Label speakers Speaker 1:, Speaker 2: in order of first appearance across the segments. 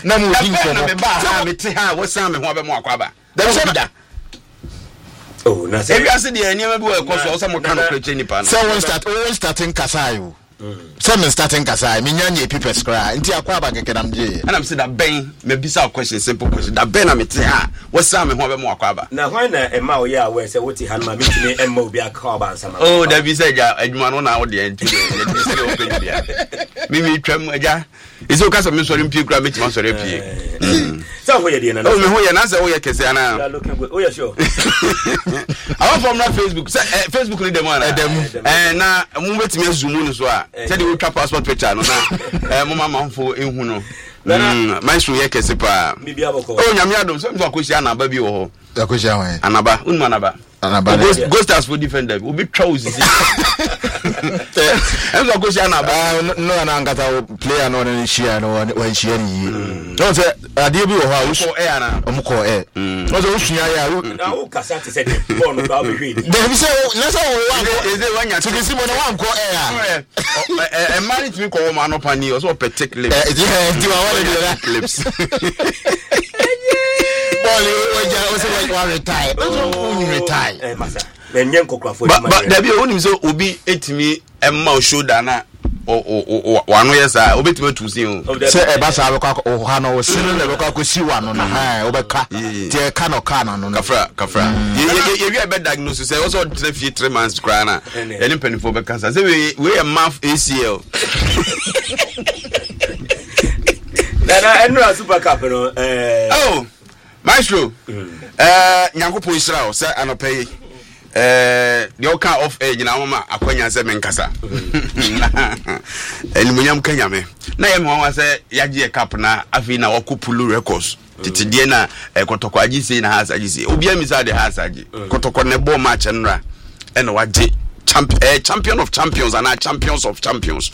Speaker 1: na mo di nko
Speaker 2: me ba ha me te ha wo san me ho be mo akwaba da so da
Speaker 3: oh na say
Speaker 2: ebi ase de eniam bi wo ekoso wo say mo kan okreche nipa no
Speaker 1: so when starting kasai Some starting kasa me nyanye pipes kra nti akwaba kekedam je
Speaker 2: and I'm say that ben me bisa question simple question that ben na me te ha wo san me ho be mo akwaba
Speaker 3: na why na emma o ya we say what he hanma me timi emma obi akwaba ansama
Speaker 2: oh da bi say ja adwuma no na wo de nti de say o pe bia me twam aja iso kasa me sori mpie kra me tima sori pie
Speaker 3: so ho ye de na
Speaker 2: oh me ho ye na say wo ye kese ana
Speaker 3: oh yeah sure
Speaker 2: our from na Facebook say Facebook ni dem ana na mo betimi zoom no so a say the ultra passport picture no na mo mama mfo ehu no my so ye kese pa
Speaker 3: bibia boko
Speaker 2: oh nyame adom so mso akosia na ba bi wo ho
Speaker 1: akosia wan
Speaker 2: anaba unma anaba ghost as for defender obi twa osisi mso akosia na ba
Speaker 1: no na ngata player no na share no wan share ni no say ade bi wo ho
Speaker 2: ko air na
Speaker 1: omko air no say osua ya
Speaker 3: na o kasa te say ball no ba be hwe
Speaker 1: dem say na say wo wan
Speaker 2: is it wanya
Speaker 1: to see mo na wan ko air
Speaker 2: man it me ko ma no pani o so petek lips
Speaker 1: di wa wale di
Speaker 2: lips
Speaker 1: ball o say wa retire o retire
Speaker 3: masa ben nyen kokrafo
Speaker 2: but there be onim say obi etimi emma shoulder na wano yesa obetime tusin o
Speaker 1: se e ba sa abeka o ha no o sinu le beka ko si wano na ha obeka tie ka no no
Speaker 2: kafra ye wi be diagnosis say also 3 months kra na any penifo be cancer say we a mouth ACL
Speaker 3: na enra super cup no
Speaker 2: oh maestro nyankopon Israel say anopay the oka of age na mama akwanya se menkasa elimunyam kanyame na ye mwa se yaje cup na afi na wakupulu records titidie na kotoko agisi na hasa agisi obi amisa de hasa agi kotoko ne bo match nra na waje champion of champions and champions of champions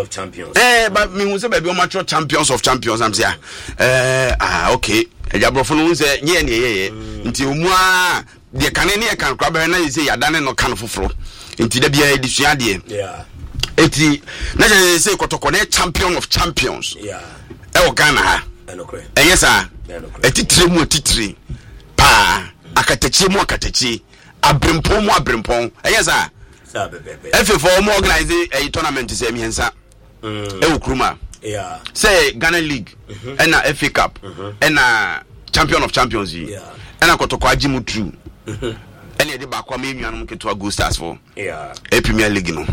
Speaker 2: but me who say be mature champions of champions am say okay ejabrofo no say nye ne ye nti omua de kanene e kan kwaba na yise yadane no kan foforo nti da bia edisua de eti na je say kotoko na champion of champions e o Ghana ha yesa etitire mu etitire pa akatachi mu akatachi abrempon mu abrempon yesa for more organize a tournament say miensa e okruma say Ghana League and na FA Cup and na champion of champions and na kotoko agimu true and e dey back kwa me nuanum keto Go Stars for a Premier League no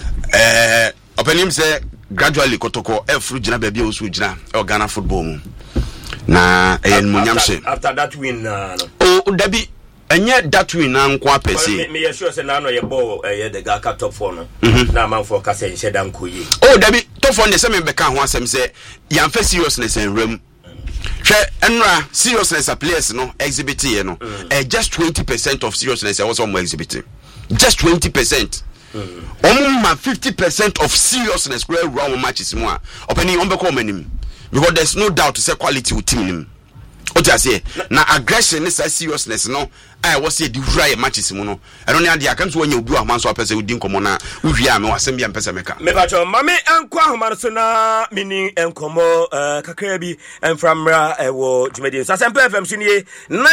Speaker 2: opening say gradually kotoko efru gina bia osu gina e Ghana football mu na e munyam se
Speaker 3: after that win
Speaker 2: oh dabi enye that win na nko apese
Speaker 3: me sure say na no ye ball the Gaka top 4 no na man for ka say sheda nkoyi
Speaker 2: oh dabi top 4 dey say me be ka ho asem say yamfa seriousness en ram hwe enra seriousness a players no exhibit here no just 20% of seriousness was on exhibiting just 20% ma 50% of seriousness go around matches mo a opening on be call manim because there's no doubt to say quality with team what I say na aggression is seriousness no I was say the right matches mu no I don't know the account when you do a man so person we din komo na uhia me wasem bia mpesa meka
Speaker 3: me ba cho mame anko ahoma so na mini enkomo kakra bi enframra wo jumedi Sasempa FM sunie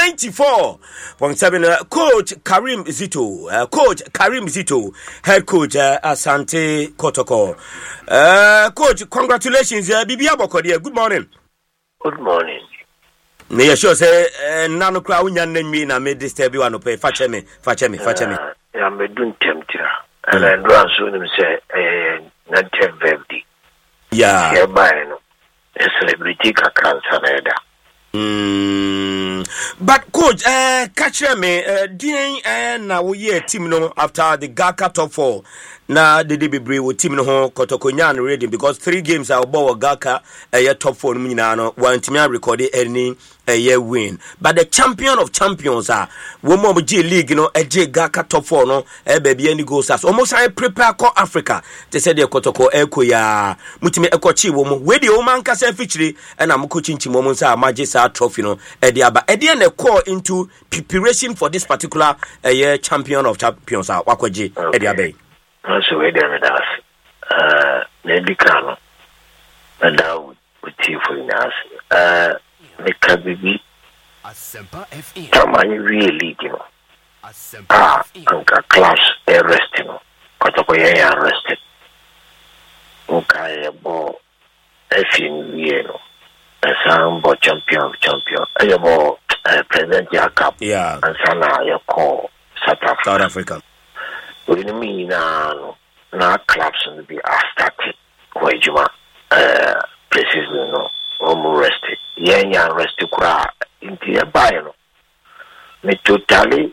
Speaker 3: 94.7 coach Karim Zito head coach Asante Kotoko coach congratulations bibia bokode good morning me sure say nano kra unya nanwi na me disturb you no pay fache me
Speaker 4: ya me dun temptira and do so nim say na temvedi ya by no celebrity ka cancer na
Speaker 3: but coach catch me din na wo ye team no after the Gaka top 4 na the bebre wo team no ho kotokonya and ready because 3 games are about Gaka top 4 no nyina no one team record any win but the champion of champions are wo mo G league no Gaka top 4 no baby any Go Stars almost I prepare ko Africa they said the kotoko ekoya mutime ekochi wo mo we the o man ka say feature and am ko chinchi mo say Majesa trophy no aba na call into preparation for this particular champion of champions wakwaje aba
Speaker 4: so we dey na das na bikano na dawo for us. Make a baby. Come on, really, you know. Anka class arresting. Kotokoye arrested. Okay, bo. Efin, Sambo champion. Ayabo President Jacob.
Speaker 3: Yeah.
Speaker 4: And Sana Yako South
Speaker 3: Africa.
Speaker 4: We mean now clubs will be started. Wajuma precisely no almost rested. Yeah, rested kura into a bio. Me totally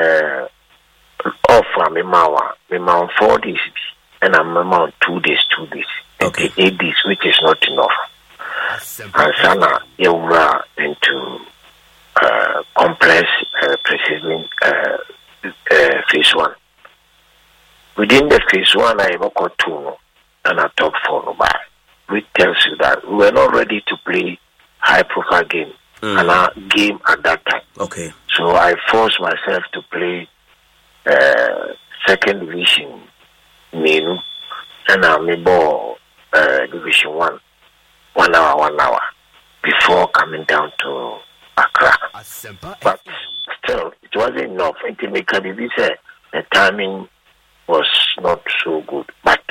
Speaker 4: offer me mawa 4 days and I'm amount 2 days.
Speaker 3: Okay.
Speaker 4: 8 days, which is not enough. And Sana Yura into complex precision phase 1. Within the phase 1, I got 2 and I top 4 by, which tells you that we were not ready to play high profile game and our game at that time.
Speaker 3: Okay.
Speaker 4: So I forced myself to play second division Menu and I'm ball division 1 1 hour before coming down to Accra. But still, it wasn't enough. The timing was not so good. But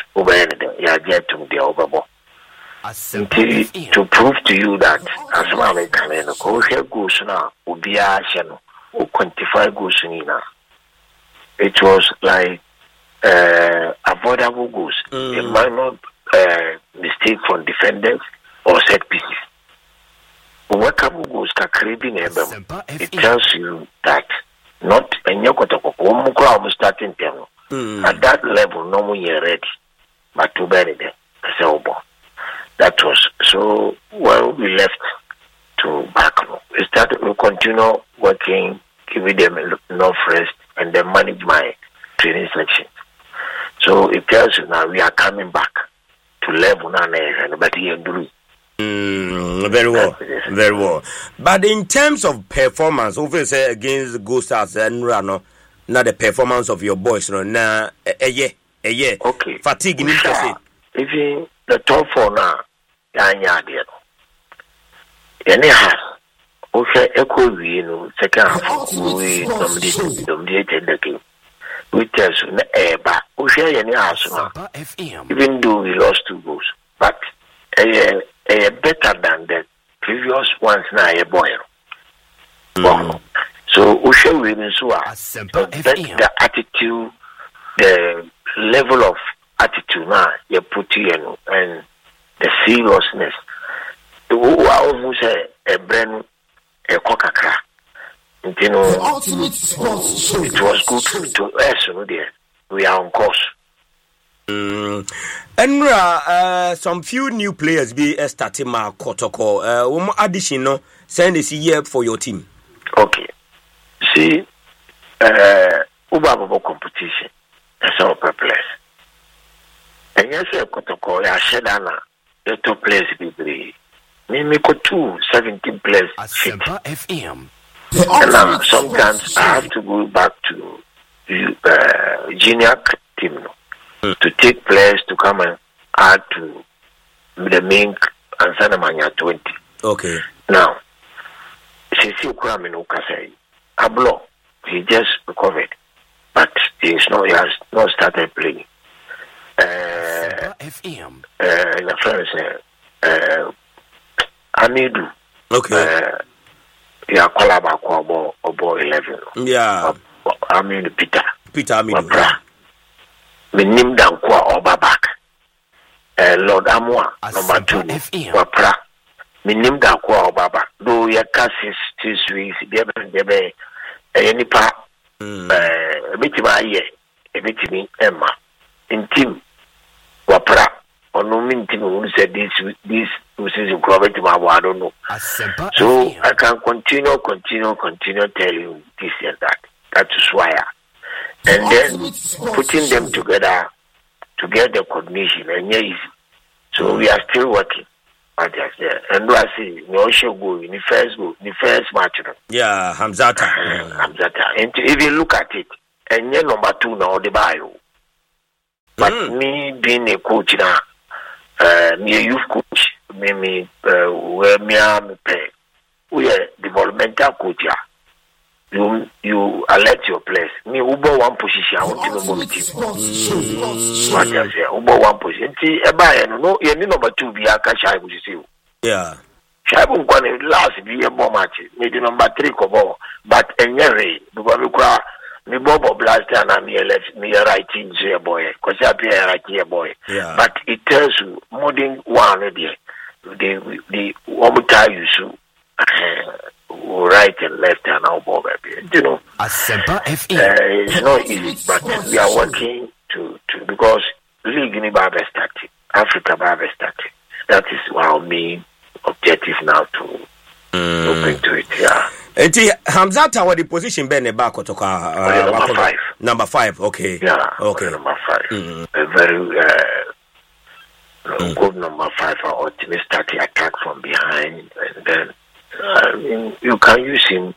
Speaker 4: to prove to you that as well goes now, quantify goes now. It was like avoidable goals. A minor mistake from defenders or set pieces. Workable goals it tells you that not starting term. At that level, no more ready, but too bad there. That was so. Well, we left to back. We continue working, giving them enough rest, and then manage my training section. So it tells you now we are coming back to level now, but here do.
Speaker 3: Very well. But in terms of performance, obviously against Ghost Stars and Rano, not the performance of your boys, no, na okay. Fatigue in
Speaker 4: even the top 4 now, anyhow, okay, echo we second half we dominated the game. We tell you, but even though we lost 2 goals, but better than the previous ones now, boy. So we the attitude, the level of attitude now you put in and the seriousness. It was good to us, we are on course.
Speaker 3: Enra, some few new players be starting my Kotoko. One addition, no, send this year for your team.
Speaker 4: Okay. See, Ubabo competition, that's our purpose. And yes, Kotoko, I said, Anna, the 2 players be three. Me got 17 players. FM. And sometimes I have to go back to junior team to take players to come and add to the main and Sanamania 20.
Speaker 3: Okay.
Speaker 4: Now, Sisi Kwame Ukasai, Ablo, he just recovered, but he has not started playing. FM. The friends, Amidu.
Speaker 3: Okay.
Speaker 4: Yeah, Kolaba Obo 11.
Speaker 3: Yeah.
Speaker 4: Amidu Peter
Speaker 3: Amidu.
Speaker 4: Minim Dankwa Obabak. Lord Amwa, number 2. Wapra. Minim Dankwa Obaba. Do ya cases 2 weeks, Debe, any part, a bit of my year, a bit of me, Emma. In team, Wapra. Or no mean team who said this is in Crovent, I don't know. So I can continue telling you this and that. That is why. And then putting them together to get the cognition and yes. So we are still working. And I see no show go in the first match.
Speaker 3: Yeah, Hamzata.
Speaker 4: And if you look at it, and you're number 2 now the bio. But me being a coach now, me a youth coach, me where me pay. We are developmental coach. You elect your place. Me ubo one position. I want to know more team. What you say? Ubo one position. See, no, you need number 2 be a catch. I will see you.
Speaker 3: Yeah.
Speaker 4: Shabu kwani last be a bomb match. Maybe number 3 kobo, but enyewe because we kwa me bobo blast and me left me writing say boy. Cause I be writing boy.
Speaker 3: Yeah.
Speaker 4: But it tells you more than one idea. The one time you so right and left and elbow baby. You know. It's not easy, but we are working to because league in Baba started. Africa Baba started. That is our main objective now to look into it. Yeah.
Speaker 3: Hamzat, what the position Ben back or
Speaker 4: number 5.
Speaker 3: Number 5, okay.
Speaker 4: Yeah.
Speaker 3: Okay.
Speaker 4: Number 5. A very good number 5 for ultimate starting attack from behind, and then you can use him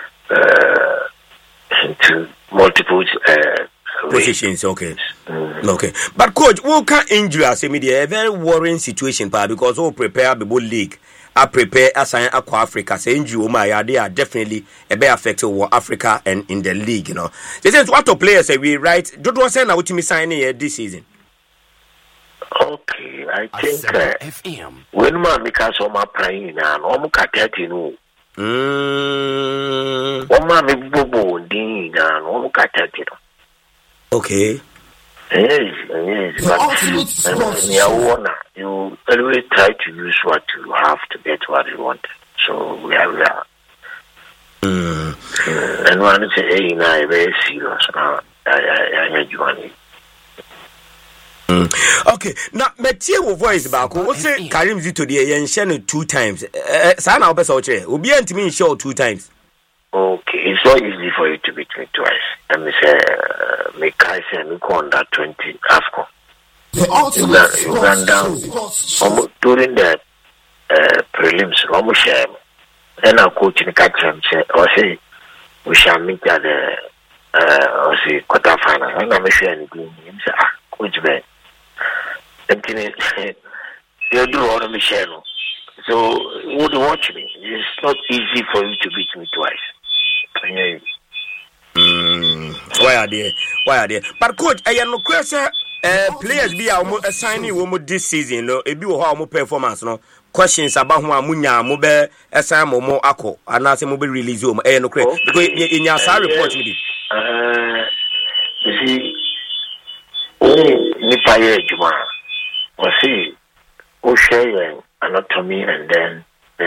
Speaker 4: into multiple
Speaker 3: positions. Okay. Okay. But coach, what can injury as a media a very worrying situation, because all prepare the whole league. I prepare as I Aqua Africa. Say injury, they are definitely a bit affected with Africa and in the league. You know, they say what the players say we right. Don't want to say now what me signing this season.
Speaker 4: Okay, I think when man because of my praying now, I'm catching no. Man me bobo din now, I'm catching.
Speaker 3: Okay.
Speaker 4: Yes, but you always try to use what you have to get what you want. So we are. And one say, hey, now very serious now. I you want it.
Speaker 3: Okay, now Matthew voice back. What's it? Karim Zito the Yen 2 times. Sana Obesa Oche. Ubi and me show 2 times.
Speaker 4: Okay, it's not easy for you to beat me twice. Let me say, me Kai say me go under 20 AFCON. Uganda during the prelims, almost share. And our coach in the country say, we shall meet at the quarter final. I'm not sure anything. Say, coach Ben. You do all of me share. So you would watch me. It's not easy for you to beat me twice.
Speaker 3: Why are they? But coach, I am no question. Players be assigning women this season. No, it be how more performance. No questions about who amunya mobe assign more ako and I say mobe release you. No question because in your salary report me.
Speaker 4: You see, only nipa juma. We see, we share anatomy and then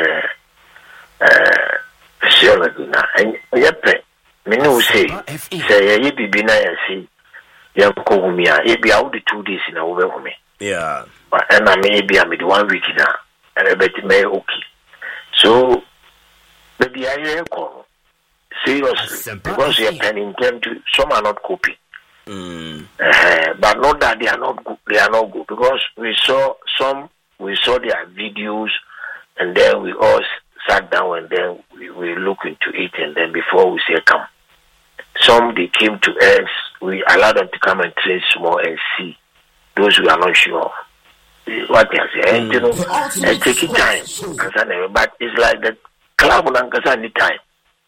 Speaker 4: physiology na and yepe me no say ye bibi na ya see ye ko humi a e bia wo de 2 days na wo be humi
Speaker 3: yeah
Speaker 4: and na me bia me de 1 week na and bet me okay so baby I ko seriously because you are in them to some are not coping but not that they are not good because we saw their videos and then we all sat down and then we look into it and then before we say come. Some they came to us, we allowed them to come and train small and see those we are not sure of. What they are saying, you know, and take it time. But it's like the club on need time.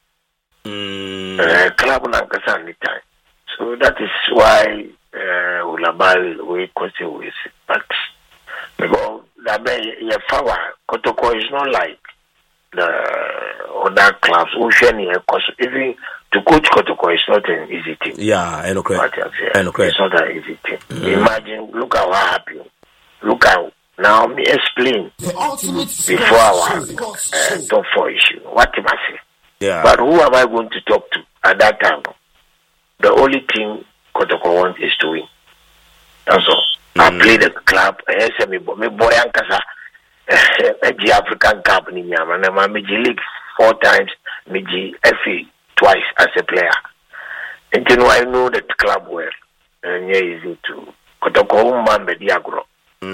Speaker 4: Club on need time. So that is why Ulabai we continue with it. But because that your power Kotoko is not like the other clubs. Even to coach Kotoko is not an easy thing.
Speaker 3: Yeah, I know correct.
Speaker 4: It's not an easy thing. Imagine, look at what happened. Look at now. Me explain before our top 4 issue. What am I say?
Speaker 3: Yeah.
Speaker 4: But who am I going to talk to at that time? The only thing Kotoko wants is to win. That's all. I play the club. I say me boy Ankasa. The African Cup in Yamana, Miji League 4 times, Miji FA twice as a player. And you know, I know that club well. And yeah, easy to Kotoko Mamba Diagro.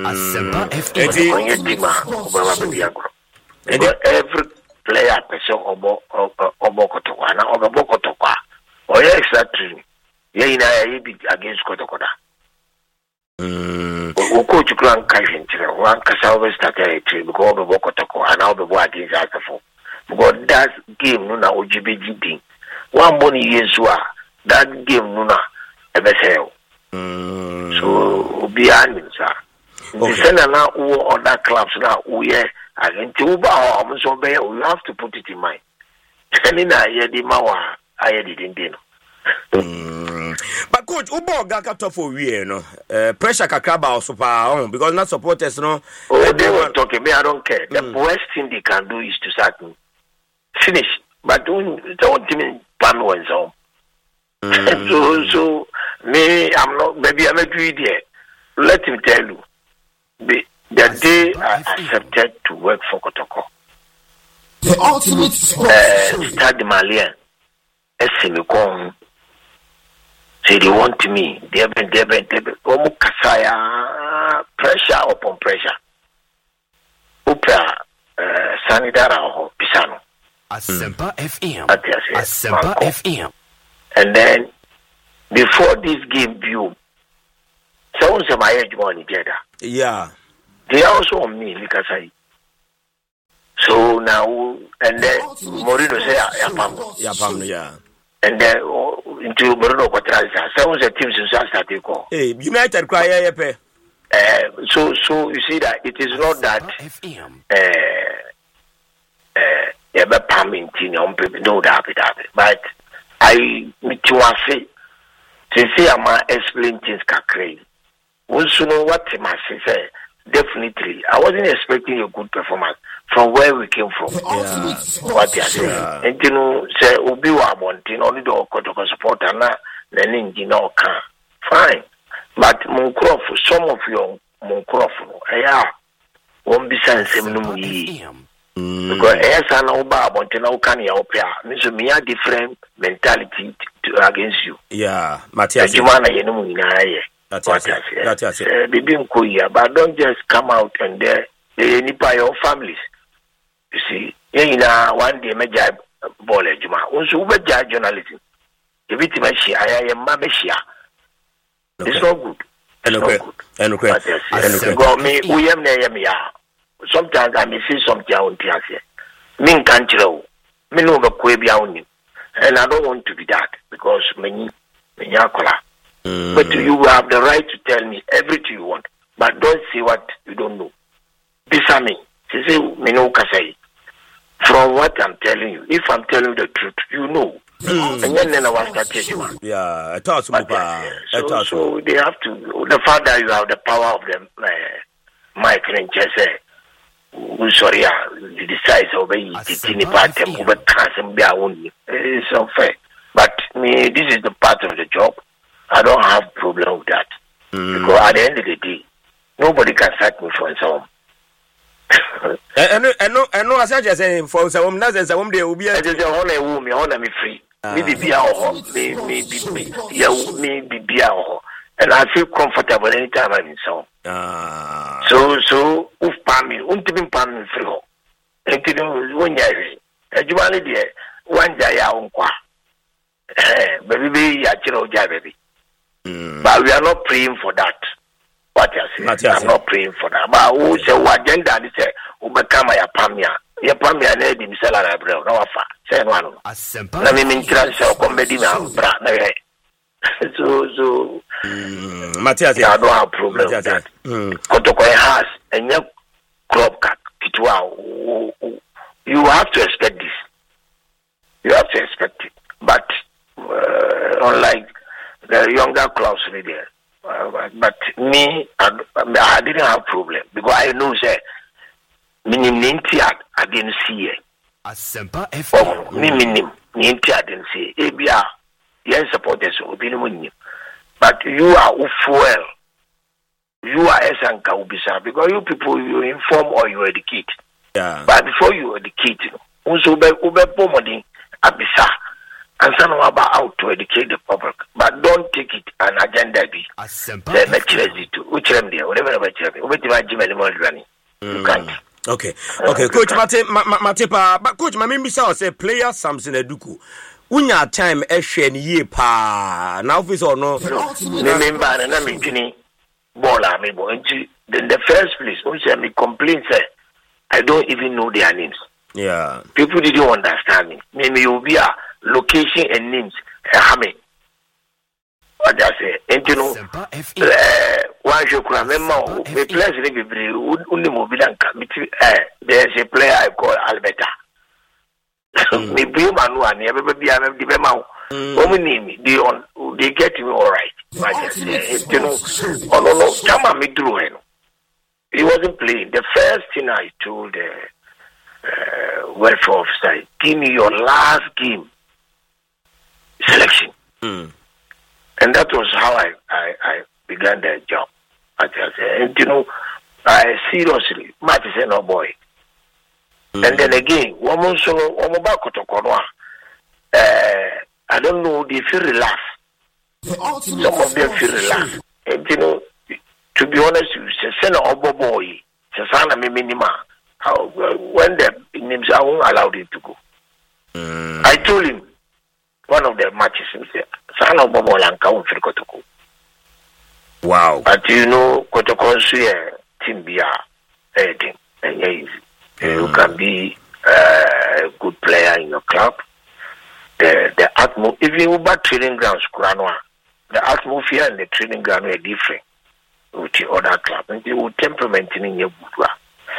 Speaker 4: Every player, person, Obo Kotoko, and Obo Kotoko. Oh, yeah, exactly. Yeah, against Kotoko. Coach one catching one Cassava started a tree because of Bokotoko and now the board is out of because that game Nuna OGBG one money years that game Nuna MSL. So beyond sir. The sender now all other clubs now we are until we have to put it in mind. Tenina Yedi Mawa I didn't know.
Speaker 3: But coach, Ubo Gaka top for we no pressure kakraba also pa because not supporters no.
Speaker 4: Oh, they were talking me. I don't care. The worst thing they can do is to sack me. Finish, but don't even pan one's home. So me, I'm not. Maybe I'm a good idiot. Let him tell you. The day I accepted to work for Kotoko,
Speaker 5: the ultimate
Speaker 4: Stade Malien, Essimikon. Say they want me. They've been pressure upon pressure. Upra Sanidara Pisano.
Speaker 6: Asempa FM.
Speaker 4: Asempa FM. And then before this game view, someone said my age money together.
Speaker 3: Yeah.
Speaker 4: They also on me, because I. So now and then Morino say Yapam.
Speaker 3: Yeah.
Speaker 4: And then into Bruno Quatraza. Some of the teams in started go.
Speaker 3: Hey, United cry pay.
Speaker 4: So you see that it is not that ever palming no doubt, but I say to see I'm explain things crazy. Once you know what I say, definitely I wasn't expecting a good performance from where we came from.
Speaker 3: Yeah.
Speaker 4: What you say, and you know, say Obi wa wanting only the Kotoko supporter na then you know can fine, but Moncroft, some of your Moncroft, yeah, won't be sense because yes, I know Bob wanting no can you opera. Means me a different mentality against you.
Speaker 3: Yeah, Matthias.
Speaker 4: You man, you know, that's baby, but don't just come out and there. Any by your families. You see, one day, major ball, Juma. Also, we judge journalism. If it's Meshia, I am Meshia. It's not good. We am sometimes I may see something out here. Min country, me no go and I don't want to be that because many but you have the right to tell me everything you want, but don't say what you don't know. Bisami, say me no kasai. From what I'm telling you, if I'm telling you the truth, you know. And then I was started you.
Speaker 3: Yeah, I thought so.
Speaker 4: So they have to. The fact that you have the power of the mic and just say, sorry, you decide to obey the part and over can't be only. It's unfair. But me, this is the part of the job. I don't have problem with that. Because at the end of the day, nobody can sack me from some.
Speaker 3: And no, as I just say, for some nonsense, I won't be able to be
Speaker 4: me free. Me be and I feel comfortable anytime I'm in some. So, if Pammy, Pammy free. And when you're there, one day I won't qua. Baby, baby. But we are not praying for that. What you say? I'm not praying for that. But who say what agenda? They say, "Who become my pamia? Your pamia need him sell a bread. No offer. Say no one. Let me mean transfer comedy now. So,
Speaker 3: Matthias,
Speaker 4: I don't have problem with that. Kotoko has and your crop cut. You have to expect this. You have to expect it. But unlike the younger clubs there. But me, I didn't have problem because I know say minimum I didn't see it.
Speaker 6: Asempa FM.
Speaker 4: Minimum I didn't see it. ABR, yes, supporters opinion. But you are fuel. You are Esanka Ubisa because you people you inform or you educate.
Speaker 3: Yeah.
Speaker 4: But before you educate, also be pomoding Abisa. And some about how to educate the public, but don't take it an agenda be. Which whatever you can't.
Speaker 3: Okay, Coach Matepa, but Coach, my member say player Samson Eduku. Unya time share ye pa now office or no.
Speaker 4: Remember, and I'm ball me in the first place, me complain say I don't even know their names.
Speaker 3: Yeah.
Speaker 4: People didn't understand me. Maybe you be a location and names. What I say, and you know, one should remember the players in the only mobile and committee. There's a player I call Alberta. Maybe Manu everybody I have the memo. They get me all right. I just say, you know, no, come on, me through. He wasn't playing. The first thing I told welfare officer, give me your last game selection. And that was how I began the job. And you know, I seriously, might say no boy. And then again, I don't know, they feel relaxed. Some of them feel relaxed. And you know, to be honest, send a boy, Sasana minima. When the names, I won't allow him to go. I told him one of the matches, he said, Sana Bobo Lanka won't feel Kotoko.
Speaker 3: Wow.
Speaker 4: But you know, Kotoko team be anything. And easy. You can be a good player in your club. The atmosphere, if you back training grounds, the atmosphere and the training ground are different with the other club. And you will temperament in your book.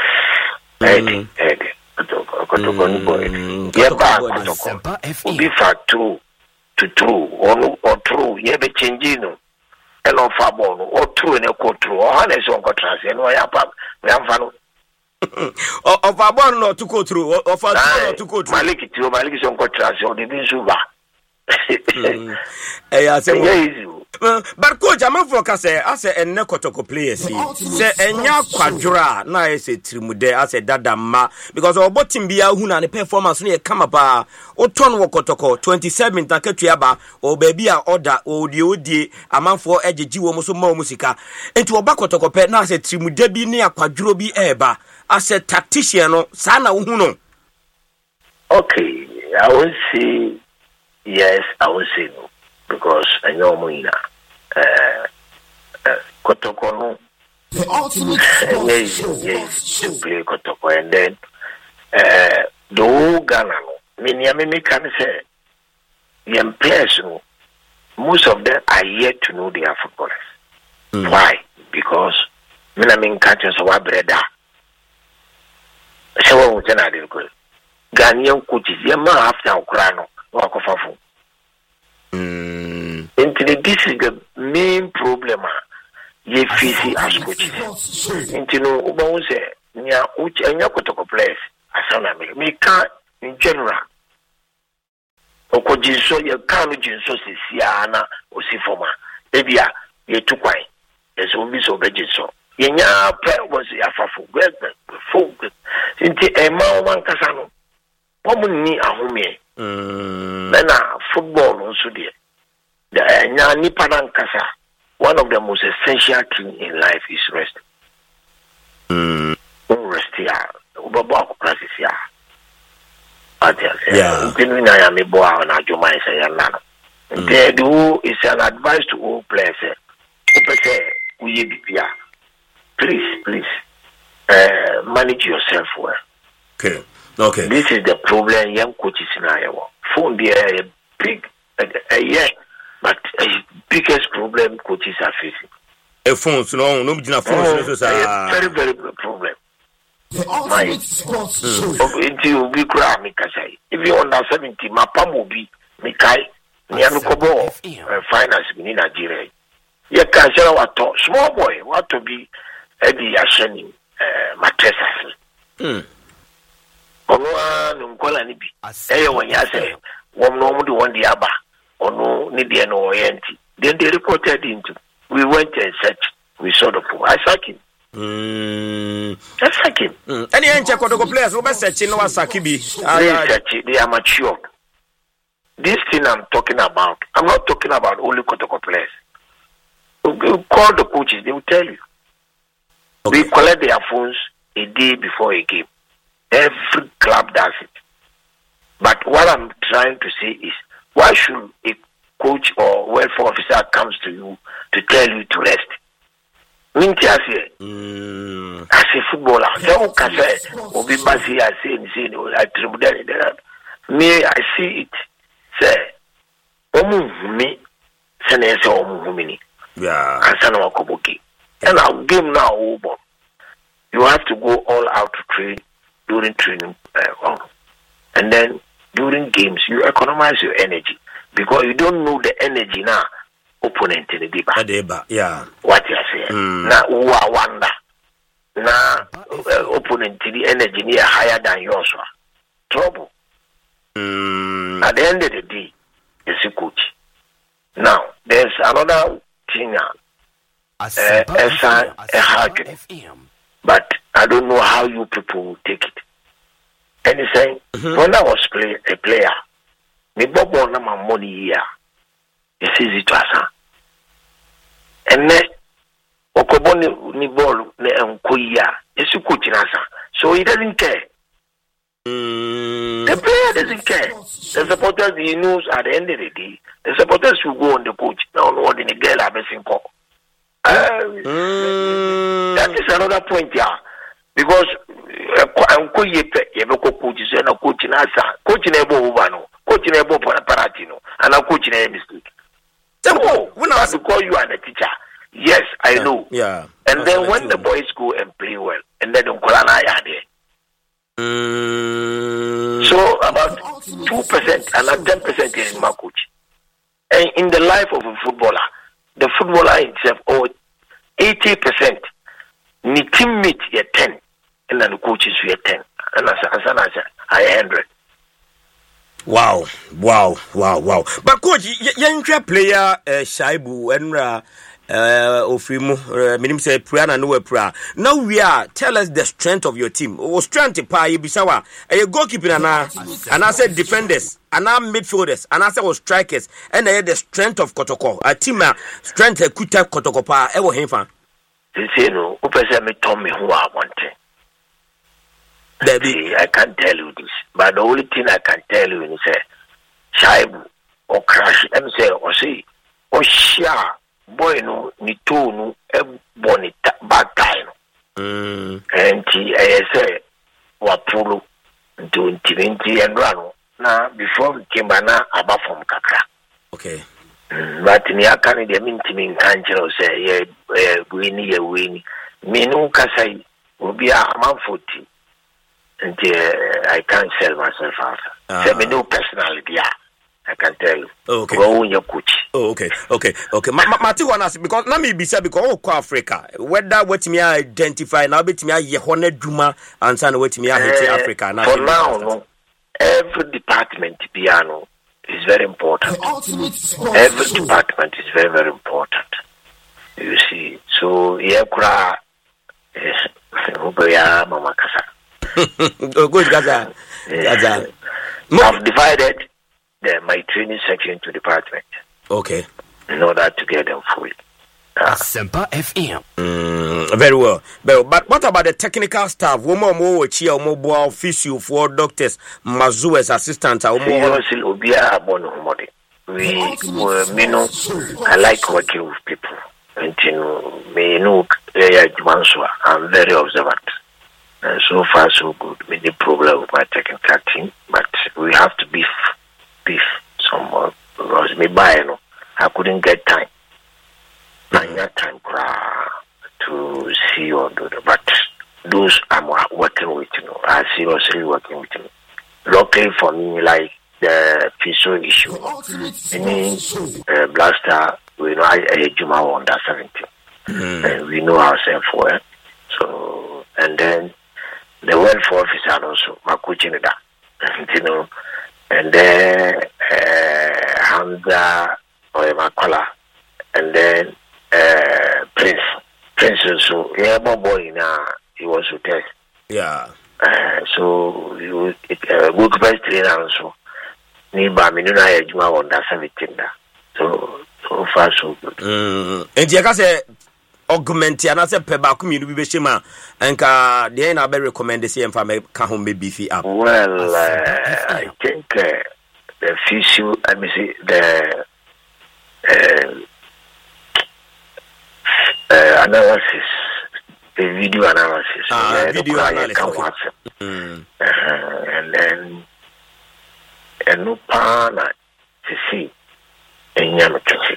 Speaker 4: Be far true to true or true, ye be changing and on Fabon or true and a true or honest on contrast and why up we have fun.
Speaker 3: Of Fabon not to go through or for to go through.
Speaker 4: Malik to Malik on contrast or the Bizuba.
Speaker 3: But coach, I'm for Cassa, I say, and Nekotoko players. Say, and ya quadra, na I say Trimude, I say Dadama, because our bottom be a huna and the performance near Kamaba, or Ton Wokotoko, 27 Takatiaba, or baby order, or the OD, a man for Edge Jiwomoso Musica, and to a Bakotoko pet, now I say Trimude be near Quadrobi Eba, I said tactician, Sana Uno.
Speaker 4: Okay, I will say yes, I will say no. Because I know Moina, Kotoko, yes, to play Kotoko, and then the whole Ghana, many can say, young players, most of them are yet to know they are footballers. Why? Because Minamin catches our brother. So, what can I do? Ghanaian coaches, young man after Ukraino, walk of a fool. This is the main problem. Ye fisi as coaches. Intino Ubon say, Nya Uch and Yakotoko place, Asana me can't in general. Okojinso, you can't jinso Siana or Sifoma. Ebia, ye took wine. There's only so bejiso. Yenya prayer was Yafafu, full. Since a man Casano, woman ni a home. Then football also there. The Nipanan Kasa, one of the most essential things in life is rest. Rest here. Ubabako practice here. Yeah. I am a boy on a Joma is a young man. It's an advice to all players. Please, manage yourself well.
Speaker 3: Okay.
Speaker 4: This is the problem young coaches in Iowa. Phone there a big, but the biggest problem coaches are facing.
Speaker 3: A phone, no,
Speaker 4: very, very big problem. If you under 70, my palm will be Mikai, Nianukobo, finance in Nigeria. You can say what small boy, what to be Eddie Asheni, mattresses. Nunkola Nibi, when you say, one normal one the Abba. Or no, Nidia no Orienti. Then they reported into. We went and searched. We saw the pool. I sack him.
Speaker 3: Any Enchakotoko players, Robert Searching, no Sakibi.
Speaker 4: They are mature. This thing I'm talking about, I'm not talking about only Kotoko players. You call the coaches, they will tell you. Okay. We collect their phones a day before a game. Every club does it. But what I'm trying to say is, why should a coach or welfare officer comes to you to tell you to rest? Minti ase. As a footballer, so can say, Obi Basi, I say, me, I see it. Say, me, Senese Omumini.
Speaker 3: Yeah.
Speaker 4: And Sanwa Kobuki. And our game now over. You have to go all out to train during training. And then during games, you economize your energy because you don't know the energy now. Opponent in the deba.
Speaker 3: Yeah.
Speaker 4: What you say? Now, wonder. Now, opponent in the energy near higher than yours. Trouble. At the end of the day, it's a coach. Now, there's another thing now. But I don't know how you people will take it. And he's saying, when I was a player, me bobo na my money here. It's easy to answer. And then, Okoboni ni ball ne enkoya. It's a coach answer. So he doesn't care. The player doesn't care. The supporters, he knows at the end of the day, the supporters will go on the coach. Now, no one in the girl have a single. That is another point, yeah. Because coach is a coach in Asa, coach in Ebo Uvano, coach in Ebo Paratino, and a coach in a mistake. Because you are the teacher. Yes, I know.
Speaker 3: Yeah.
Speaker 4: And then when the boys go and play well, and then Nkolana are there. So about 2% and 10% is my coach. And in the life of a footballer, the footballer himself, 80%, ni teammate is 10, and then the coaches were 10, and I 100.
Speaker 3: Wow. But coach, young player Shaibu and Ofrimu, minim say Priana no pra. Now we are. Tell us the strength of your team. O strength pa Ibisawa. A goalkeeper and I said defenders, and I midfielders, and I said strikers, and I the strength of Kotoko. A team strength kuta Kotoko pa. Ewo hemfa.
Speaker 4: You know, upese me told me who I want. I can't tell you this, but the only thing I can tell you is Shaibu or crash. And say or see or share. Boy no ni to no e boni bad time and I say what pulu to inti and run na before we came na aba from kakra.
Speaker 3: Okay.
Speaker 4: But ni akani de minti min kanjero say we me no kasai obi a man 40 and I can't sell myself out. Say me no personality I can tell you.
Speaker 3: Okay.
Speaker 4: Go on your coach.
Speaker 3: Oh, okay. Mati wana because na me bisa because all Africa. Whether what me identify now bet me ye hone duma and san what me Africa now.
Speaker 4: For now, no. Every department piano is very important. Every department is very, very important. You see. So here kura mama kasa.
Speaker 3: Good Gaza.
Speaker 4: I've divided my training section into department.
Speaker 3: Okay.
Speaker 4: In order to get them fully.
Speaker 6: Semper FM.
Speaker 3: Very well. But what about the technical staff? More chia, more physio for doctors, Mazu's assistants, or more.
Speaker 4: I like working with people. And I'm very observant. And so far, so good. Many problem with my technical team, but we have to beef some because me buy I couldn't get time. I had time to see or do that. But those I'm working with, are seriously working with me. Luckily for me, like the physio issue, any blaster, we know I Juma under 17, and we know ourselves well. So and then the welfare officer also, my coaching that, and then Hamza or Makola, and then Prince also, boy now he was with us.
Speaker 3: Yeah.
Speaker 4: So you good best trainer also. Niba minuna ejuma under 17 da. So far so good.
Speaker 3: And you can say augment and I say peba community be shema and the end I be recommend the same for me can home be beefy up.
Speaker 4: Well, I think the physio, analysis, the video analysis.
Speaker 3: Video analysis. Okay.
Speaker 4: And then no partner to see in Yamachi.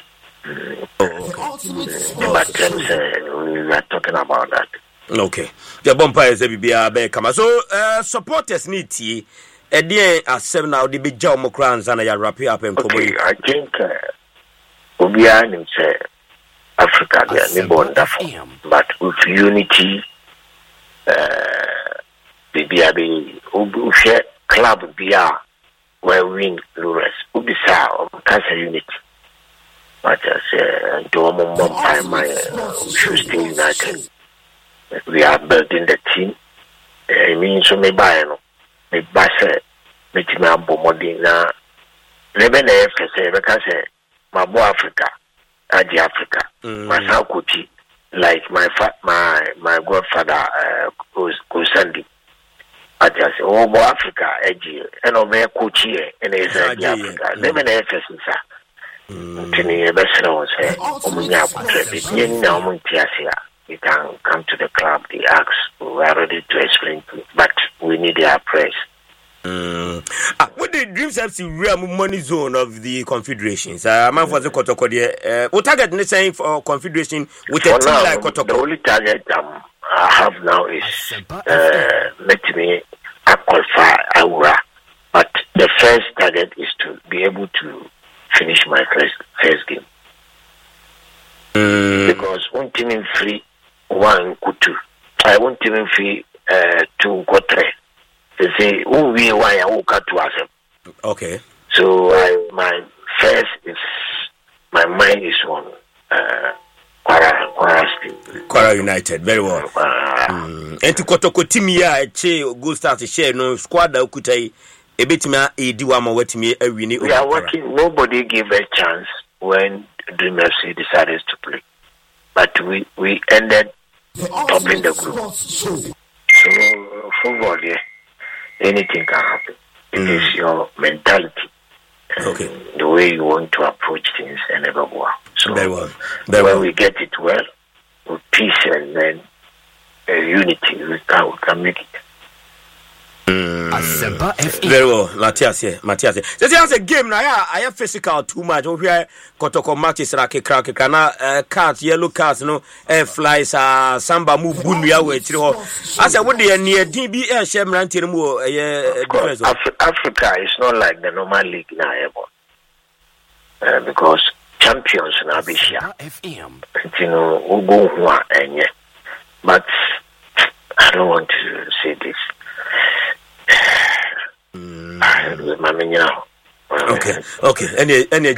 Speaker 4: But we are talking about that.
Speaker 3: Okay. The bumper is a BBA. So, supporters need tea. A day at 7 now, the big Joe Mokrans and I wrap up and
Speaker 4: okay, I think Obian in Africa, they are wonderful. But with unity, the BRB, club BR, where win Lures, Ubisa, or Cancer Unity. But as my still united. We are building the team. It means so me buy no. Me buy say me team ambo modina. Lebe na say because my boy Africa, Adi Africa. My son Kuti, like my godfather Kusandi. I just say oh boy Africa, Adi. And over Kuti and is Adi Africa. Lebe na say. Tini best know say omunya kutre. Yen na omuntiasia. You can come to the club, they ask, we are ready to explain to you, but we need their praise.
Speaker 3: What the Dreams FC real money zone of the confederations? Man for the Kotoko, what target is saying for confederation with a team like Kotoko?
Speaker 4: The only target I have now is let me qualify Aura, but the first target is to be able to finish my first game. Because one team in free, one kutu. I want team in free, two kotre. They say, "Oh, we why I walk out to us."
Speaker 3: Okay.
Speaker 4: So my first is my mind is on
Speaker 3: Kwara United. Very well. And to Kotoko team ya che go start to share no squad that kutai. Ebetima ediwama wetimi awini.
Speaker 4: We are working. Nobody gave a chance when Dream FC decided to play, but we ended top in the group. So football, yeah, anything can happen. It is your mentality, the way you want to approach things, and never go out. So
Speaker 3: very well.
Speaker 4: When we get it well, with peace and then unity, we can make it.
Speaker 3: Very well, Matthias. This is a game now. I have physical too much. Over here, Kotoko matches like crack, cards, yellow cards, no air flies, samba move, bunya way. I said, what do you need? DBS, Shemran, Tiramu,
Speaker 4: Africa is not like the normal league now, because champions in Abisha, but I don't want to say this.
Speaker 3: Okay. Any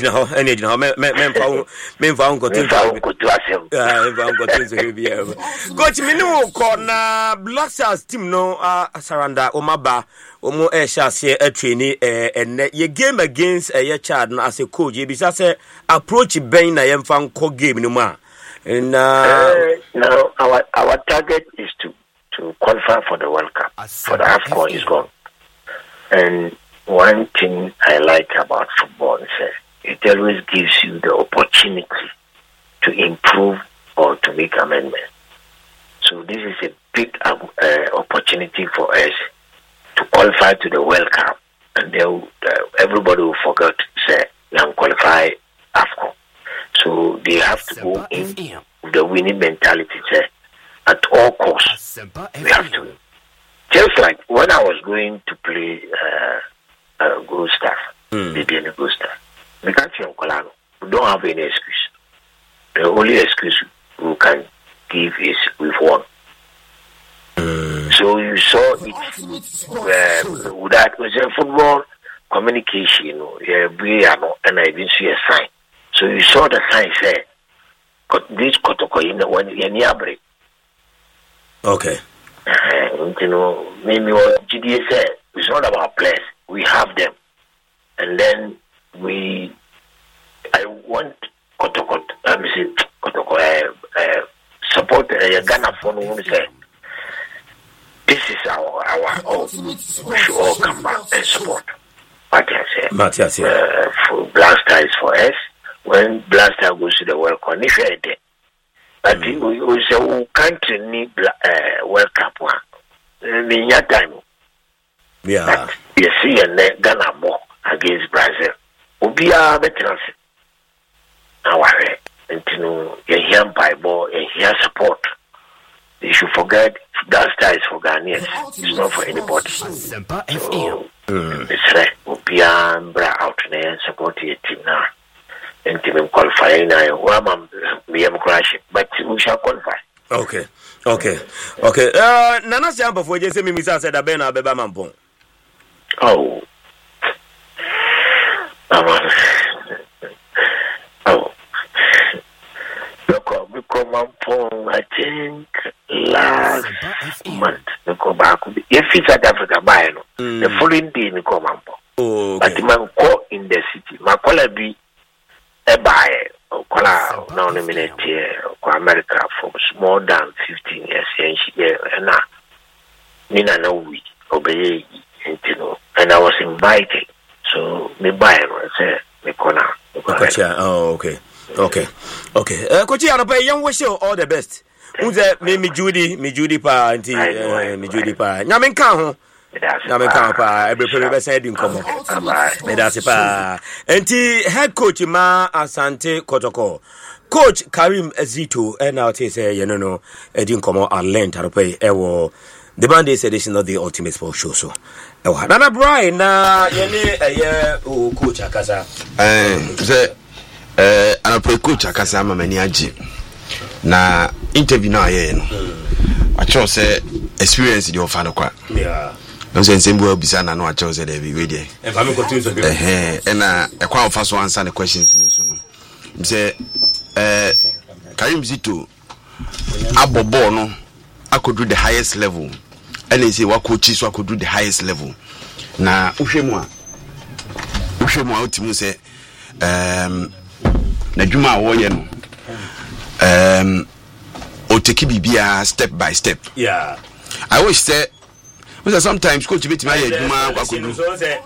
Speaker 3: Coach Minu corner Black Stars team no Saranda Omaba Omo Esha a trainee and ye game against a child as a coach. You say approach Ben I am fan co game no ma. And
Speaker 4: now our target is to qualify for the World Cup. For the AFCON is gone. And one thing I like about football is it always gives you the opportunity to improve or to make amendments. So this is a big opportunity for us to qualify to the World Cup, and then everybody will forget to say and qualify AFCON. So they have to go in with the winning mentality. Say at all costs we have to win. Just like when I was going to play Gold Star, BBN Gold Star, we can't see Colano. We don't have any excuse. The only excuse we can give is we've won. So you saw it with that was a football communication, and I didn't see a sign. So you saw the sign say, "This Kotoko in the one year break."
Speaker 3: Okay.
Speaker 4: Maybe what GDA said, it's not about players. We have them. And then I want Kotoko, support Ghana for who say, this is our own. We should all come back and support.
Speaker 3: Matthias,
Speaker 4: for Blaster is for us. When Blaster goes to the World Cup, if you're there, But we say country need World Cup one. In your time.
Speaker 3: Yeah.
Speaker 4: You see a Ghana more against Brazil. Ubia veterans. Now and you hear Bible and hear support. You should forget that star is for Ghanaians. It's not for anybody.
Speaker 6: Semper FM.
Speaker 4: It's right. Ubia bra out there and support your team now. And team qualifying now. We am crashing, but we shall qualify.
Speaker 3: Okay. Nana Siampa for just me Misa said Abena Beba Mampong.
Speaker 4: Oh. I think last month if it's South Africa buy the following day in Comampo. But man call in the city. My color be a buyer or color now nominate here America for more than 15 years and now Nina no we obey and I was invited. So me buy and say me corner.
Speaker 3: Oh, okay. Coach, I pay young wish you all the best. Who's that? Me Judy pa auntie me Judy pa. Nyamen kan pa every person said in come. Me that's pa. Auntie head coach ma Asante Kotoko. Coach Karim Zito and now say you know edin come and learn to pay the Monday edition of the Ultimate Sports Show so. Nana Brian na yene coach akasa.
Speaker 2: Ana pre coach akasa ama mani agi na interview na aye no acho say experience the offer no kwa no say nsembu obisa na no acho say dey we dey
Speaker 3: e fa me continue so
Speaker 2: na e kwa offer so answer the questions no so no say Karim Zito abobo no akodu the highest level and he say wa coach so akodu the highest level na uhwemu a otimu say na djuma woye no o take bibia step by step.
Speaker 3: Yeah,
Speaker 2: I always say sometimes coach bit my djuma kwakodu
Speaker 3: so say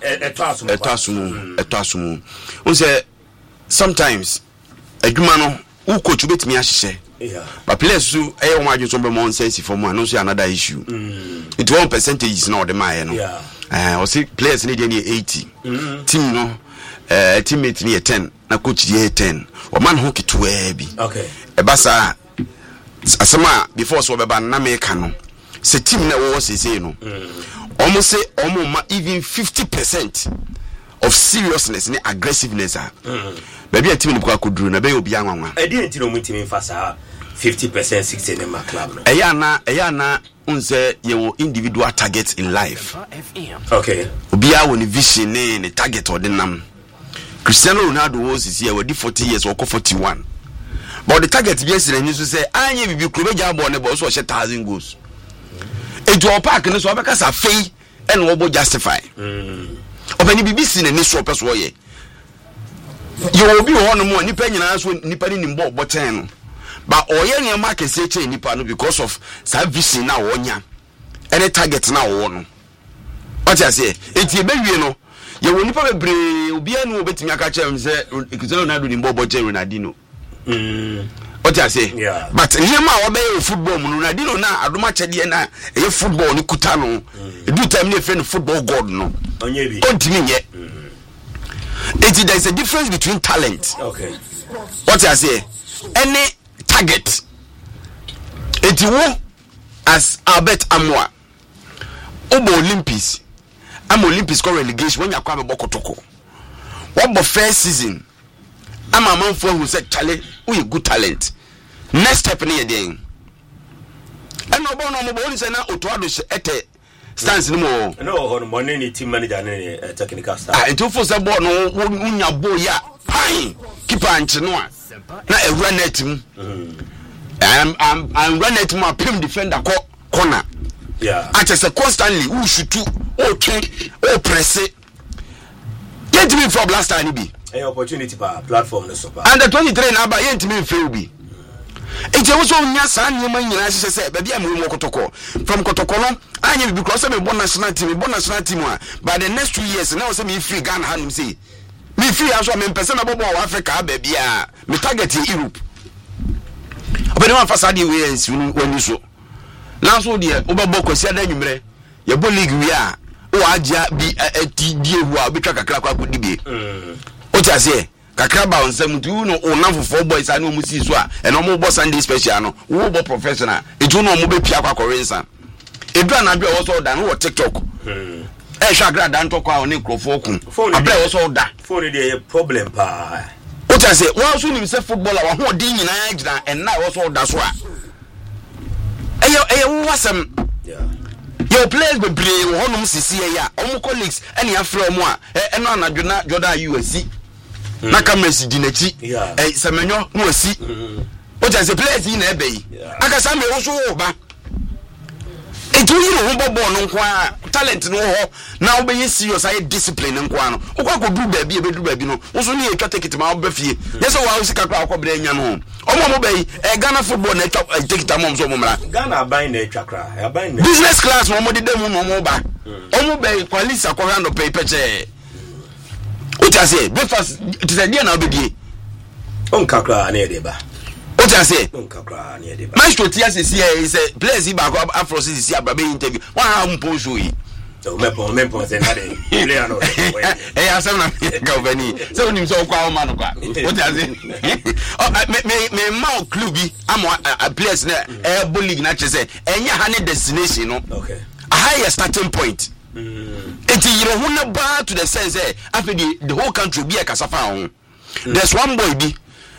Speaker 2: etoasumu o say sometimes adjuma no u coach bit me ahye but players so e o ma adjun be mo sense for mo no so another issue it 1% is not the my no o say players need 80 team no teammate ni 10 na coach ye 10 o man ho kitwe bi
Speaker 3: okay
Speaker 2: e basa asema before so beba na make no se team na wo say no almost say almost even 50% of seriousness and aggressiveness baby a team ni kwa kuduru na be obi anwanwa
Speaker 3: e dey ntino mu team fasa 50% 60 in my club no
Speaker 2: eya na unse ye individual targets in life
Speaker 3: okay
Speaker 2: obi a woni vision ne target ordinam Cristiano Ronaldo was here with 40 years or 41. But the target yes and you say anye bibi kuro beja bo ne bo so 1,000 goals. E do park no so abeka sa fei and wo bo justify. Obani bibi si ne so peso ye. You obi ho no mo nipa nyina so nipa ni nimbo bo ten no. But oye ne ma kese che nipa no because of sa vision na wo nya. Any target na wo no. What you say? Enti be wie no ye woni pa bebre obia no obetimi aka chem se Cristiano Ronaldo ni mbobo che Ronaldinho what you say but him a obey football mu Ronaldinho na adoma chede na e football ni kuta no e do time ni friend football god no
Speaker 3: onye bi
Speaker 2: continue ye there is a difference between talent
Speaker 3: okay
Speaker 2: what you say any target it wo as Albert Amwa obo Olympics I'm Olympics score relegation when you come Bokotoko. What the first season? I'm a man for who said Charlie, we good talent. Next step near then. And no one say now Otuado ete stands no more.
Speaker 3: No, money team manager and technical staff.
Speaker 2: It for the ball no unya boya. Pine keep on chinoa. Na e run at him. I'm run at my pim defender corner.
Speaker 3: Yeah.
Speaker 2: At a constantly who should do okay or press it. Get me from last time be
Speaker 3: an opportunity for platform the super.
Speaker 2: And the 23 now by yet me feel be. It was on your son, you mean, as I said, baby, I'm going to Kotoko. From Kotoko, I need because I'm a bonus team, by the next 2 years, now say me free gun hand him say. Me free as one person about Africa, baby, me target in Europe. obani wan fasade we ensi wani so na so de obabo kwasi ada nwumre ye bo league wi a o agya bi die hu a betwa kakra kwa kodi bi o ti ase kakra ba onsam tu no o na fofo boys ani o mu si so a eno mo bo Sunday special no wo bo professional etu no mo be pia kwa korensa edura na bia wo so da no wo TikTok shakra dan to kwa oni krofo kun abra wo so da
Speaker 3: phone dey problem pa
Speaker 2: o ta say won so nim say footballer wa ho din nyina gina en na wo so da so a eyo wasam your players be play wo honum sisi ya omo colleagues ene afre omo a eno anadwo na Jordan USC na cameras di nachi semenyo no asi o ta say players yi na ebe yi aka sa me wo so wo ba etu yi no bobo no nko talent no ho na obeye serious aye discipline nko ano okwa ko du baabi e be du baabi no wo so ne etwa ticket ma obafie yesa wa usika kwa akobra nya no omo mo be Ghana football na etwa ticket mom so mo mra
Speaker 3: Ghana ban na etwa kra ban na
Speaker 2: business class mo de dem no mo ba omo be police akwa ndo pay peche o ta say breakfast it is a dia na obedie
Speaker 3: on kakra na e de ba
Speaker 2: o ta say
Speaker 3: on kakra na e de ba
Speaker 2: maestro tia say say place ba ko afro see abrabe interview wa ha mpo so yi
Speaker 3: so me pon say na de play no
Speaker 2: asem na ga obani say onim so kwa o ma no kwa o ta say me ma club bi am a place na air league na che say enya ha ne destination no
Speaker 3: okay
Speaker 2: a higher starting point it you know who na ba to the sense after the whole country be a kasafa on there's one boy bi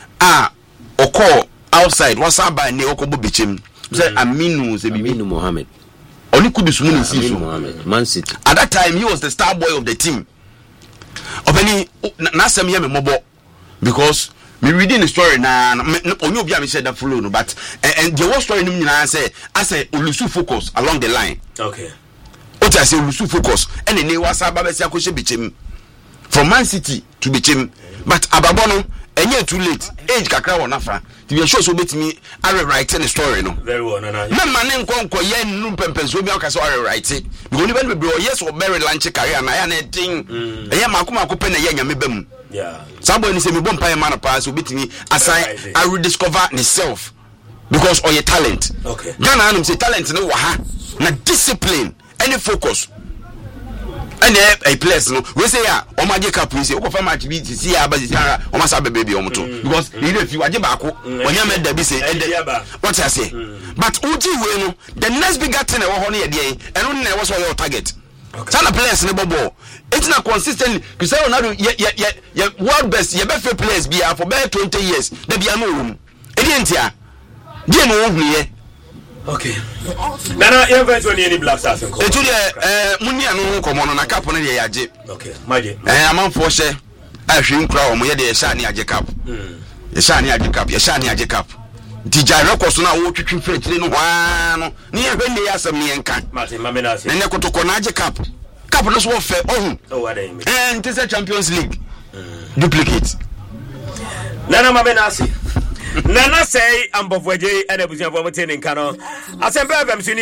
Speaker 2: oko outside what's up by ne okobo bichim say Aminu
Speaker 6: Mohammed
Speaker 2: only could be someone in
Speaker 6: Mohammed Man City
Speaker 2: at that time he was the star boy of the team obeni na sem here me mobo because me reading the story na only obi am said that follow no but and the whole story nim nyina say I say ulusu focus along the line
Speaker 3: okay
Speaker 2: what I say ulusu focus and ne wasa ba se akoshe bichim from Man City to bichim but ababono enye too late age kakra wona fa ti be show so betimi are writing the story no
Speaker 3: very well na
Speaker 2: mane nkonko ye nnu pempenso bi aka so are writing because ni be be yes or very lunch career na ya na tin enye makoma pe na ye nyame bam
Speaker 3: yeah
Speaker 2: somebody ni say me bompa man pa so betimi assign I rediscover himself because of your talent
Speaker 3: okay
Speaker 2: Ghana anum say talent no wa ha na discipline any focus and a place no we say ya o ma je cap we say o ko fa match bi see ya ba see o ma sa bebe bi o moto because you know if you aje baako onya me da bi say what I say but uji we no the next bigger thing e wo ho no ye dey eno na e wo so your target sana players ne bobo it's not consistently Cristiano Ronaldo ye world best ye be fair players bi for be 20 years da bi anu room e dey ntia dey no wo hu ye
Speaker 3: okay nana event when any Black Stars nko
Speaker 2: etu de muni anu nkomo no na cap no de yaje
Speaker 3: okay maje
Speaker 2: amanfo hye ahwe nkura o mo ye de sha ne yaje cap ye sha ne yaje cap ye sha ne yaje cap DJ records na wo twitwi fetire no hwa no ne ye hwenne ya asem ne enka
Speaker 3: Martin Mamenasi
Speaker 2: ne kotoko na yaje cap no so fe ohun
Speaker 3: what I mean
Speaker 2: it is a Champions League duplicate
Speaker 3: nana Mamenasi Nana say ambofweje and ebusia for mutene nkano asembe fm suni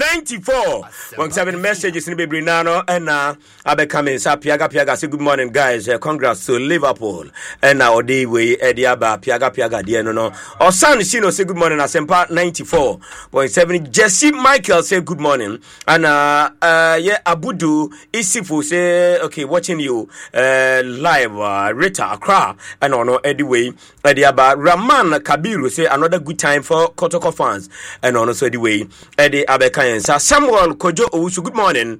Speaker 3: 94.7 messages ni bebre nano and abekame sa piaga say good morning guys congrats to Liverpool and now odi we ediaba piaga de no Osan Shino say good morning asempa 94.7 Jesse Michael say good morning and yeah Abudu Isifu say okay watching you live Rita Accra and no anyway ediaba Raman Kabiru say another good time for Kotoko fans and also the way Eddie Abekayensa Samuel Kojo Owusu good morning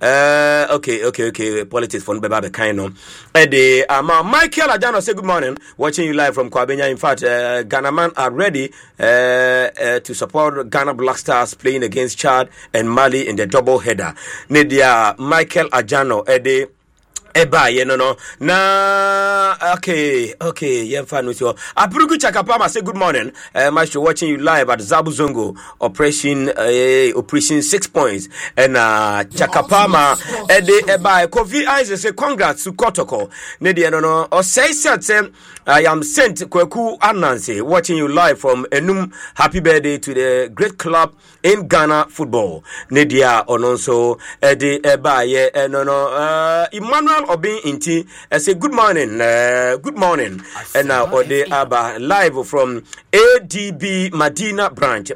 Speaker 3: okay politics for Baba Abekayeno Eddie Michael Adano say good morning watching you live from Kwabenya in fact Ghana man are ready to support Ghana Black Stars playing against Chad and Mali in the double header Nedia Michael Adano Eddie Eba no na okay yemfa no so Apurugu Chakapama say good morning master watching you live at Zabu Zongo operation 6 points and Chakapama Eba Kofi Isaac say congrats to Kotoko Nedi no or say I am sent Kweku Anansi watching you live from Enum happy birthday to the great club in Ghana football Nedia Ononso Eba no Emmanuel Paul Obin Inti, I say good morning, and now Ode Abba live from ADB Medina branch,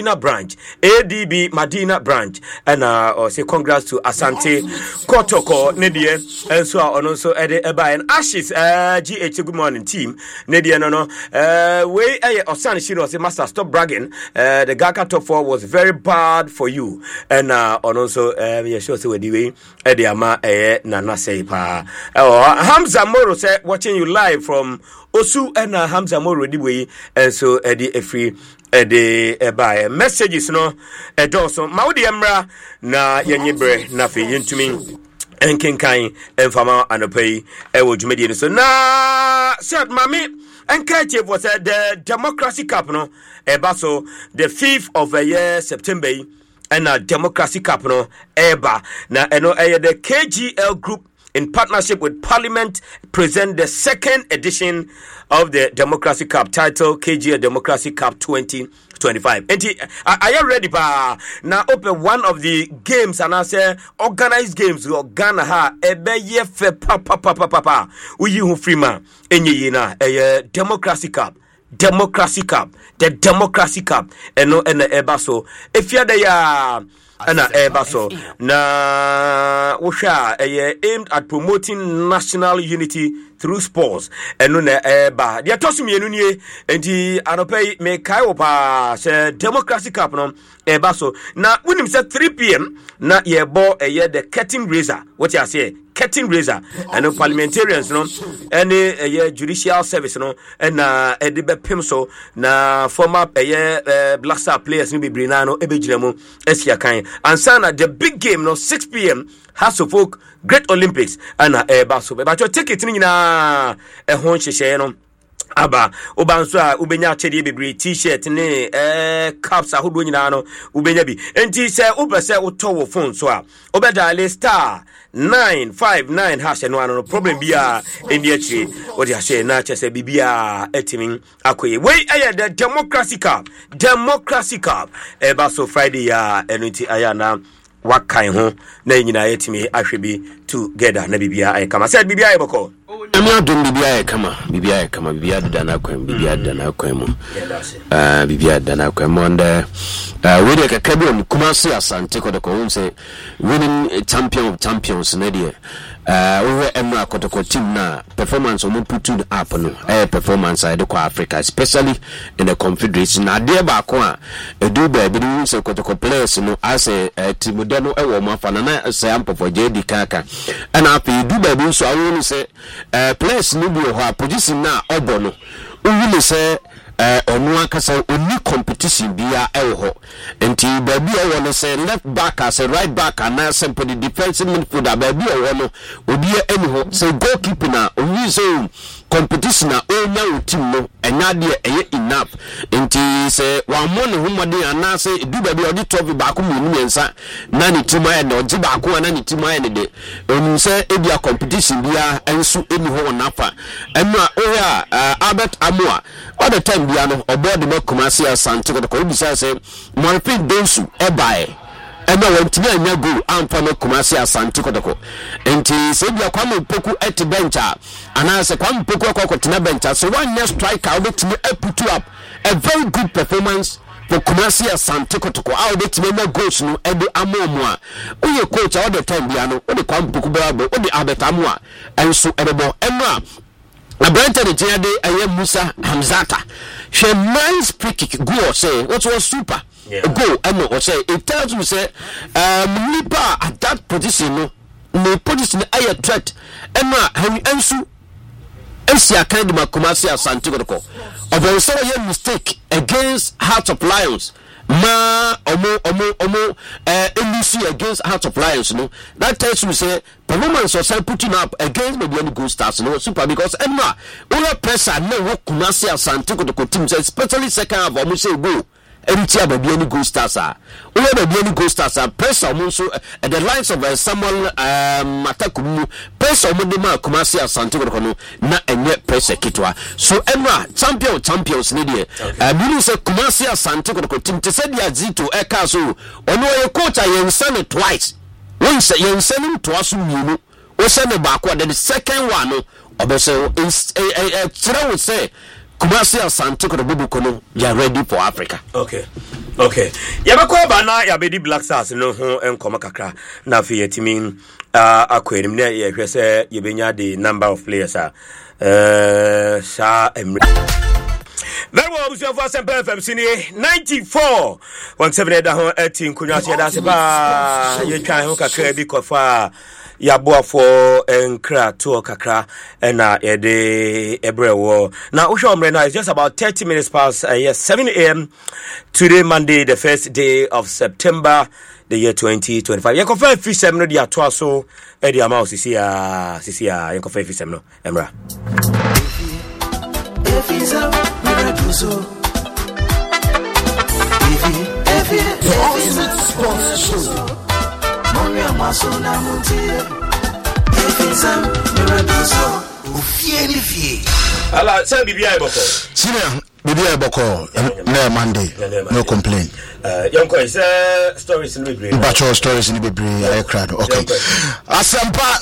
Speaker 3: ADB Medina branch, and say congrats to Asante Kotoko Nedia, and so on also Ede Eba and Ashes, GH good morning team, Nedia no, way Osan Shiro say master stop bragging, the Gaka top 4 was very bad for you, and on also sure say the way Ede Ama Nana say pa, Hamza Moro say watching you live from Osu and Hamza Moro the way, and so Eddie free Eddie by messages no Edorso Maudi Emra na Yanyibre Nafi Yintumi Enkinkai Enfama Anopai Ewo Jumedi so na said Mami Enkache was the Democracy Cup no Ebaso the 5th of September and Democracy Cup no Eba na eno the KGL Group in partnership with Parliament present the second edition of the Democracy Cup titled KGL Democracy Cup 2025. And are you ready pa? Now open one of the games and I say organized games we Ghana ha ebe ye fe pa uyi hu frima enye na Democracy Cup. The Democracy Cup eno eba so if you there ya ana ebaso na wosha aimed at promoting national unity through sports eno na eba dia tosumienu nie enti anopai me kai opa se Democracy Cup no ebaso na wunim se 3 p.m. na yebo the curtain raiser what you say curtain raiser and parliamentarians no any judicial service no and edibe pimso na former Black Star players ni bebrina no ebejinamo esia kan ansana the big game no 6 p.m. House of Folk Great Olympics and baso but your ticket ni na ho nhyehyɛ no aba obanso a ubenya chede bebre t-shirt ne caps ahodo nyina no ubenya bi enti se ubese utowo phone so a obedale star 959 hash no problem bia endi achi odi ahye na chese bibia etimin akoye we the Democracy Cup baso Friday ya enunti ayana wakan ho na nyina yetimi ahwebi together na bibia ay kama said bibia eboko
Speaker 6: Amia dum bibia kama bibia dana kwem bibia dana kwem onda we dey kakabio Kumasi Asante Kotoko say winning champion of champions na dey over Emra Kotoko team na performance on put up no performance I dey Africa especially in the confederation na dey ba ko a edu ba bi ni say Kotoko players no as team de no e wo ma fa na say ampo for JD Kaka and afi edu ba bi so awu say players no bi ho position na obo no uwi say onu akasa oni competition bia ewo enti baby ewo no say left back as a right back and na simple the defensive midfielder baby ewo no obi eni ho say goalkeeper na oni say competition na onya team no enya de enough enti say wa mo ne humode ana say du baby odi trophy back mu ni ensa na ni team aye na oji back na ni team aye ne de onu say ebia competition bia enso eni ho nafa emra oya Albert Amoa all the time biano oboard the Kumasi Asante Kotoko bi say Morpin Densu ebae ena wantimi anya goal amfa no Kumasi Asante Kotoko enti se bia kwame poku at bench ana se kwame poku akotena bench so one next striker obetimi put up a very good performance for Kumasi Asante Kotoko obetimi na goals no ebe amomu a oye coach all the time biano o de kwame poku babo o de Albert Amoa enso edebo emra Abrante de Tiade aye Musa Hamzata. She nice free kick go say what was super. Go and say it tells you say Nipa at that position no position aye threat. Emma Henry Ensu Esia kind of Kumasi Asante Kotoko. Of also a mistake against Hearts of Lions. Ma omo NBC against Hearts of Lions no that tells you say performance was putting up against maybe Gold Stars no super because Emma all pressure no work Kumasi Asante Kotoko team especially second half omo say go Eritia baby any Gold Stars all baby any Gold Stars pressure omo so at the lines of Samuel Matakumu pressure omo de ma Kumasi Asante Kotoko no na enye pressure kitwa so Emma champions ni dey meaning say Kumasi Asante Kotoko team te said ya zito eka so ono ye coach yense ne twice when say yense nim to aso mienu we say me back one the second one no obese tire we say Kumasi Asante ko bubu kono ya ready for Africa.
Speaker 3: Okay. Yabako ba na yabedi Black Stars no ho enkoma kakra na fe yetimi akwenim na ye hwese yebenya the number of players sha emre. Very well, we have Semper FM Cine 94.7 da ho 18 kunwa se da se ba ye twan ho kakra bi kofa yabua for enkra to kakra na yede ebrewo na usho mre now it's just about 30 minutes past 7 a.m. today, Monday, the first day of September, the year 2025. You confirm free seminar the atwaso e the amount sisia you confirm free seminar emra
Speaker 5: the ultimate sports show.
Speaker 3: ala say bibia eboko
Speaker 1: senior bibia eboko na Monday no complain
Speaker 3: yanko is stories in Bibre
Speaker 1: Bacho stories in Bibre I cried okay Asempa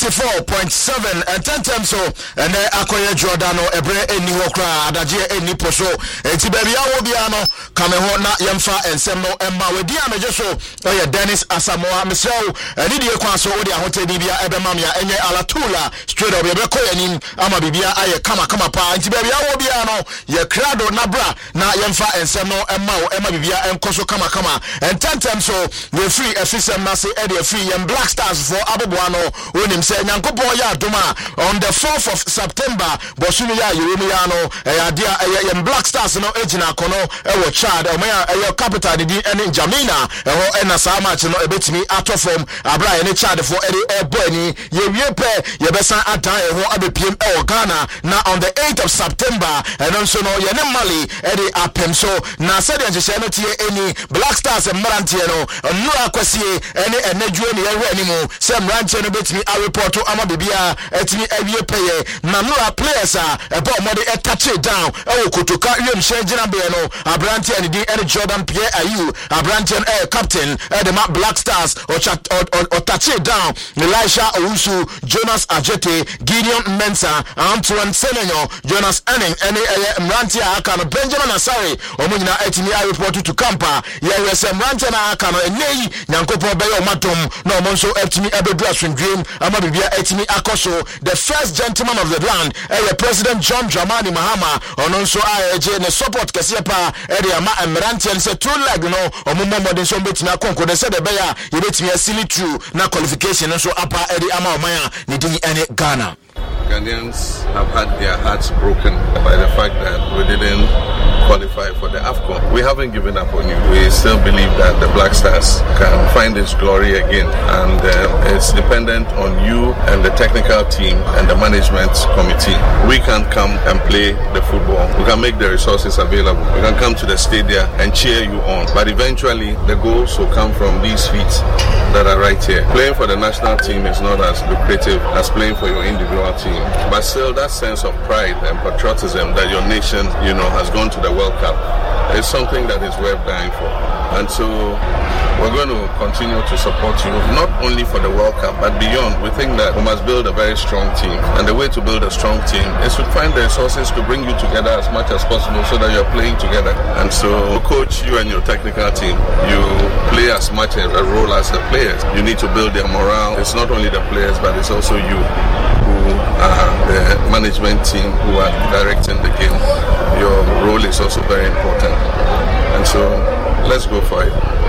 Speaker 1: 94.7 and 10 times so and akoye Jordano ebre eni ho kra adaje eni poso enti baby awo bia no kame ho na yemfa ensem no emma wedi ameje so oye Dennis Asamoah mesel eni die kwa so odi ahotedi bia ebe mam ya enye alatula straight up ebe ko yanim ama bibia aye kama pa enti baby awo bia no ye krado nabra na yemfa ensem no emma wo emma bibia enkoso kama and 10 times so we free efisem na say e dey free yem Black Stars for aboboano onim say nyankopon ya adoma on the 4th of September bosunu ya yirumi ya no ya dia yem Black Stars no ejina kono e wo Chad o ya e capital di ene Jamina e ho e na sa match no ebetimi atofom abra ene Chad for e boy ni ye wie pe ye besan adan e ho abepiem e wo Ghana na on the 8th of September and also no ye ne Mali e dey apem so na said the je no tie eni Black Stars and Marantie no nura kwasie ene enadwo ne yewe animu se Marantie no betimi a report ama bibia etimi awie peye na nura players ebo mode touch it down e kotoka yem shegina be no Abrantie ne di Jordan Pierre Ayew Abrantie captain the Black Stars or touch it down Elisha Owusu Jonas Ajete Gideon Mensah Antoine Semenyo Jonas Anning ene Marantie aka no Benjamin Asare omunyina etimi a report to Kampa ye sem rante na aka no enei nyankopon be yo matom na omonso etimi ebedu asundwem ama bibia etimi akoso the first gentleman of the land President John Dramani Mahama ononso aje ne support kese pa ama emerante en se true leg no omummo modern so betimi akonko de se de be ya ye betimi asili true na qualification so apa ama omanya ne din ene Ghana.
Speaker 7: Ghanaians have had their hearts broken by the fact that we didn't qualify for the AFCON. We haven't given up on you. We still believe that the Black Stars can find its glory again, and it's dependent on you and the technical team and the management committee. We can come and play the football. We can make the resources available. We can come to the stadium and cheer you on. But eventually, the goals will come from these feet that are right here. Playing for the national team is not as lucrative as playing for your individual team. But still, that sense of pride and patriotism that your nation, has gone to the World Cup is something that is worth dying for. And so we're going to continue to support you, not only for the World Cup, but beyond. We think that we must build a very strong team. And the way to build a strong team is to find the resources to bring you together as much as possible so that you're playing together. And so, coach, you and your technical team, you play as much a role as the players. You need to build their morale. It's not only the players, but it's also you who are the management team who are directing the game. Your role is also very important. And so, let's go for it.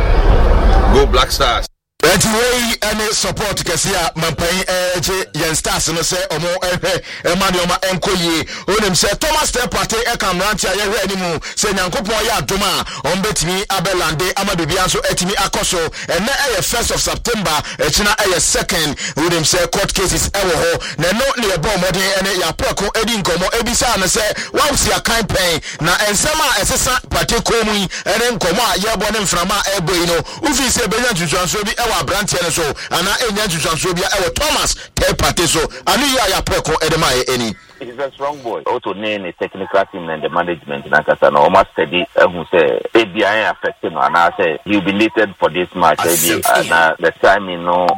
Speaker 7: Go Black Stars.
Speaker 1: Anyway, any support kesia mampai yen stars no say omo emanioma enkoyi onim say Thomas Partey ekamrantia ye hwe animu say nyankopon ya adoma on betimi abelande ama bibia so etimi akoso ene 1st of September echina 2nd onim say court cases ewo ho na no ne ebo modern ene ya prako edi nkomo ebisa na say wawsi a campaign na ensema esesa Partey komu ene nkomo a ye bo ne mframa ebo yi no ufi say benya tutuanso bi Abrantie ne so ana enya tutuanso bia Thomas Partey so anu ya preko edema eni
Speaker 4: he's a strong boy. Also, name the technical team and the management. And I said, no, must study. Who say ABI affected him, and I say he'll be needed for this match. And the time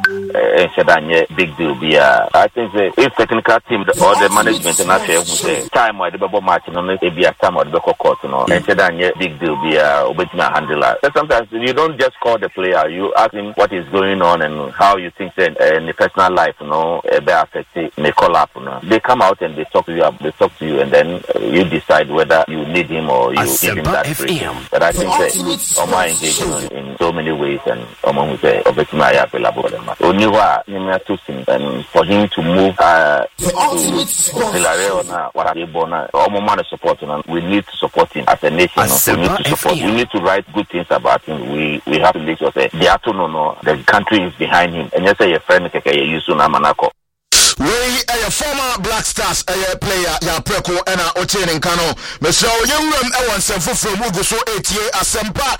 Speaker 4: big deal. I think if technical team or the management and I say who say time where the bubble match and only ABI time or the bubble court, and big deal. Handler. Sometimes you don't just call the player. You ask him what is going on and how you think that in the personal life, affected may call up. They come out and they talk to you. They talk to you, and then you decide whether you need him or you give him that break. But I think that Omar engaging in so many ways, and Omar will say, "Obviously, I available for them." Only and for him to move to Villarreal now, what are they born? Omar support him. We need to support him as a nation. We need to support. We need to write good things about him. We have to make sure that the country is behind him. And yes, your friend Yusuna Manako.
Speaker 1: We a former Black Stars player ya preko ena Otiene Nkano. Mr. Oyunrem ewan semfo from Uguso 88 Asempa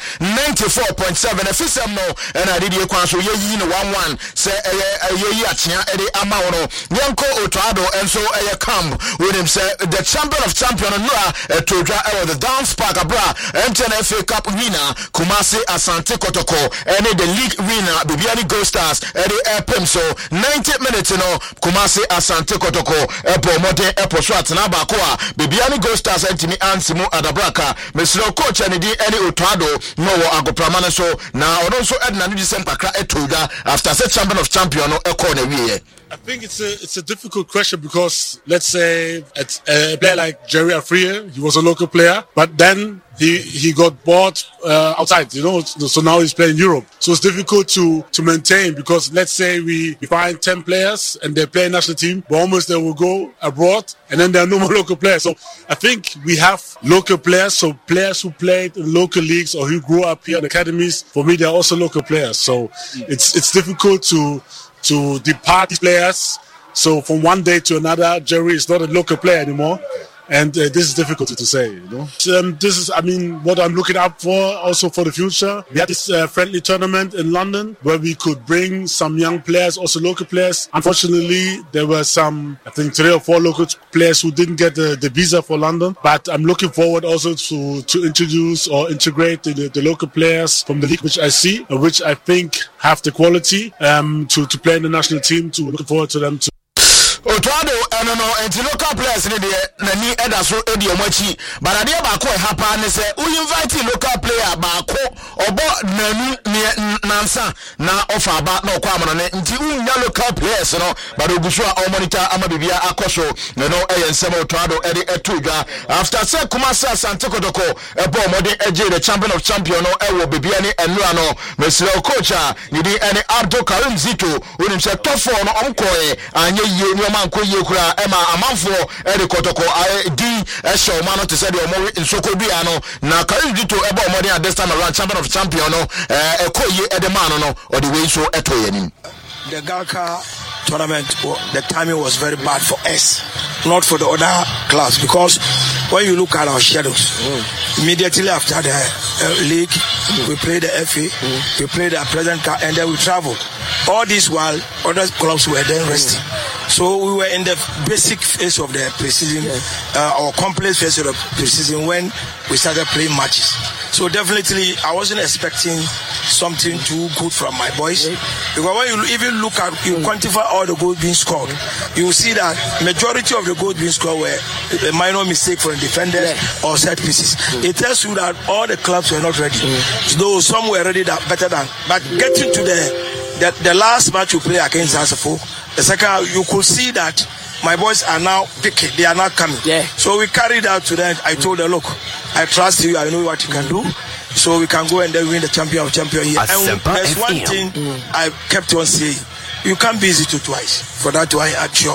Speaker 1: 94.7 efisem no ena didi kwanso yeyi no 11 se yeyi atia ede amawono Nyanko Otoado enso camp with him say the champion of champion no todra the dance park abra MTN FA Cup winner Kumasi Asante Kotoko ene the league winner Bibiani Gold Stars ede pem so 90 minutes Kumasi Asante Kotoko epo modern epo so atena ba ko a Bibiani Gold Stars entimi ansimu adabraka mesro coach ene di ene Otoado no wo agopramane so na ono so edna no disem kakra etoda after say champion of champion no ekọ na wiye.
Speaker 8: I think it's a difficult question because let's say a player like Jerry Afriyie, he was a local player, but then he got bought outside, so now he's playing in Europe. So it's difficult to maintain because let's say we find 10 players and they play national team, but almost they will go abroad and then there are no more local players. So I think we have local players, so players who played in local leagues or who grew up here in academies, for me they're also local players. So it's difficult to depart these players. So from one day to another, Jerry is not a local player anymore. And this is difficult to say, this is, what I'm looking up for also for the future. We had this friendly tournament in London where we could bring some young players, also local players. Unfortunately, there were some, I think 3 or 4 local players who didn't get the visa for London. But I'm looking forward also to introduce or integrate the local players from the league, which I see, which I think have the quality to play in the national team. Looking forward to them too.
Speaker 1: Otoado no enti local players ni de nani eda so edi omachi barade ba ko hapa ne se we invite local player ba ko obo nanu nansa na offer ba na okwa amano ne nti unya local players no but oguso a monitor amabibia akoso no ensem Otoado edi etudwa after say Kumasi Asante Kotoko ebo modern eje the champion of champion no ewo bibia ni enura no mesle coach a ni di ene Abdul Karim Zito wonim se tofo no omkoe anye ye manko ye kura ema amanfo ere Kotoko di show man to say the omo nsokobia no na Karim Zito ebo omode at this time around champion of champion no ekoye edemano no or the way so etoyenim.
Speaker 9: The Galka tournament, the timing was very bad for us, not for the other clubs, because when you look at our schedules, immediately after the league, we play the FA, we play the present cup, and then we travel. All this while other clubs were then resting. So we were in the basic phase of the pre-season, or complex phase of the pre-season when we started playing matches. So definitely, I wasn't expecting something too good from my boys. Because when you even look at, you quantify all the goals being scored, you will see that majority of the goals being scored were a minor mistake from the defenders or set pieces. It tells you that all the clubs were not ready. Though some were ready better than. But getting to the last match you play against Asafo, the second, you could see that my boys are now picking, they are not coming. So we carried out to them. I told them, look, I trust you, I know what you can do. So we can go and then win the champion of champion here. And there's one thing I kept on saying, you can't be Zito twice. For that I am sure.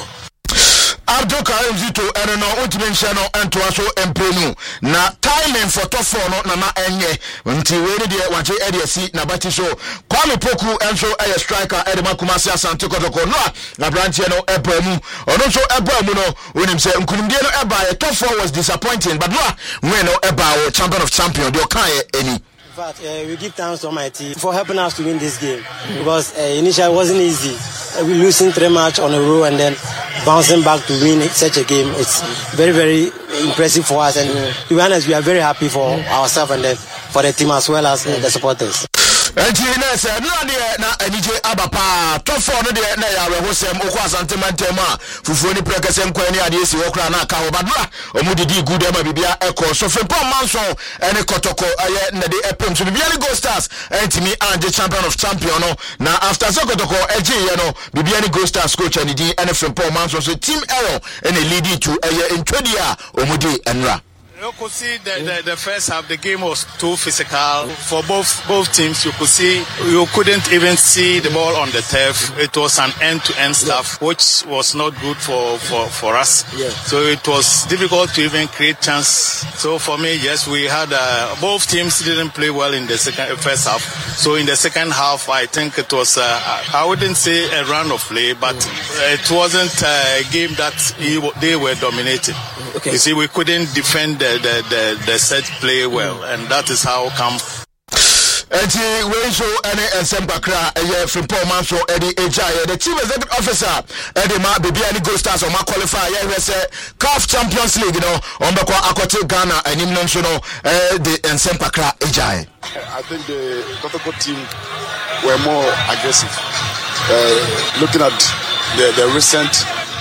Speaker 1: Abdul Karim Zito no ultimate no ento aso empenu na timing for top 4 no na enye nti we ne de wache edesi na bati so Kwame Poku enso striker Edema Kumasi Asante Kotoko no branch no ebamu ono so ebamu no wonim se nkunimdie no eba top 4 was disappointing but no when no eba champion of champion de okan any.
Speaker 10: In fact, we give thanks to my team for helping us to win this game because initially it wasn't easy. We losing 3 matches on a row and then bouncing back to win such a game. It's very, very impressive for us. And to be honest, we are very happy for ourselves and then for the team as well as the supporters.
Speaker 1: Engineers, no idea na NJ Abapa. Top 4 no de na ya rehosem okwa santementema. Fufuo ni prekasem kwani adesi okra na ka obadra. Omudidi good ema bibia eko. So Frimpong Manson ene kotoko aye na de epem so bibia ni Gold Stars entimi anje champion of champion no. Na after so kotoko eji ye no bibia ni Gold Stars coach and di ene Frimpong Manson so team error ene lead to aye intwedia omudi enra.
Speaker 11: You could see the first half, the game was too physical for both teams. You could see, you couldn't even see the ball on the turf. It was an end-to-end stuff, which was not good for us. Yeah. So it was difficult to even create chance. So for me, yes, we had both teams didn't play well in the first half. So in the second half, I think it was I wouldn't say a run of play, but it wasn't a game that they were dominating. Okay. You see, we couldn't defend the set play well, and that is how come.
Speaker 1: We show any Sempakra, Frimpong Manson, Eddie Ejaya, the chief executive officer, Eddie Ma, Bibiani Gold Stars, or Ma qualify, CAF Champions League, on the Akote Ghana, and in National, the Sempakra Ejaya.
Speaker 12: I think the Kotoko team were more aggressive. Looking at the recent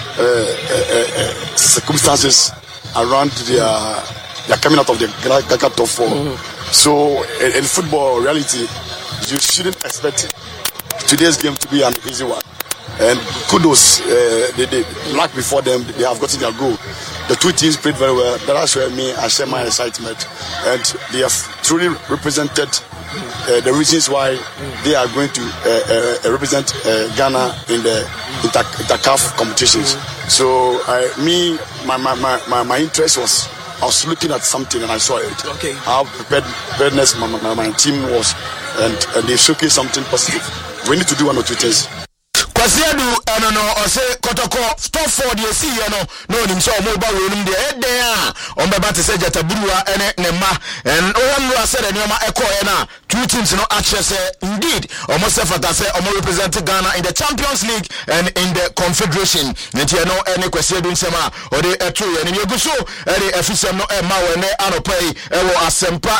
Speaker 12: circumstances around their coming out of the GACA top 4. So in football reality, you shouldn't expect today's game to be an easy one. And kudos, they like before them, they have gotten their goal. The two teams played very well. That's where I share my excitement. And they have truly represented the reasons why they are going to represent Ghana in the CAF competitions. So my interest was, I was looking at something and I saw it. Okay. How preparedness my team was, and they showcased something positive. We need to do one or two things.
Speaker 1: Kwasiadu no ose kotoko top 4 de si ye no nim so mo ba we nim de eden on be ba te se jataburuwa ene ne ma and oyamru said any ma ekoye na two teams no actually say indeed almost fata say omo represent Ghana in the Champions League and in the Confederation nti no ene Kwasiadu nsema ode eto ye ne yeguso ene afisem no e ma we ne anopai e wo Asempa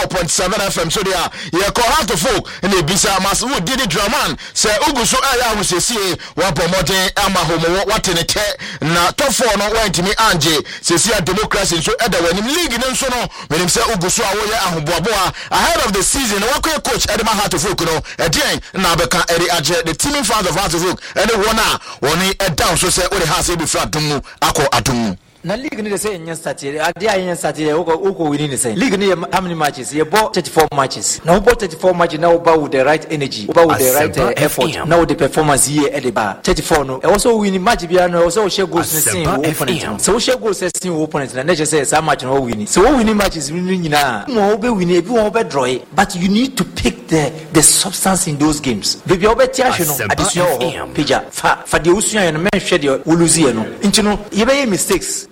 Speaker 1: 94.7 FM so dia ye ko have to folk and e bisa mas wo didi draman say uguso aya hu see one promoting ama homo what in it na top 4 no went me anje see democracy so eda when league no so no when him say uguso awoye ahoboaboa ahead of the season what coach Edema Heart of Oak no edien na beka eri age the team fans of Heart of Oak and one e down so say we has e be flat dumu akọ adumu
Speaker 13: na league ni say nya start ade ayen start uko winning the same league ni how many matches you bought 34 matches now bought 34 matches now about with the right energy about with the right effort now the performance here at the bar 34 no also winning match bia no also share goals in same opponent so share goals in same opponent na just say some match no winning so winning matches winning nyina mo be winning be won be draw but you need to pick the substance in those games baby obeti ahwe no addition pija fa de usua no men hwe de uluzie no nti no ye be mistakes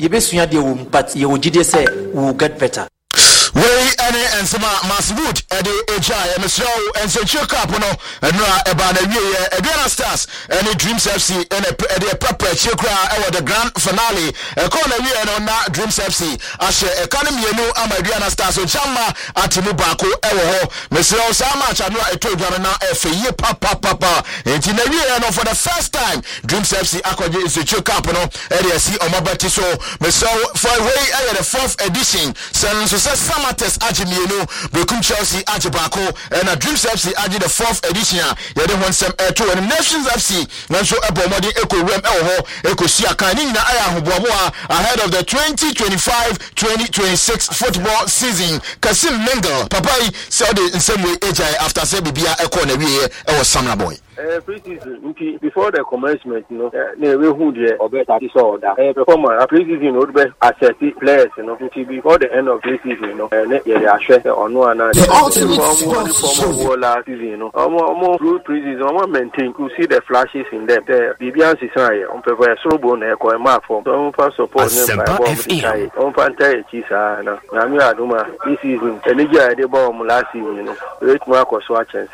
Speaker 13: but you will say we will get better.
Speaker 1: We and some Maswood at the Ejai and Mr. and Central Cup no and about a year Ghana Stars and the Dreams FC and a proper chikra over the grand finale a corner year on that Dreams FC Ashe economy no Ghana Stars so Chama Atimu Bako ewo Mr. Osama Chanwa told you now a year papa and in a year no for the first time Dreams FC akwaje Central Cup no area see Omabati so Mr. for way the 4th edition so Matters Ajimieno, Bekum Chelsea Ajibako, and a Dreams FC Aji the 4th edition. You don't want some to and Nations FC. Nanso Ebomodi Eko Rem Elho, Eko Siakani na Aya Huboa ahead of the 2025-2026 football season. Kasim Mengel, Papai said in some way Ejai after Sebia Eko Newe, Ewa Samna Boy.
Speaker 14: Pre-season, before the commencement, we who the Obeta disorder. Performer, pre-season would be assess players, before the end of pre-season, or no another. Last season, almost through pre-season, maintain to see the flashes in them. The BBN Society, on paper, so bone, a mark for some support, on Fanta Chisa, and Aduma, this season, the Niger, the bomb last season, Rich Marcos watching.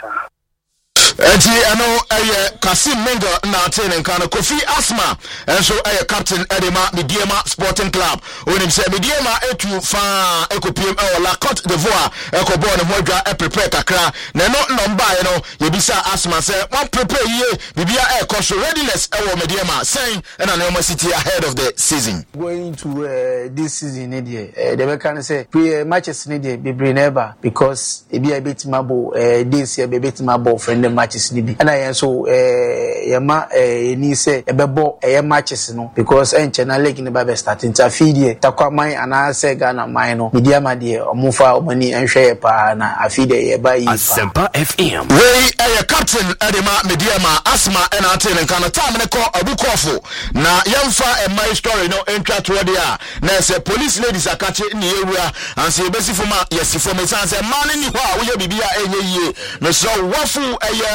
Speaker 1: Enti eno Kasim Mengo na ten en kana Kofi Asma enso captain Edema Mediema Sporting Club onim se Mediema etu fa ekopiem La Côte d'Ivoire ekobon ne hodwa prepare kakra na no number yebisa Asma se one prepare ye bibia so readiness Mediema saying na City ahead of the season
Speaker 15: going to this season they can say pre matches be never because e be a bit mabo this year be bit mabo friend matches ni bi na yen so yema ni say ebebo matches no because enchena league ni ba be starting ta feed takwaman ana say Ghana man no Mediema de omufa omani enhwe pa na afide ye ba yi
Speaker 1: Asempa FM we captain Edema Mediema Asma na ten kan time ne ko abukofo na yemfa my story no entwa to there na say police ladies akache ni ewura and say besifo ma yesifo me say man ni ho a wo ye bibia enye yie me so wafu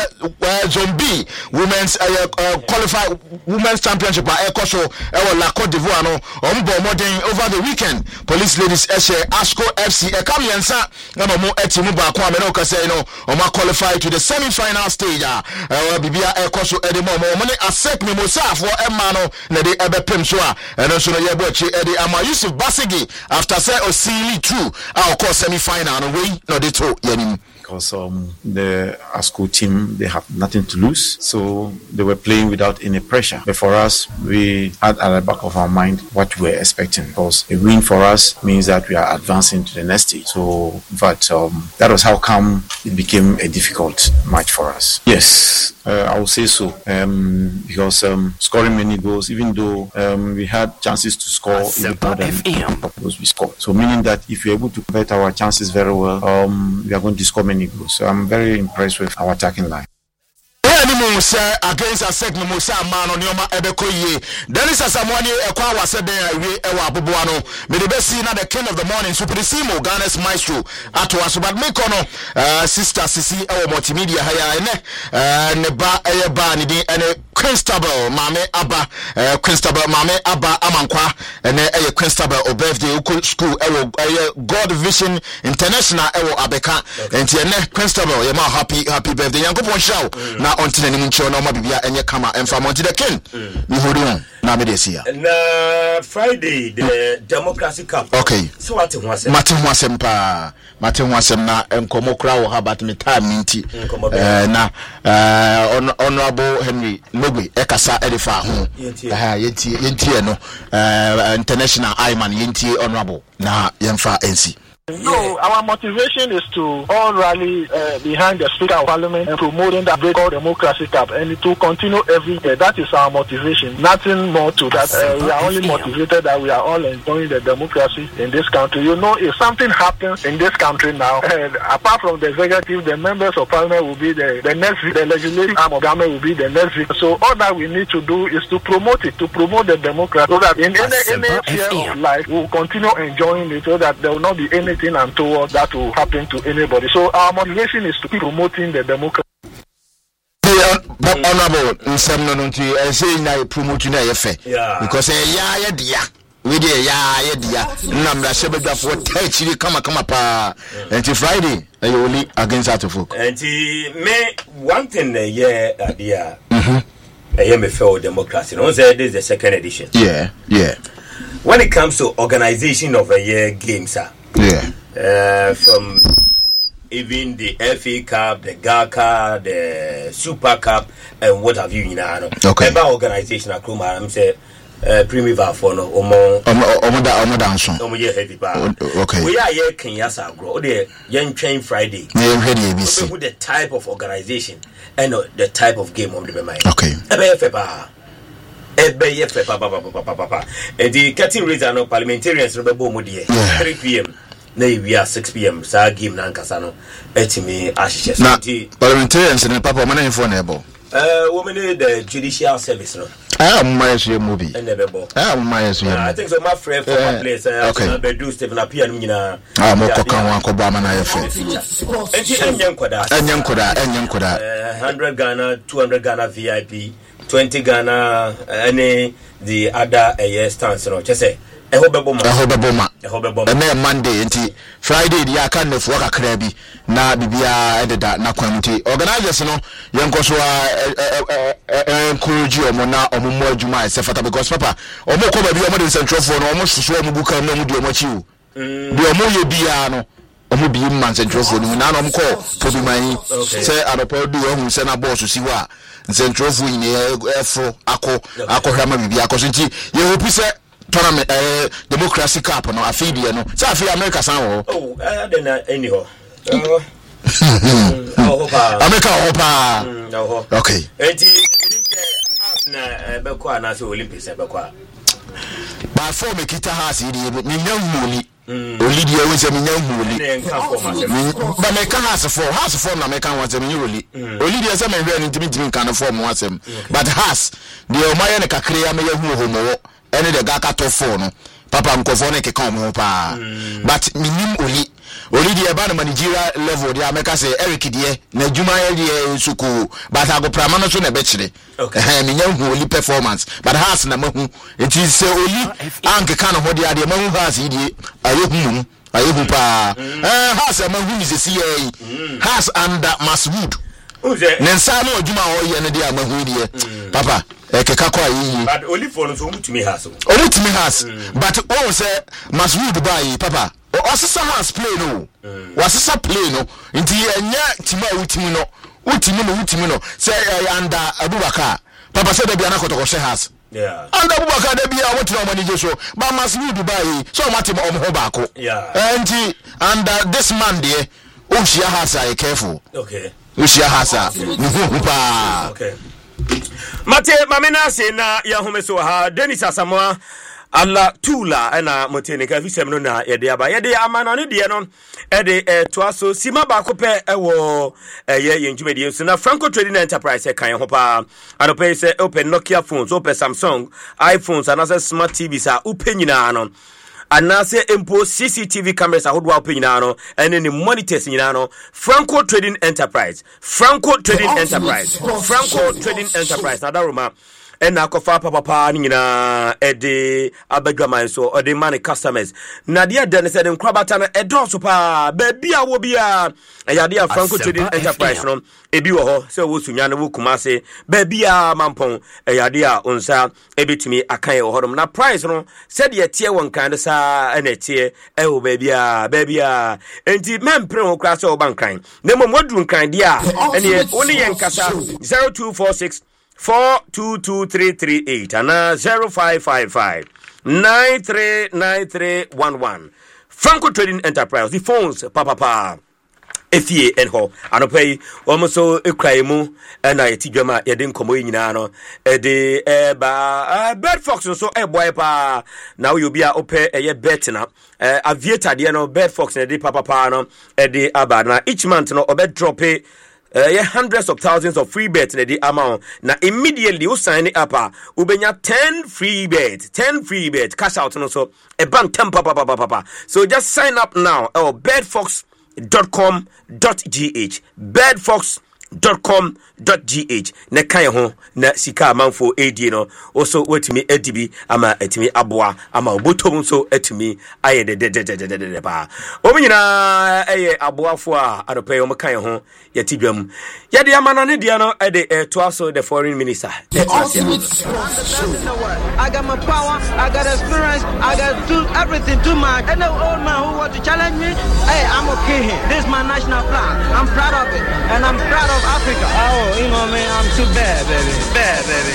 Speaker 1: zombie women's qualified women's championship ekoso La Côte d'Ivoire no modern over the weekend police ladies Asco FC Kamiensa na mo etimu ba kwa me no ka say no qualify to the semi-final stage bibia ekoso edemo mo ne accept me mosafo emma no na de ebepem so eno so no ye bo chi edi ama Yusuf Basigi after say Osili 2 semi-final no we no de to yanim
Speaker 16: because the ASCO team, they have nothing to lose, so they were playing without any pressure. But for us, we had at the back of our mind what we were expecting, because a win for us means that we are advancing to the next stage. So, but that was how come it became a difficult match for us. Yes, I would say so, because scoring many goals, even though we had chances to score even more than those we scored. So meaning that if we're able to convert our chances very well, we are going to score many goals. So I'm very impressed with our attacking line.
Speaker 1: Against a segment Musa man on Yoma Ebekoye. Dennis Asamwani Ekwa Wasede Ewa Bubuano. May the best na the king of the morning, Superissimo, Ghana's maestro. Atwaso but Mekono, sister Sisi Ewa Multimedia Haya Neba Eyeba Nidi and Constable Mame Abba Constable Mame Abba Amankwa and a Constable or birthday school God Vision International Ewo Abeka and Tiene Constable Yama happy birthday Yanko show now on to the Nimuncho no Mabia and Yakama and from Monty the King. You hold on now this year. And
Speaker 3: Friday the Democracy Cup.
Speaker 1: Okay.
Speaker 3: So what was
Speaker 1: Martin Wasempa Martin Wasem and Komokra or Habat Mita Minty na Honorable Henry Nobi Ekasa Edifa Yenti no International Iman Yenti Honorable na Yemfa NC.
Speaker 17: No, our motivation is to all rally behind the Speaker of Parliament and promoting the Break-All Democracy Cup and to continue every day. That is our motivation. Nothing more to that. We are only motivated that we are all enjoying the democracy in this country. You know, if something happens in this country now, apart from the executive, the members of Parliament will be the next week, the legislative arm of government will be the next week. So all that we need to do is to promote it, to promote the democracy, so that in any sphere of life, we will continue enjoying it, so that there will not be anything untoward that will happen to anybody. So our motivation is to keep promoting the democracy.
Speaker 1: Honorable, I say now promoting because we did Namra Sebeda for Techi come pa until Friday only against out of folk.
Speaker 3: And me one thing idea AMFL democracy. No say this is the second edition.
Speaker 1: Yeah.
Speaker 3: When it comes to organization of a year games, from even the FA Cup, the GACA, the Super Cup, and what have you, okay. About organization, I'm say Primiva for no okay. We are here Kenyasa grow the young train Friday. With the type of organization and the type of game on the mind.
Speaker 1: Okay.
Speaker 3: And the cutting reason of parliamentarians Robo Modi 3 p.m. We are 6 p.m. Sa game Nankasano. Etime Ashes.
Speaker 1: Parliamentarians and Papa Mana for Nebo.
Speaker 3: Women the judicial service, no.
Speaker 1: My movie.
Speaker 3: And never bought.
Speaker 1: My
Speaker 3: I think so. My friend from my place. Okay. Bedu Stephen appear. Mina.
Speaker 1: Moko Kobama na yefe.
Speaker 3: And young koda. 100 Ghana, 200 Ghana VIP, 20 Ghana. Any the other stance. No, just say. I hope Monday until Friday the account of work crabby na bibia edda na kwamti organizers no yenkoso encourage you na omumo adwuma esefata because papa omo ko ba bi omo de central for no omo susu omo buka na omo di omo chiu bi omo ye bia no omo bi man central for no na omo ko fobi man say adopo du ohun se na boss si wa central for ni efro akọ hama bibia akọ nti ye hope say tournament democracy cup no afidie no say afi America san wo then anyhow America hopa okay enti na bekwa na so Olympics bekwa ba for me kita has idi mi nyamuli olidi e wese mi nyamuli ba me ka has for na me kan wasem ni olidi e se me hwe ni ntimi kan form wasem but has the omaye ne kakre ya me yahu homo any the Gaka top 4 no papa nkofo ke kan mo pa but minim oli the eba na Nigeria level the America say Eric die na djuma ye suku but ago prama no so na be kire minyam oli performance but has na mahu it is say oli anke kan ho dia de mahu has die ayehu pa has mahu is see has under Maswood Nensa no adwuma ho ye ne dia mahu die papa keka kwa yi but only for no so mutumi has but oh say Maswood buy papa osisa has play no wasisa play no nti enya tima utimi no say under Abubakar papa say da bia na kotokoshe has under Abubakar da bia what no manage so but Maswood buy so matima omho baako nti under this man there o shia has I careful okay Ushia hasa pa okay Mate mamena se na ya homeso ha Dennis Asamoah ala tula na motene ka fisem no na yede aba yede amana ne de no ede to aso sima ba ko pe ewo ye njumedi so na Franco Trading Enterprise kan ho pa anope se open Nokia phones open Samsung iPhones and smart TVs a open nyina no anase empo CCTV cameras ahodwa open nyina no ene ni monitors nyina no Franco Trading Enterprise na daroma ena akofa papa nyina ede abadwaman so ode man customers na dia den se den krabata na edoso pa ba bia wo bia eyade a Franco Trading Enterprise no ebi wo ho se wo sunya na wo kumase ba bia mampon eyade a onsa ebetumi akan wo hodom na price no se de tie won kan sa ena tie e wo ba bia enti mempre ho kra se wo bankan na mom wadru kan dia ene woni yenkasa 0246 422338 and 0555 939311 Franco Trading Enterprise the phones papa efie enho anopay omoso ekraimu na yetidwama yede nkomo nyina no ede ba Bird Fox so boy pa na we obi a ope eye bet na aviator de no Bird Fox na de papa no ede aba na each month no obe drop hundreds of thousands of free bets in the amount. Now immediately you sign it up, ubenya 10 free bets, cash out and so a bank 10 papa. So just sign up now. bedfox.com.gh bedfox.com.gh na kan ho na sika manfo edi no also wetimi edibi ama etimi aboa ama obotom so etimi aye de ba omunyina eye aboafo a adope o kan ho yatidwam yade amana ne dia no ede to aso the foreign minister I got my power, I got experience, I got do everything too much. And the old man who want to challenge me, hey, I'm okay here. This is my national flag. I'm proud of it. And I'm proud of Africa. Oh, you know, man, I'm too bad, baby. Bad, baby.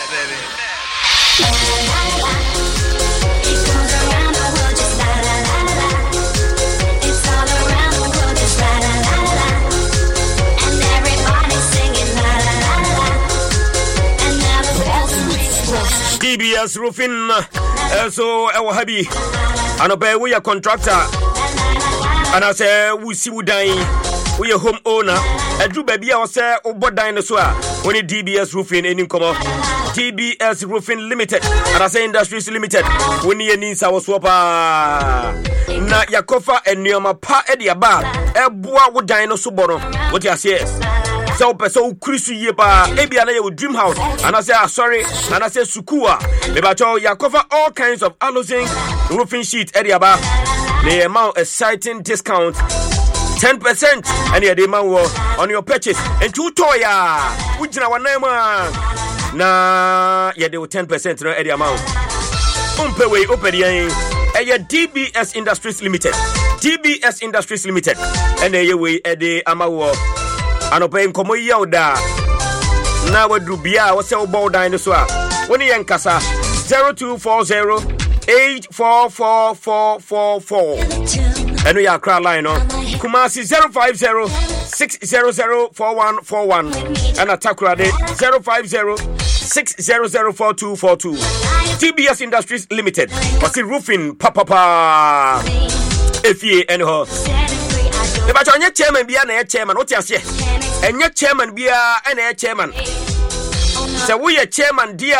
Speaker 3: It's all around the world, just la la la la. And everybody's singing la la la la. And now the TBS Roofing, so our hubby, and obey we are contractor, and I say we see we dying. We a home owner. A do baby, I say, oh, but dinosaur. When DBS Roofing in Incomo, DBS Roofing Limited, and I say Industries Limited, when you need our swapper. Na Yakofa and Nioma Pa Ediaba, Ebua would dino subono. What you say? So, Chrisu Yepa, Ebiana with Dream House, and I say, sorry, and I say, Sukua, Bebato, Yakofa, all kinds of alusing roofing sheet, Ediaba, the amount exciting discount 10%, and the amount on your purchase, and 2 toya, which is our name, na, yeah, they were 10% no Eddie amount. Umpewe, Opedian, and DBS Industries Limited, DBS Industries Limited, and a way Eddie Amawo. Anope nkomo yoda na wadubia wase obo dinosaur woni yankasa 0240844444 eno ya kra line no Kumasi 050-600-4141 and Atakrade 050-600-4242 TBS Industries Limited wasi roofing papa efie eno the Bachonia chairman be an chairman, what you say? And your chairman be an chairman. So we are chairman, dear.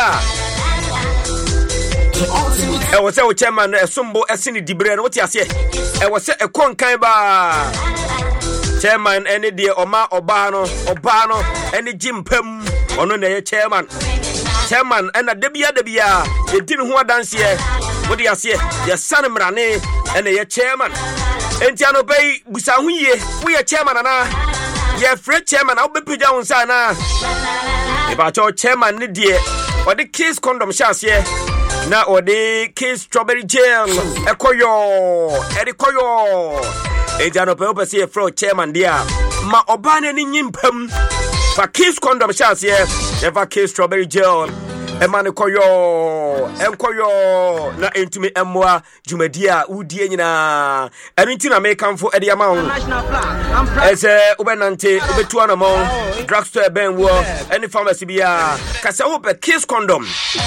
Speaker 3: I was our chairman, a Sumbo, a Sini Dibre, what you say? I was a Konkaiba chairman, any dear Oma Obano, any Jim Pem, or no chairman. Chairman, and a Debia, they didn't want to dance here. What do you say? Your son Mrane, and a chairman. Entiano Bay, Busahuye, we are chairman and yeah, Fred chairman, I'll be put down sana. About your chairman, Nidia, or the case condom shots here. Now, or the case strawberry jail, a coyo, Eddie Coyo. Entiano Papa say, Fro chairman, dear, Ma Obana Nimpem, for case condom shots here, never case strawberry jail. Emane koyo na entumi emwa jumedia udie nyina erinti na make am for edi amount ese ubenante ubetu anamo drugstore ben wo any pharmacy bia kasa ope kiss condom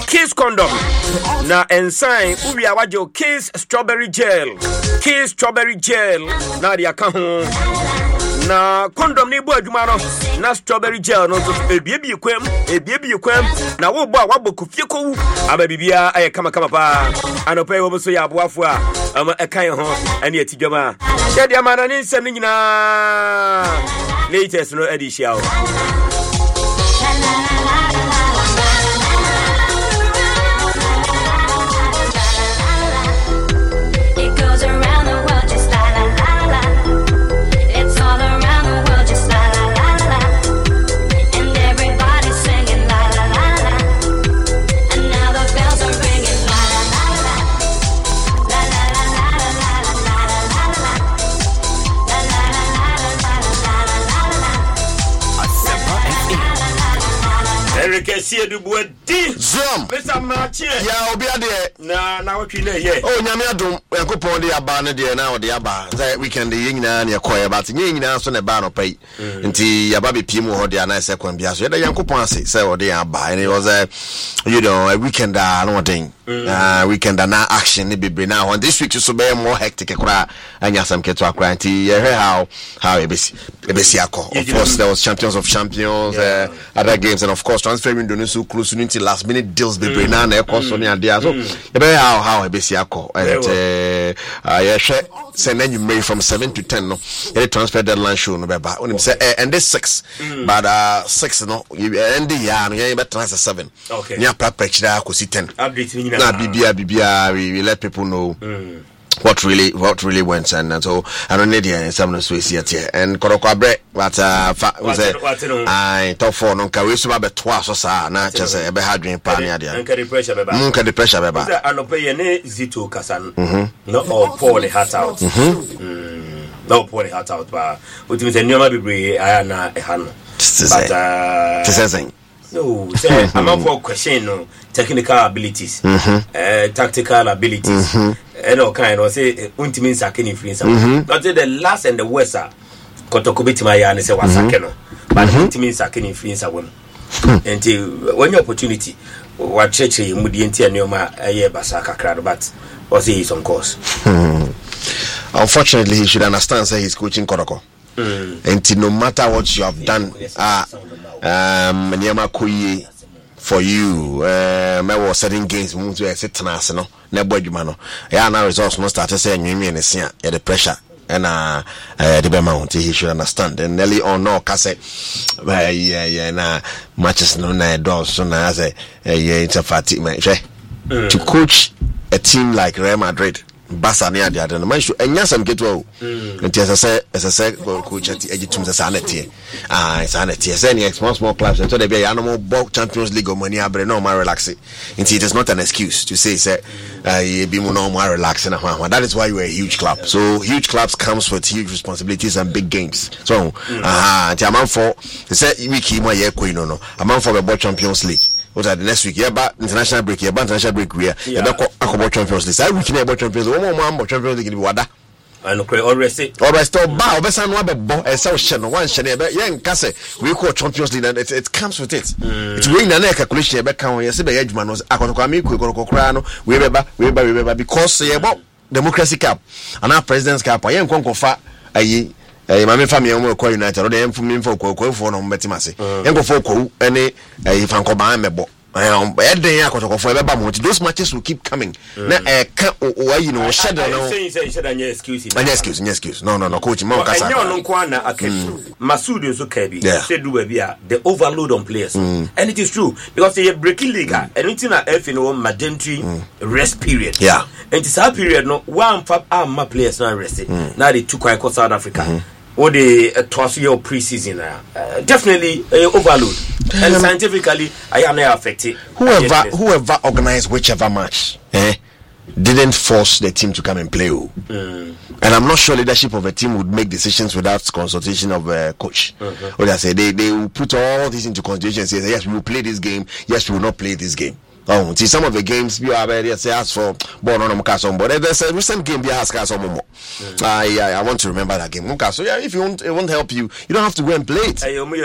Speaker 3: na ensign ubi awajo kiss strawberry gel na dia ka ho na condom ni bo adwuma no na strawberry gel no so ebiebi kwem na wo bo awaboku fieko ababibia aye kama pa anope wo so ya aboafo a ama ekan ho ane atidwama ye dia mana ni nsem nyina latest no edition Kesiye du boadi zom pesa machi ya obi ade na watwi na ye o nyame adom yakopon de aba ne de na ode aba za weekend ye nyina na yakoye but nye nyina so ne ba no pai nti yaba be piem ho de na se kwan bia so ye yakopon ase se ode aba and it was a weekend no thing weekend na action ne bebre na on this week so be more hectic kra anya sam keto akra nti ye how ebesi akọ of course there was champions of champions other games and of course transfer window no so close until last minute deals be bring na e cost so near there so ebe how ebesi akọ and yeah say na you marry from 7 to 10 no the transfer deadline show no be ba onim say and this 6 but 6 no end the year no you better transfer 7 okay nya prepare da ko si 10 update na bibia we let people know what really went and so I don't need any some so here and korokwa bre but I top 4 no ka we so ba to aso sa na chese e be hadwen pa ne ade nka the pressure beba anope ye ne zito kasan no all pour the heart out no pour the heart out ba ultimate say nyoma bebre aya na e ha no but no say I'm for question no technical abilities tactical abilities and all kind of say ultimate sakin influence but the last and the worst kotokobiti ma ya ne say wasakeno but ultimate sakin influence won until when your opportunity what church mudi enti anioma aye basaka crowd but or say he's on course unfortunately he should understand say he's coaching Koroko and no matter what you have done
Speaker 1: Nyama Koye for you. I was setting games, move to a sit no, never no. Yeah, now results must start to say, the pressure. And the Bemount, he should understand. And nearly on no cassette, matches no doors, so now as it's a fatigue match. To coach a team like Real Madrid, Barca near the other, and yes, I'm get well. And as I said, coach at the edge of the sanity. It's sanity. As any small clubs, and so they be animal bulk Champions League or money, but no more relaxing. And it is not an excuse to say, you be no more relaxing. That is why you're a huge club. So huge clubs comes with huge responsibilities and big games. So, the amount for the set we keep my year queen no amount for the Champions League. What are the next week? Yeah, but international break. Yeah, but international break. We are. Yeah, about Champions League. I week about Champions League. One more Champions League. Wada.
Speaker 3: I know. Already.
Speaker 1: Already. Still, bow. Best I know about. I saw Shannon. One Shannon. But yeah, in Kase, we call Champions League, and it comes with it. It's really a calculation. But can we say the edge man was? I can't come. We go crano. We remember because about democracy cap and our president's cap. I am going to fa. My family are quite united. Or they for me for no metimase. And go for any Franco Bamebo. Those matches will keep coming. You know, shadow. Excuse. No, coach.
Speaker 3: Masudu Zukebi said, the overload on players. And it is true because they are breaking league and it's in a mandatory rest period.
Speaker 1: Yeah.
Speaker 3: And it's a period, no one my players not rested. Now they took quite South Africa. Or the twice year pre-season, definitely overload. And scientifically, I am not affected.
Speaker 1: Whoever organized whichever match, didn't force the team to come and play. And I'm not sure leadership of a team would make decisions without consultation of a coach. Or they say they will put all this into consideration and say, yes, we will play this game. Yes, we will not play this game. Oh, see some of the games we are ready to say ask for born on Mukaso, but there's a recent game we ask us more. I want to remember that game. Mukaso, yeah, if it won't help you, you don't have to go and play it.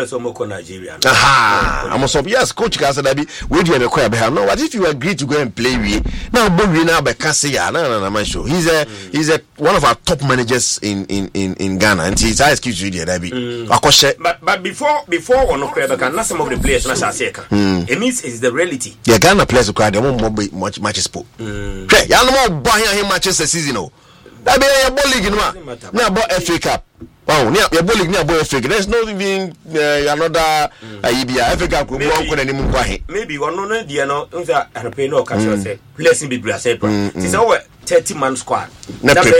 Speaker 1: I'm also yes, coach Kasabi, we do a crab. No, what if you agree to go and play with now? But we now no, sure. He's a one of our top managers in Ghana, and he's high excuse you there,
Speaker 3: but before one of the some of the players it means it's the reality.
Speaker 1: Yeah, Ghana players who cry, they won't much matches. Okay, you know more buying him matches a season. That be a ball league, now about FA Cup. Oh, near your ball league, near boy FA. There's no even another FA Cup.
Speaker 3: Maybe one no, and pay no cash. Blessing be blessed. It's our 30-man squad.
Speaker 1: You load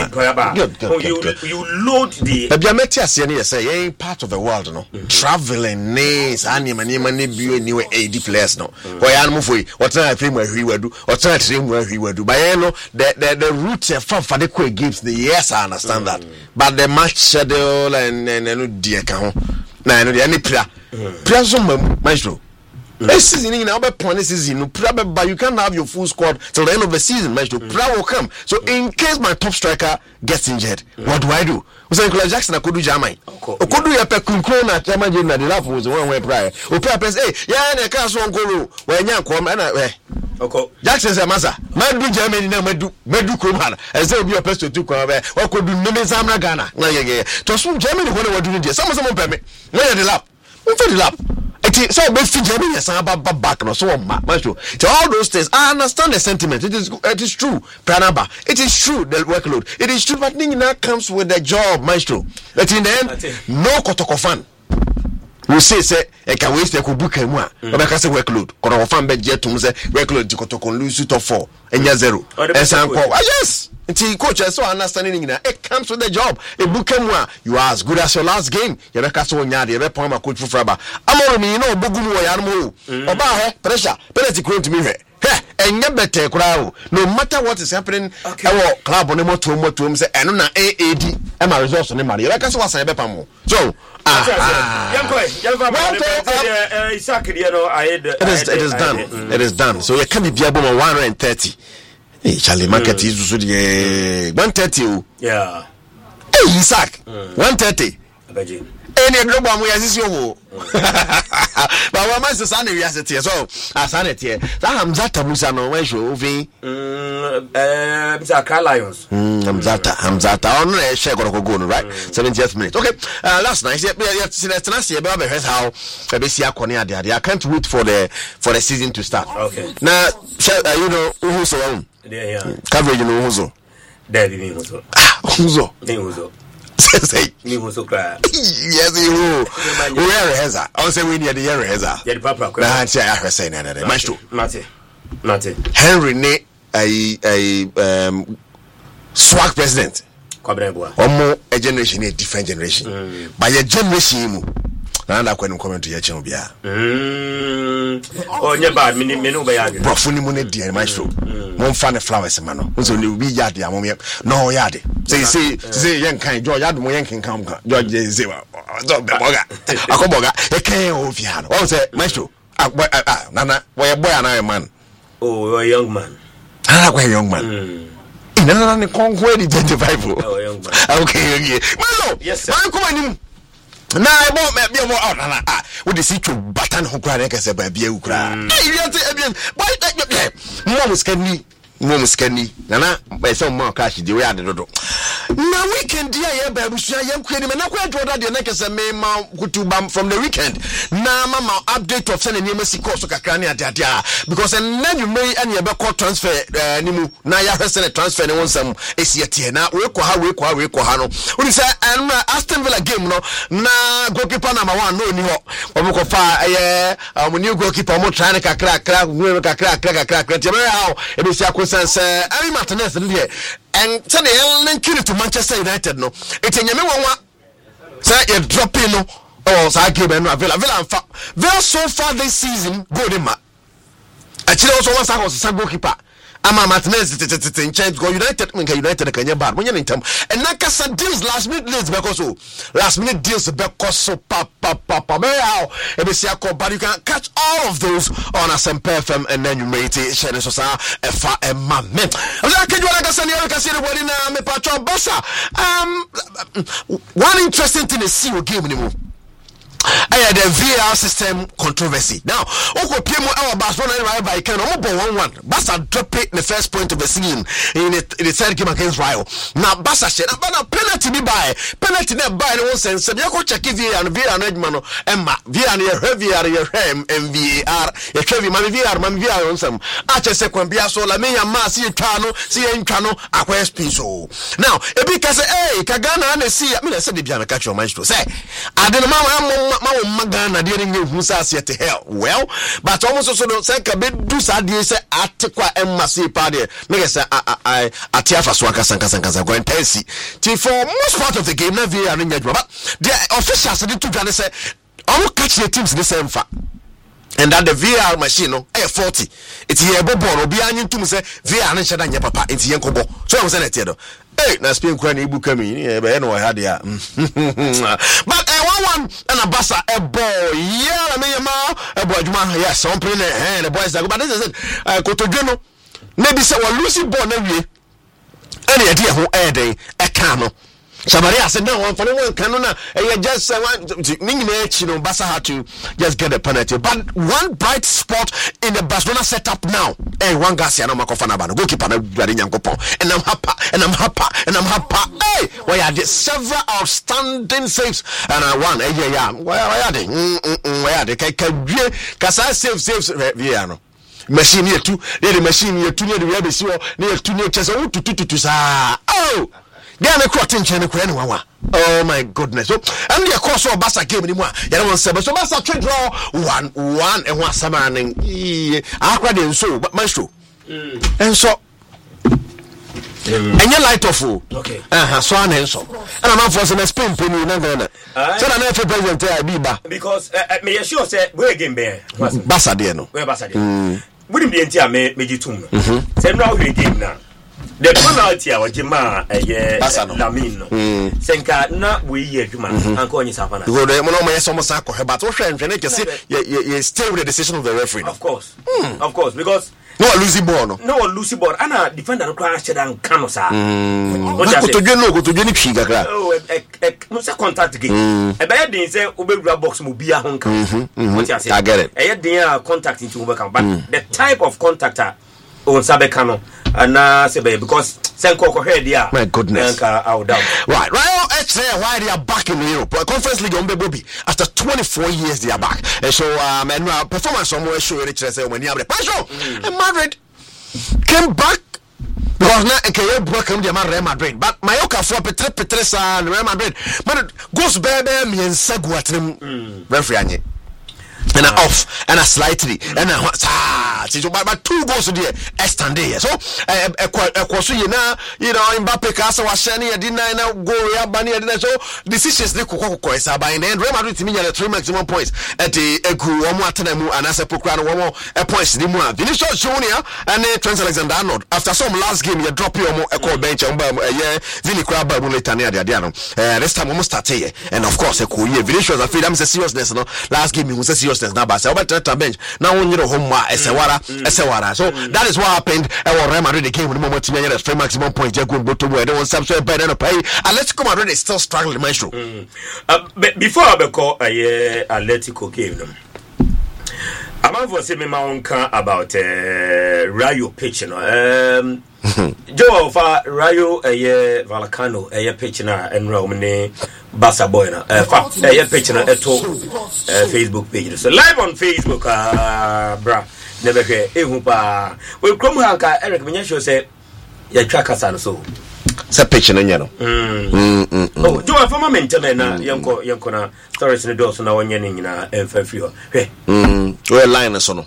Speaker 3: the.
Speaker 1: Say ain't part of the world, no. Traveling, names, money, new 80 players, no. Why I'm moving? What I think where he will do, what I think where he will do. But you know, the route for the quick games, yes, I understand that. But the match schedule and dear count. Now, any player, maestro. This season in our point season, but you can't have your full squad till the end of the season. Maestro, will come. So in case my top striker gets injured, what do I do? Nicola Jackson, I could do Jamai. Could do a Pekunkona, Jamai, the love was one way prior. Or perhaps, yeah, and a castle go where young come and I. Jackson said, Massa, man do Germany, Medu Kuman, as there will be a person to come over. Or could do Nemezamra Ghana. To assume Germany, what we're doing, someone permit. Where the lap? What's the lap? So Germany back no so much. To all those things, I understand the sentiment. It is true, Pranaba. It is true the workload. It is true, but Nina comes with the job, maestro. But in the end, no Kotoko we say can waste the kubuka mwa. But say workload. Kotoko fan be jet to say workload Kotoko lose top 4 and 0. Yes. Until coach so understanding it comes with the job. A book you are as good as your last game. You make us one yard, you make coach for Fraba. I'm me, Bogumu Yarmo. Oba pressure, penalty create to me. And you better crowd. No matter what is happening, our club on the motor say and on AAD and my results on the money. Like us was a bepamo. So it is done. So you can be able 130. Hey, Charlie market is 130.
Speaker 3: Yeah.
Speaker 1: Hey, Isaac, 130. Any global we as you. But what must the son of yesterday? So, as I said, Hamzata Musano, where you be?
Speaker 3: Zaka Lions.
Speaker 1: Hamzata, on a shake or go, right? 70th minute. Okay, last night, last year, Baba has how Abesia Konya. I can't wait for the season to start.
Speaker 3: Okay.
Speaker 1: Now, you know who's on coverage, you know who's on.
Speaker 3: Daddy, who's on.
Speaker 1: Say,
Speaker 3: you so cry.
Speaker 1: Yes, you where has I? I'll say we need the area has I.
Speaker 3: Yeah, Papa,
Speaker 1: I say I have saying another. Maestro,
Speaker 3: Mate.
Speaker 1: Henry ne a swag president. Omo a generation, a different generation. By a generation, and I couldn't comment to your channel.
Speaker 3: Oh, yeah, bad, menu by
Speaker 1: Profuni money, dear Maestro. One fan flowers, man. So you be yard, no yard. Say, young kind, George, more young can come. George, Zima, Akoboga, a can of Yan. Oh, say, Maestro, Nana, why a boy and I a man.
Speaker 3: Oh, a young man.
Speaker 1: Ah, why a young man. In another conquer the 25.
Speaker 3: Oh, young man.
Speaker 1: Okay, Malo, yes, I'm coming. Na I won't be more out. Would the see to button who cried like I said by Bia Ukra. Why that Mom scanny, Nana, by some more cash, the way I did. Now weekend, dear, baby, I'm quitting, and I quite draw that the neck as a may mount to bump from the weekend. Now, Mamma, update of sending Yemisi Kosoka Crania, because and then you may any about transfer, Nimu, Naya has sent a transfer and want some ACT. Now, Weko, what is that? And Aston Villa game, no, na goalkeeper number 1, no, New York, Omokofa, when you goalkeeper, more trying to crack, it is Ari Martinez and Sunday Ellen kill to Manchester United. No, it's a Yamawa. Say you drop in no, or Saki Villa. Very so far this season, good in ma. Actually, also once I was a goalkeeper. Ama Martinez in change go United Kenya bad when you're in term and Nakasa deals last minute deals because so papa but you can catch all of those on Asempe FM and then you may take share so fa and man one interesting thing is see what game anymore. I had a VR system controversy. Now, Oko Piemo our Barcelona right by Can 1-1. Barca drop it in the first point of the scene in the third game against Rayo. Now Barca said, "But a penalty be by penalty not by no sense." So you go check VR and VR Edmano Emma VR VR MVAR. You Trevi man VR on some. Ache second bia so la me ma see Tano see Tano Aquas Piso. Now, e because hey Kagana and see I mean I said the Biana catch your maestro. Say, I don't know Magana didn't give Musa yet to hell. Well, but almost also don't say a bit do Sadi say Atakwa Emma party. Make us I Atiafa Swaka Sanka go and Tennessee. For most part of the game, not VR and but the officials did to say, all catch the teams the same fact. And that the VR machine, no, 40. It's here, Bobo, or behind to say VR and Shadan Papa, it's Yankobo. So I was saying it. Hey, now Spain Cranny book coming, but I know I had ya. But one and a bassa, a boy, yeah, I mean, a boy, yes, some playing and the boys that go, but this is it. Go to Juno. Maybe say, well, Lucy born every any idea who air day, a cano. Somebody said, no, one for the one canona, and you just want Bassa had to just get a penalty. But one bright spot in the Barcelona setup now, one Garcia, no Macofana, goalkeeper, and I'm happy. Hey, why are there several outstanding saves? And I won, yeah, why are they? Why are they? Because I saves, Viano. Machine here too, the machine here too near the rabbit, near too near chess. Oh! Oh my goodness. So, and the course of Bassa game anymore. You don't say, so Bassa trade draw 1-1 and 1 summer and I so, but maestro. And so, and you light off. Okay. So and so. And I'm for some Spain penny in Ghana. So I'm not president there, Biba. Because me sure say, where game bear? Bassa Diano. Where Bassa Diano? Wouldn't be until I made you too. Say, now we game now. The penalty our Jima Lamino Senka na we ye Juma Uncle Nisapana. Go there, Mono almost but you stay with the decision of the referee. Of course, because no losing ball. And defender crash and Canosa. Go to Geno, go to Jenny Chiga. Oh,
Speaker 3: no say contact game e be den say obewura box mo bia ho nka what you say
Speaker 1: I get it
Speaker 3: e den contact into obeka but the type of contactor on sabeka no and say because Senko Kohedia. My goodness. Right. Rayo say why they are back in Europe. Conference League on Bobby. After 24 years they are back. And so and performance somewhere show it when you have the passion. And Madrid came back because now Ekeye broke him the Real Madrid. But Mayoka for Petre Real Madrid. But goes baby me and Seguatim referee and off and a slightly and but 2 goals there extended so you know Mbappe Casa was sending a dinner and go Bani so decisions they could is by and Real Madrid to me 3 maximum points at the Egu and as a Pokrano points the more Vinicius Junior and Trent Alexander-Arnold after some last game you drop your bench and Vini Crab Muletania Diano this time almost start here and of course Vinicius I feel I'm seriousness no last game was a seriousness now but I went to the bench now you know home Esewara so that is what happened Real Madrid they came with the moment to me 3 maximum points they go to where they want some so better pay Atletico Madrid is still struggling maestro before I call Atletico game I'm going to say about Rayo pitch Joe for Rayo Vallecano pitch and Romane Bassa Boy pitch Facebook page so live on Facebook bra never hear we come here Eric Minyasho say ya track us so sa pitch na nyano oh do for moment na yanko na stories ne do so na wonye ne nyina emfafio we line so no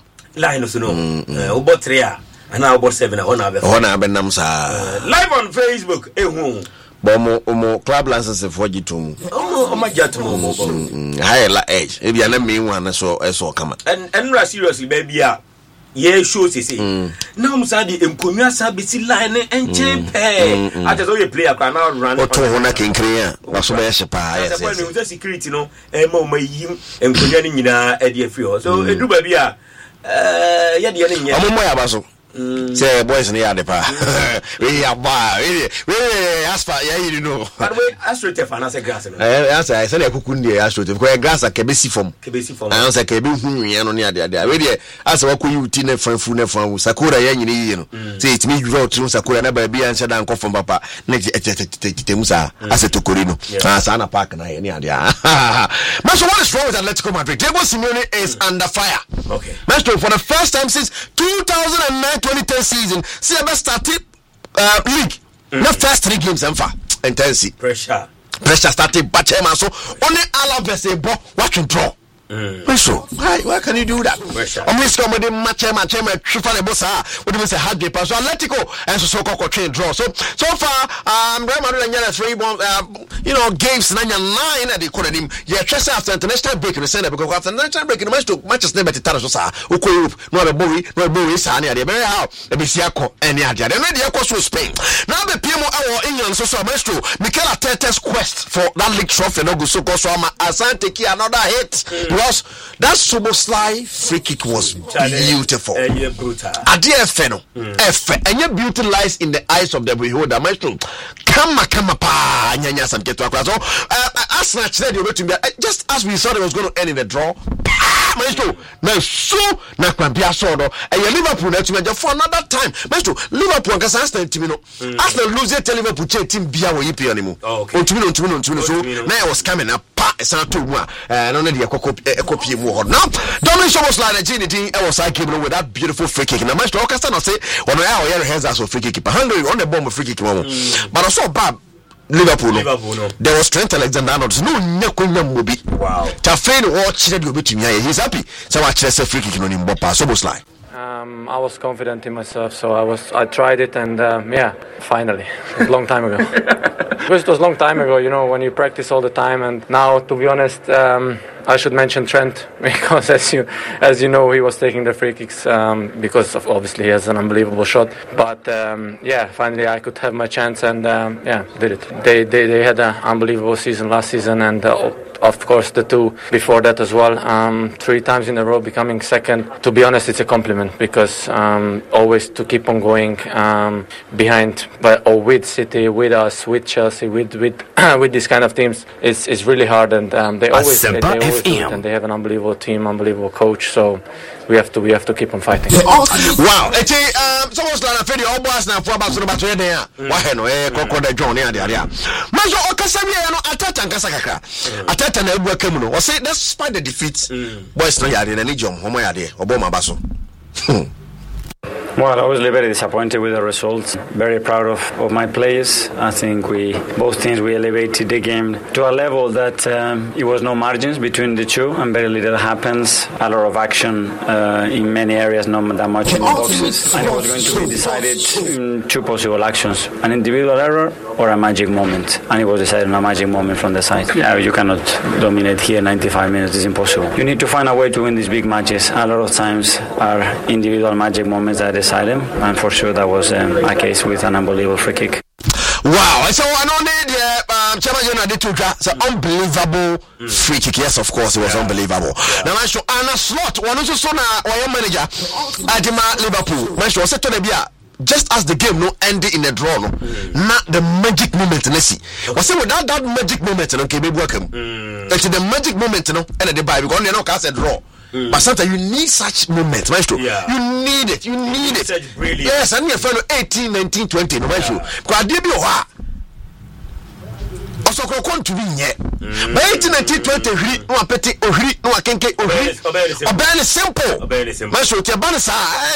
Speaker 3: obo 3 ana obo 7 ona be nam sa live on Facebook Bomo club license for Jitum. Oh my Jatum. High edge. If you are not me one so come and seriously baby yeah shows say now Musadi Mkunya Sabisi line and chepe I just only play a now run to Hona King Korea was so pa security no mo my yim Mkunya nyina edie so edu ba bia ya de ne nya say boys in the pa we are we as far you know but we astroturf and say grass answer I say kukundi astroturf because grass a kebesi form I say kebi hu yen no ne ade we dey as we koyi uti ne fan sakura ya nyini yi no say it me draw through sakura na ba bia nse dan kofom papa na temusa as tokori no sana park na ye ne ade but so what is wrong with Atletico Madrid? Diego Simeone is under fire. Okay, Maestro, for the first time since 2009-2010 season, see about started league. The first 3 games intensity. Pressure started but so only Alaves a ball watch and draw. So why can you do that? Almost come with the match the bossa what do we say hard pass so Atletico and so train draw so far Real Madrid and 3 you know games 9 at the corner him just after international break in the center because after international break in the matches never to so sa Europe no be sa na dey very how e be siako any ade dem dey akọ Spain now the PMO our England so maestro Mikel Arteta's quest for that league trophy no go so Asante ki another hit because that Szoboszlai free kick was beautiful. Adia feno. And your beauty lies in the eyes of the beholder. Maestro, come pa nyanya some get to so Arsenal said you to me just as we thought it was going to end in the draw. Maestro, now so na kwabia so no. And Liverpool na to me for another time. Maestro, Liverpool can Arsenal team no. Arsenal lose to Liverpool team bia wo yipi animo. Ontumi so now I was coming up pa esa to mu no na dey copy mu ho now Dominic Szoboszlai the genie was I came with that beautiful free kick now Maestro Orchestra no say when we are here hands as free kick Hungary on the bomb free kick but also bad Liverpool no. There was Trent Alexander-Arnold no nyakonya mobi wow Tafeni watch the obetumi he's happy so watch the free kick no nimbo pa Szoboszlai
Speaker 18: I was confident in myself, so I tried it, and finally, it was a long time ago. Because it was a long time ago, you know, when you practice all the time, and now, to be honest, I should mention Trent because, as you know, he was taking the free kicks because obviously he has an unbelievable shot. But finally I could have my chance, and did it. They had an unbelievable season last season, and of course the 2 before that as well. 3 times in a row becoming second. To be honest, it's a compliment because always to keep on going behind, or with City, with us, with Chelsea, with with these kind of teams, it's really hard, and they always do it, and they have an unbelievable team, unbelievable coach. So we have to keep on fighting.
Speaker 1: Wow. So what's like a all boss now for about so there. Why no crocodile John there. Maso okasabi no atata nkasa kakra. Atata na ebu akam no. O say despite the defeat, boys no yade na ni jom homo yade obo mabaso.
Speaker 19: Well, obviously very disappointed with the results. Very proud of my players. I think both teams, we elevated the game to a level that it was no margins between the two, and very little happens. A lot of action in many areas, not that much in the boxes. And it was going to be decided in 2 possible actions: an individual error or a magic moment. And it was decided on a magic moment from the side. Yeah, you cannot dominate here 95 minutes. It's impossible. You need to find a way to win these big matches. A lot of times are individual magic moments that decide them, and for sure that was a case with an unbelievable free kick.
Speaker 1: Wow, so I know the Chairman did it's an unbelievable free kick. Yes, of course, it was unbelievable. Now, I show Anna Slot, one of the manager at Liverpool. I show set to the just as the game no ended in a draw, no, not the magic moment. Let's see. Was it without that magic moment? Okay, maybe welcome. It's the magic moment, no, and the Bible because you know, cast a draw. But sometimes you need such moments, maestro. Yeah. You need it. Such brilliant. Yes, and you're 18, 19, 20, no maestro. Because I did also come to be yet. But 18, 19, 20, no apeti, no akenke, obey simple. Maestro, Tiabanasa,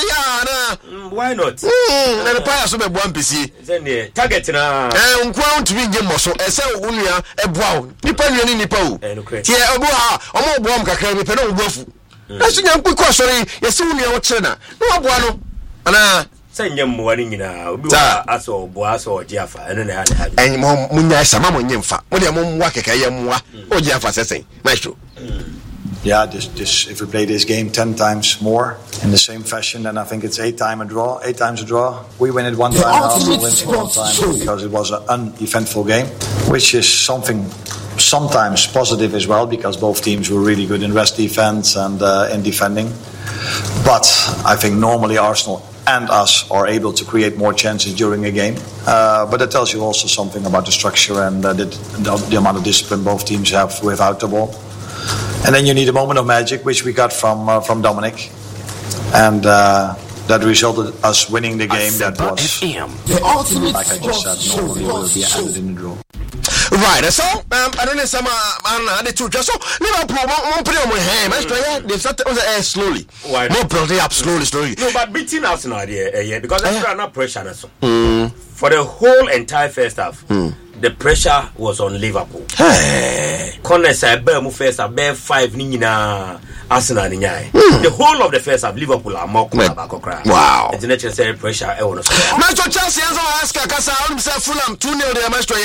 Speaker 3: why not?
Speaker 1: And the players will be 1 PC.
Speaker 3: Then target now.
Speaker 1: And ground to be Gemoso, and so Unia, a brown. Nippon, Nipo. Here, a more bomb, Kakari, Peno, Wolf. That's young because yes, only our China. No one. And
Speaker 3: send them warning now. As or Boas or Jaffa, and then I had
Speaker 1: any more Munya Samam Yemfa. What a mom Wakayamwa or Jaffa saying, Maestro.
Speaker 20: Yeah, this if we play this game 10 times more in the same fashion, then I think it's 8 times a draw. We win it 1 time, Arsenal wins 1 time because it was an uneventful game, which is something sometimes positive as well because both teams were really good in rest defense and in defending. But I think normally Arsenal and us are able to create more chances during a game. But that tells you also something about the structure and the amount of discipline both teams have without the ball. And then you need a moment of magic, which we got from Dominic, and that resulted us winning the game. That was, like I just said, normally will be ended in the draw.
Speaker 1: Right, so I don't know some the two just so Liverpool won't play on my hand. They started slowly. Why? More building up slowly.
Speaker 3: No, but beating Arsenal yeah, because that's not pressure. For the whole entire first half. The pressure was on Liverpool. Corners I bear first half, bear 5 nina Arsenal ninyai. The whole of the first half, Liverpool are more
Speaker 1: wow.
Speaker 3: It's necessary pressure.
Speaker 1: Maestro Chelsea and ask Kasa on Fulham 2-0 there, Maestro.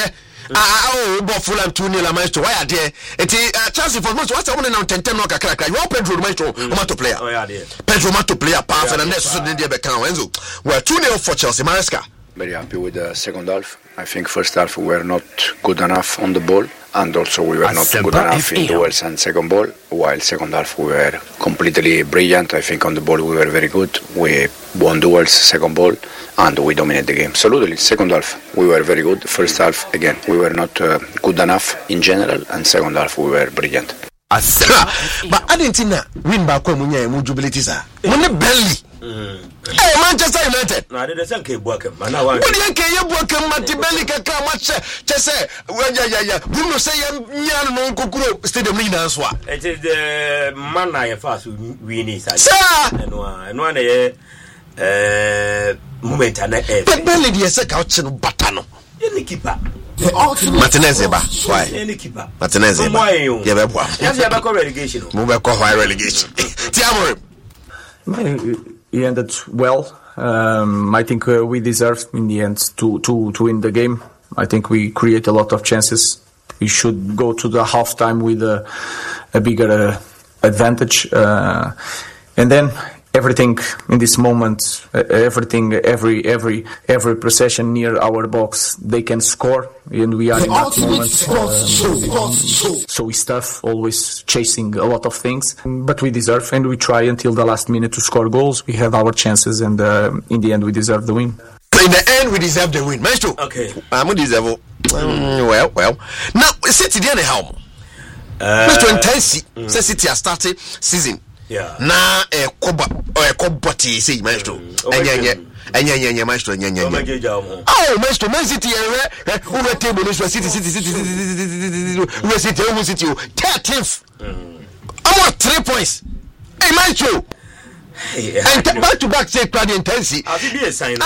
Speaker 1: Fulham 2-0 Maestro. Why are there? Chelsea for most. What's the one now 10 no kakra. You are Pedro Maestro, Mato player. Oh yeah, Pedro Mato player. Pass and next so didn't be count. Enzo. We're 2-0 for Chelsea. Maresca.
Speaker 21: Very happy with the second half. I think first half we were not good enough on the ball, and also we were not good enough in duels and second ball, while second half we were completely brilliant. I think on the ball we were very good. We won duels, second ball, and we dominated the game. Absolutely, second half we were very good. First half, again, we were not good enough in general, and second half we were brilliant.
Speaker 1: But I didn't think that win back when we had mobility, sir. When the belly. Hey, Manchester United.
Speaker 3: No, they don't care about him.
Speaker 1: What do you care about him? Matibelli can come much. Just say, well, yeah. Bruno say, yeah, no, Kukuro Stadium leaders.
Speaker 3: It is the man I fast we need.
Speaker 1: Sir,
Speaker 3: and one moment and
Speaker 1: the belly, the second Batano.
Speaker 3: Any keeper.
Speaker 1: Martinez, why?
Speaker 3: Any keeper.
Speaker 1: Martinez,
Speaker 3: relegation.
Speaker 22: He ended well. I think we deserved in the end to win the game. I think we create a lot of chances. We should go to the halftime with a bigger advantage. And then everything in this moment, everything, every possession near our box, they can score, and we are in that moment. So it's tough, always chasing a lot of things, but we deserve, and we try until the last minute to score goals. We have our chances, and in the end, we deserve the win.
Speaker 1: In the end, we deserve the win, Maestro.
Speaker 3: Okay,
Speaker 1: I'm gonna deserve. Well. Now, City didn't help. Maestro Intensi says City has started season.
Speaker 3: Yeah.
Speaker 1: Na koboti say Maestro. Enya Maestro enya. Oh Maestro, Man City over table no City 13th. I want 3 points. Hey Maestro. And back to back say crowd intensity. I feel be a sign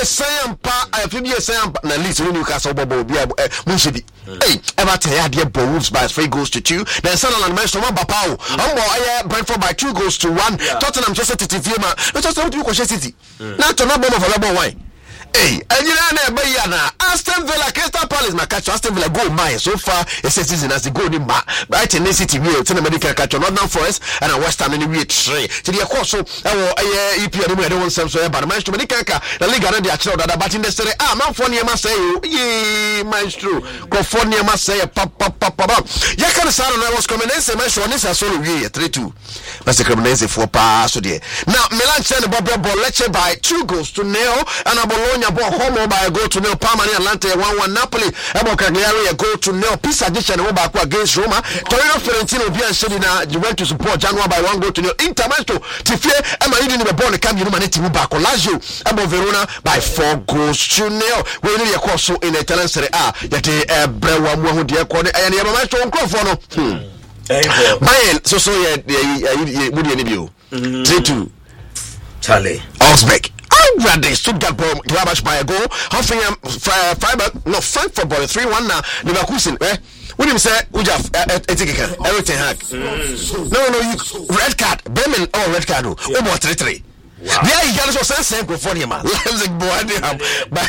Speaker 1: na least when Newcastle bobo be Munshibi. Hey, Everton had their Wolves by 3 goals to 2. Then Sunderland Maestro Bapao. Brentford by 2 goals to 1. Tottenham just to TV man. Not just to Coach City. Not to number of a wine. Hey, and you know, Aston Villa, Crystal Palace, my catch, Aston Villa go mine so far. It's a season as the goal in Brighton City, we tell medical catch on Nottingham Forest and a West Ham in the week 3. To the course, so EP, I don't want some so, but Maestro Medica, the league already actually that, but in the story, man, for near Marseille, yea, Maestro, go for near Marseille, pop. Yakan Saturday was coming in, Maestro, and this is solo 3-2. Master Cremonese for pass today. Now, Milan sent the Bobby Lecce by 2 goals to 0, and a Bologna ball home by a goal to 0. Parma and Atlanta 1-1. Napoli, Ebo Cagliari a goal to 0. Pisa addition back against Roma. Torino Fiorentino Bian Sedina went to support Genoa by 1 goal to 0. Inter Maestro Tifie Emma Udine the ball camp Humanity back. Lazio Ebo Verona by 4 goals to 0. We need a course in the Italian Serie A. That Brewa Mwahu Dia Kone and Yama Maestro on Crawford. Bayern so Woody and you 3-2
Speaker 3: Charlie
Speaker 1: Augsburg. They stood that ball to by a goal. Hoffenheim Freiburg no Frankfurt ball 3-1 now. Leverkusen what do you say? Everything hack. No, you red card. Bremen red card. About 3-3. Yeah, you got to send California man. Leipzig but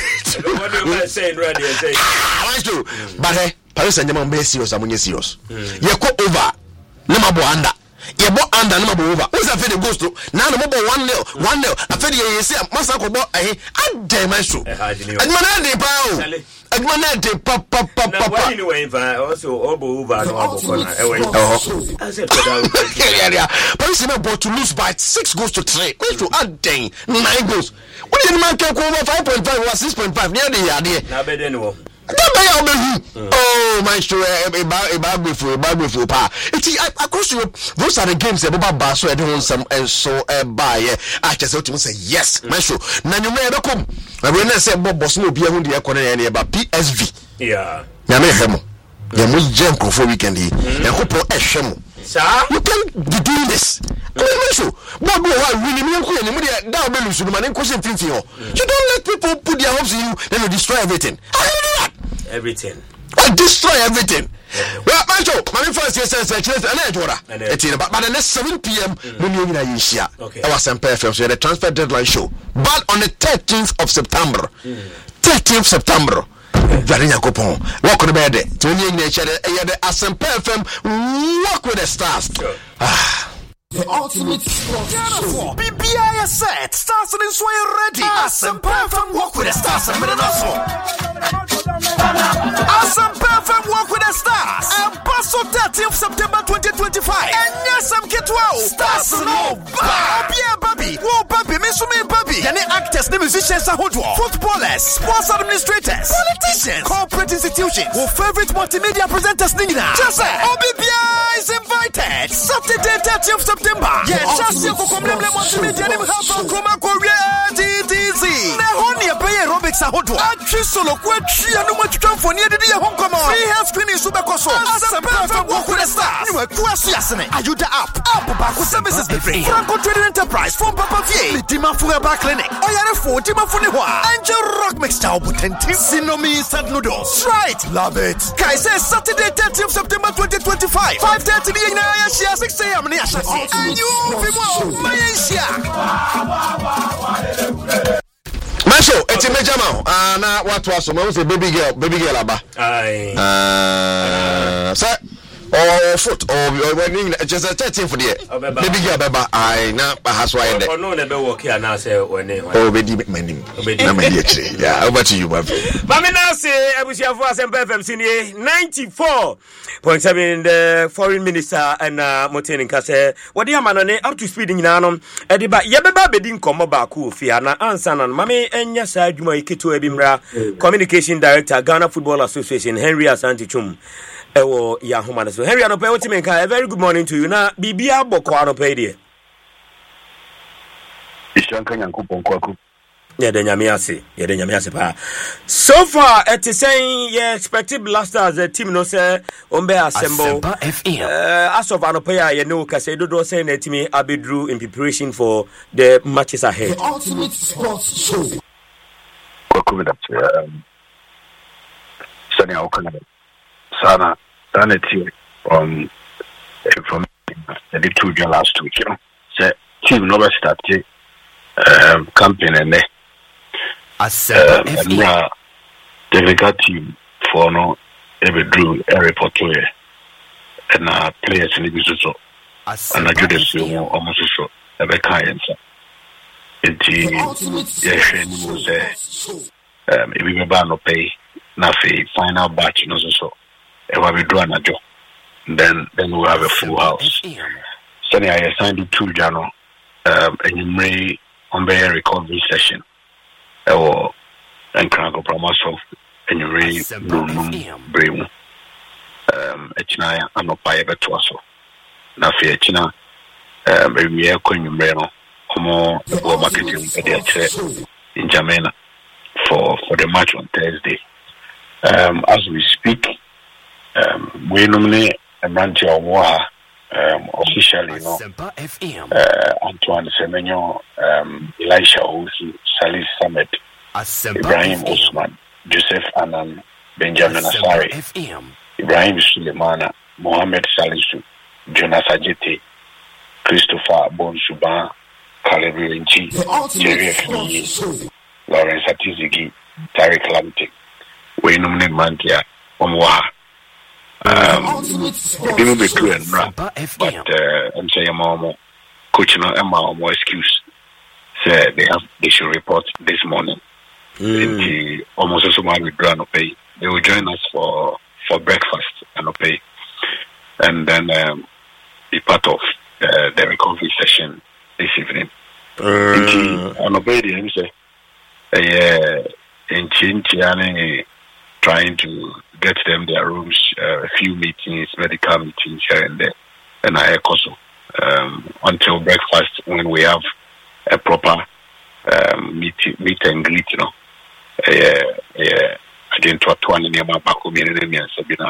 Speaker 1: hey, Paris Saint-Germain be serious, amunye serious. You go over. Nema bo under. You bo under nema bo over. Who's afraid the goes to? Now the mobile 1-0. Afraid you say massa ko bo adem Maestro. Admana de pao. Admana de pop.
Speaker 3: Now why you know also over no corner.
Speaker 1: Paris Saint-Germain to lose by 6 goals to 3. Maestro adem 9 goals. What did man take over 5.5 or 6.5 near the idea?
Speaker 3: Na better no.
Speaker 1: Oh, Maestro, a bad before pa. Across Europe, those are the games that Baba so everyone some and so buy. I just to say yes, Maestro. Now you may come. I will not say Bob Boss will be on the corner about PSV.
Speaker 3: Yeah.
Speaker 1: Yamehemo. Yamus Jenko for weekend. Yakopo Eshemo. You can be doing this. I mean, Maestro, what do I really mean? You don't let people put their hopes in you, then you destroy everything. How do you do that?
Speaker 3: Everything.
Speaker 1: I destroy everything. Well, Maestro, my first year says, but by the next 7 p.m., okay. That was perfect. So the transfer deadline show. But on the 13th of September, 13th September, Varinya Coupon, walk on the bed. To the Asempa FM, walk with the stars.
Speaker 5: The ultimate sport. BBI set. Stars and sway ready. Asempa FM, walk with the stars. Asempa FM, walk with the stars. And Paso 13th September 2025. And yes, I'm K12. Stars no baby. Whoa, baby, Missumi baby. Any actors, the musicians are footballers, sports administrators, politicians, corporate institutions, who favorite multimedia presenters Nina. Just say, OBBI is invited. Saturday 30th September. Yes, just you for Comrade Multimedia in Half Coma Korea TTC. Nehonia Bay Aerobics Ahodo. Achisolo Quetri and much time for near the home come on. Free health screening Subacoso. As a perfect walk with the stars. You are Kwasiasane. Ayuda app. Baku services be free. Franco Trading Enterprise from Papa Vie. Dima Fuga Clinic. Oyare 4 Dima Funiwa. Angel Rock Mixture Potenti. Sinomi Sad Noodles. Right. Love it. Kai says Saturday 30th September 2025. 5:30 in Asia 6 a.m. And you
Speaker 1: Maestro, it's a major man. Now what was so say baby girl aba.
Speaker 3: Aye.
Speaker 1: Sir, or foot or when just a 13 for the maybe Gababa I now has why
Speaker 3: or no never walk here now say when
Speaker 1: obedi McMahon yeah over to you
Speaker 3: Mami now say Abusia for Asempa FM senior 94.7 the foreign minister and Motenin Kase what the man up to speed in Nanom Ediba Yabeba bedin komo baku fia na ansa na Mami enya sa adwuma iketo ebimra communication director Ghana Football Association Henry Asante Chum ewo ya homa so Henry anope wotimenka a very good morning to you na bibia boko anope die
Speaker 2: Ishanka Yankupon Kwaku
Speaker 3: yede nyame ase pa so far it is saying yeah expected Blasters the team no say ombe assemble as of anope you know kase dodo say na team abedru in preparation for the matches ahead
Speaker 2: the ultimate sports show Kwaku that Sani Okana Sana team from the 2 June last week, you know. So team never started campaign and technical team for no every drew a report to it and players in the business and I do the film almost so every kind and if we no pay nothing final batch you know so if we draw a job then we'll have a full house. So I assigned the 2 January and you may on the recovery session or and crank up myself and you really bring Echina and no pay better so now for Echina we are going to more marketing in Jamaica for the match on Thursday. As we speak, we normally manage our war officially, you know, Antoine Semenyo, Elisha Owusu, Salis Samet, Ibrahim Osman, Joseph Anan, Benjamin Asari, Ibrahim Sulemana, Mohamed Salisu, Jonas Ajete, Christopher Bonsuban, Caleb Renchi, Jerry F. Lawrence Atizigi, Tariq Lamte. We nominate Mantia Omwa. It will be true and rap, but I'm saying more coach no more excuse. Say they should report this morning. Almost also might withdraw no pay. They will join us for breakfast and no pay, and then be part of the recovery session this evening. And obey the answer. In trying to get them their rooms, a few meetings, medical meetings here and there, and I also until breakfast when we have a proper meet and greet, you know. I didn't want to name my back community and Sabina.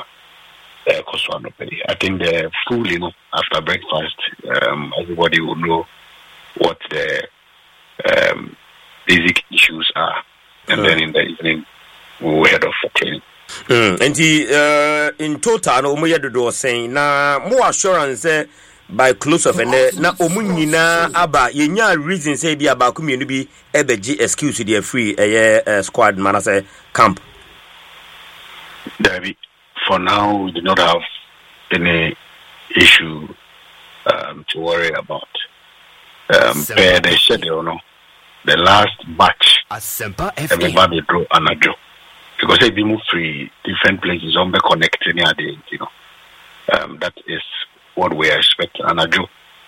Speaker 2: I think the full, you know, after breakfast, everybody will know what the basic issues are, and then in the evening we will head off for training.
Speaker 3: And in total, no more do saying na more assurance by close of and na omunina aba yenya reason say be about community be excuse the free squad manase camp.
Speaker 2: David, for now we do not have any issue to worry about. Per the schedule, no, the last batch everybody draw another. Because they be moved to different places on the connecting, you know. That is what we are expecting. And the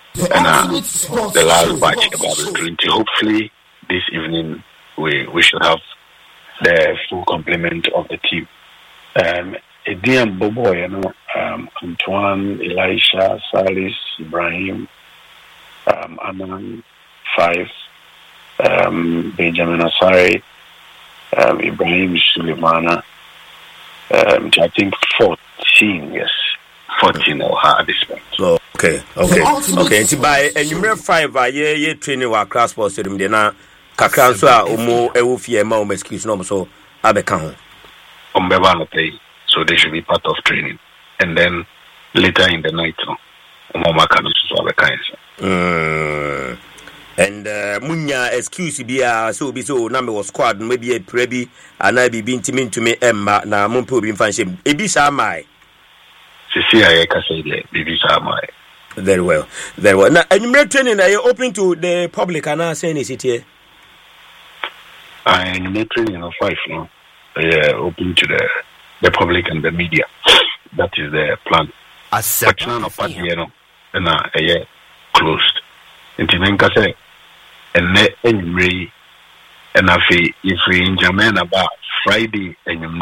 Speaker 2: last batch about 20. Hopefully, this evening we should have the full complement of the team. Edian Bobo, you know, Antoine, Elisha, Salis, Ibrahim, Aman, 5, Benjamin Asari. Ibrahim Sulemana, I think 14, yes, 14 or at this point.
Speaker 3: So, okay. It's by number 5, ye training our class for stadium. Then, Kakranso, Omo, Ewufie, Ma, excuse no, so Abekan.
Speaker 2: Ombeba pay, so they should be part of training, and then later in the night, Omo Makano, so Abekan.
Speaker 3: And munya excuse bia so be so na me was squad maybe a prebi and I be intimate to me emma na mumpo be fanship e bi sa mai
Speaker 2: I can say the babies are my.
Speaker 3: Very well. Now, and you training, are you open to the public? And I saying is it here?
Speaker 2: I'm training of 5 now. Open to the public and the media. That is the plan. But none of that, and closed. Until then, I say, and if we in Jamaica about Friday and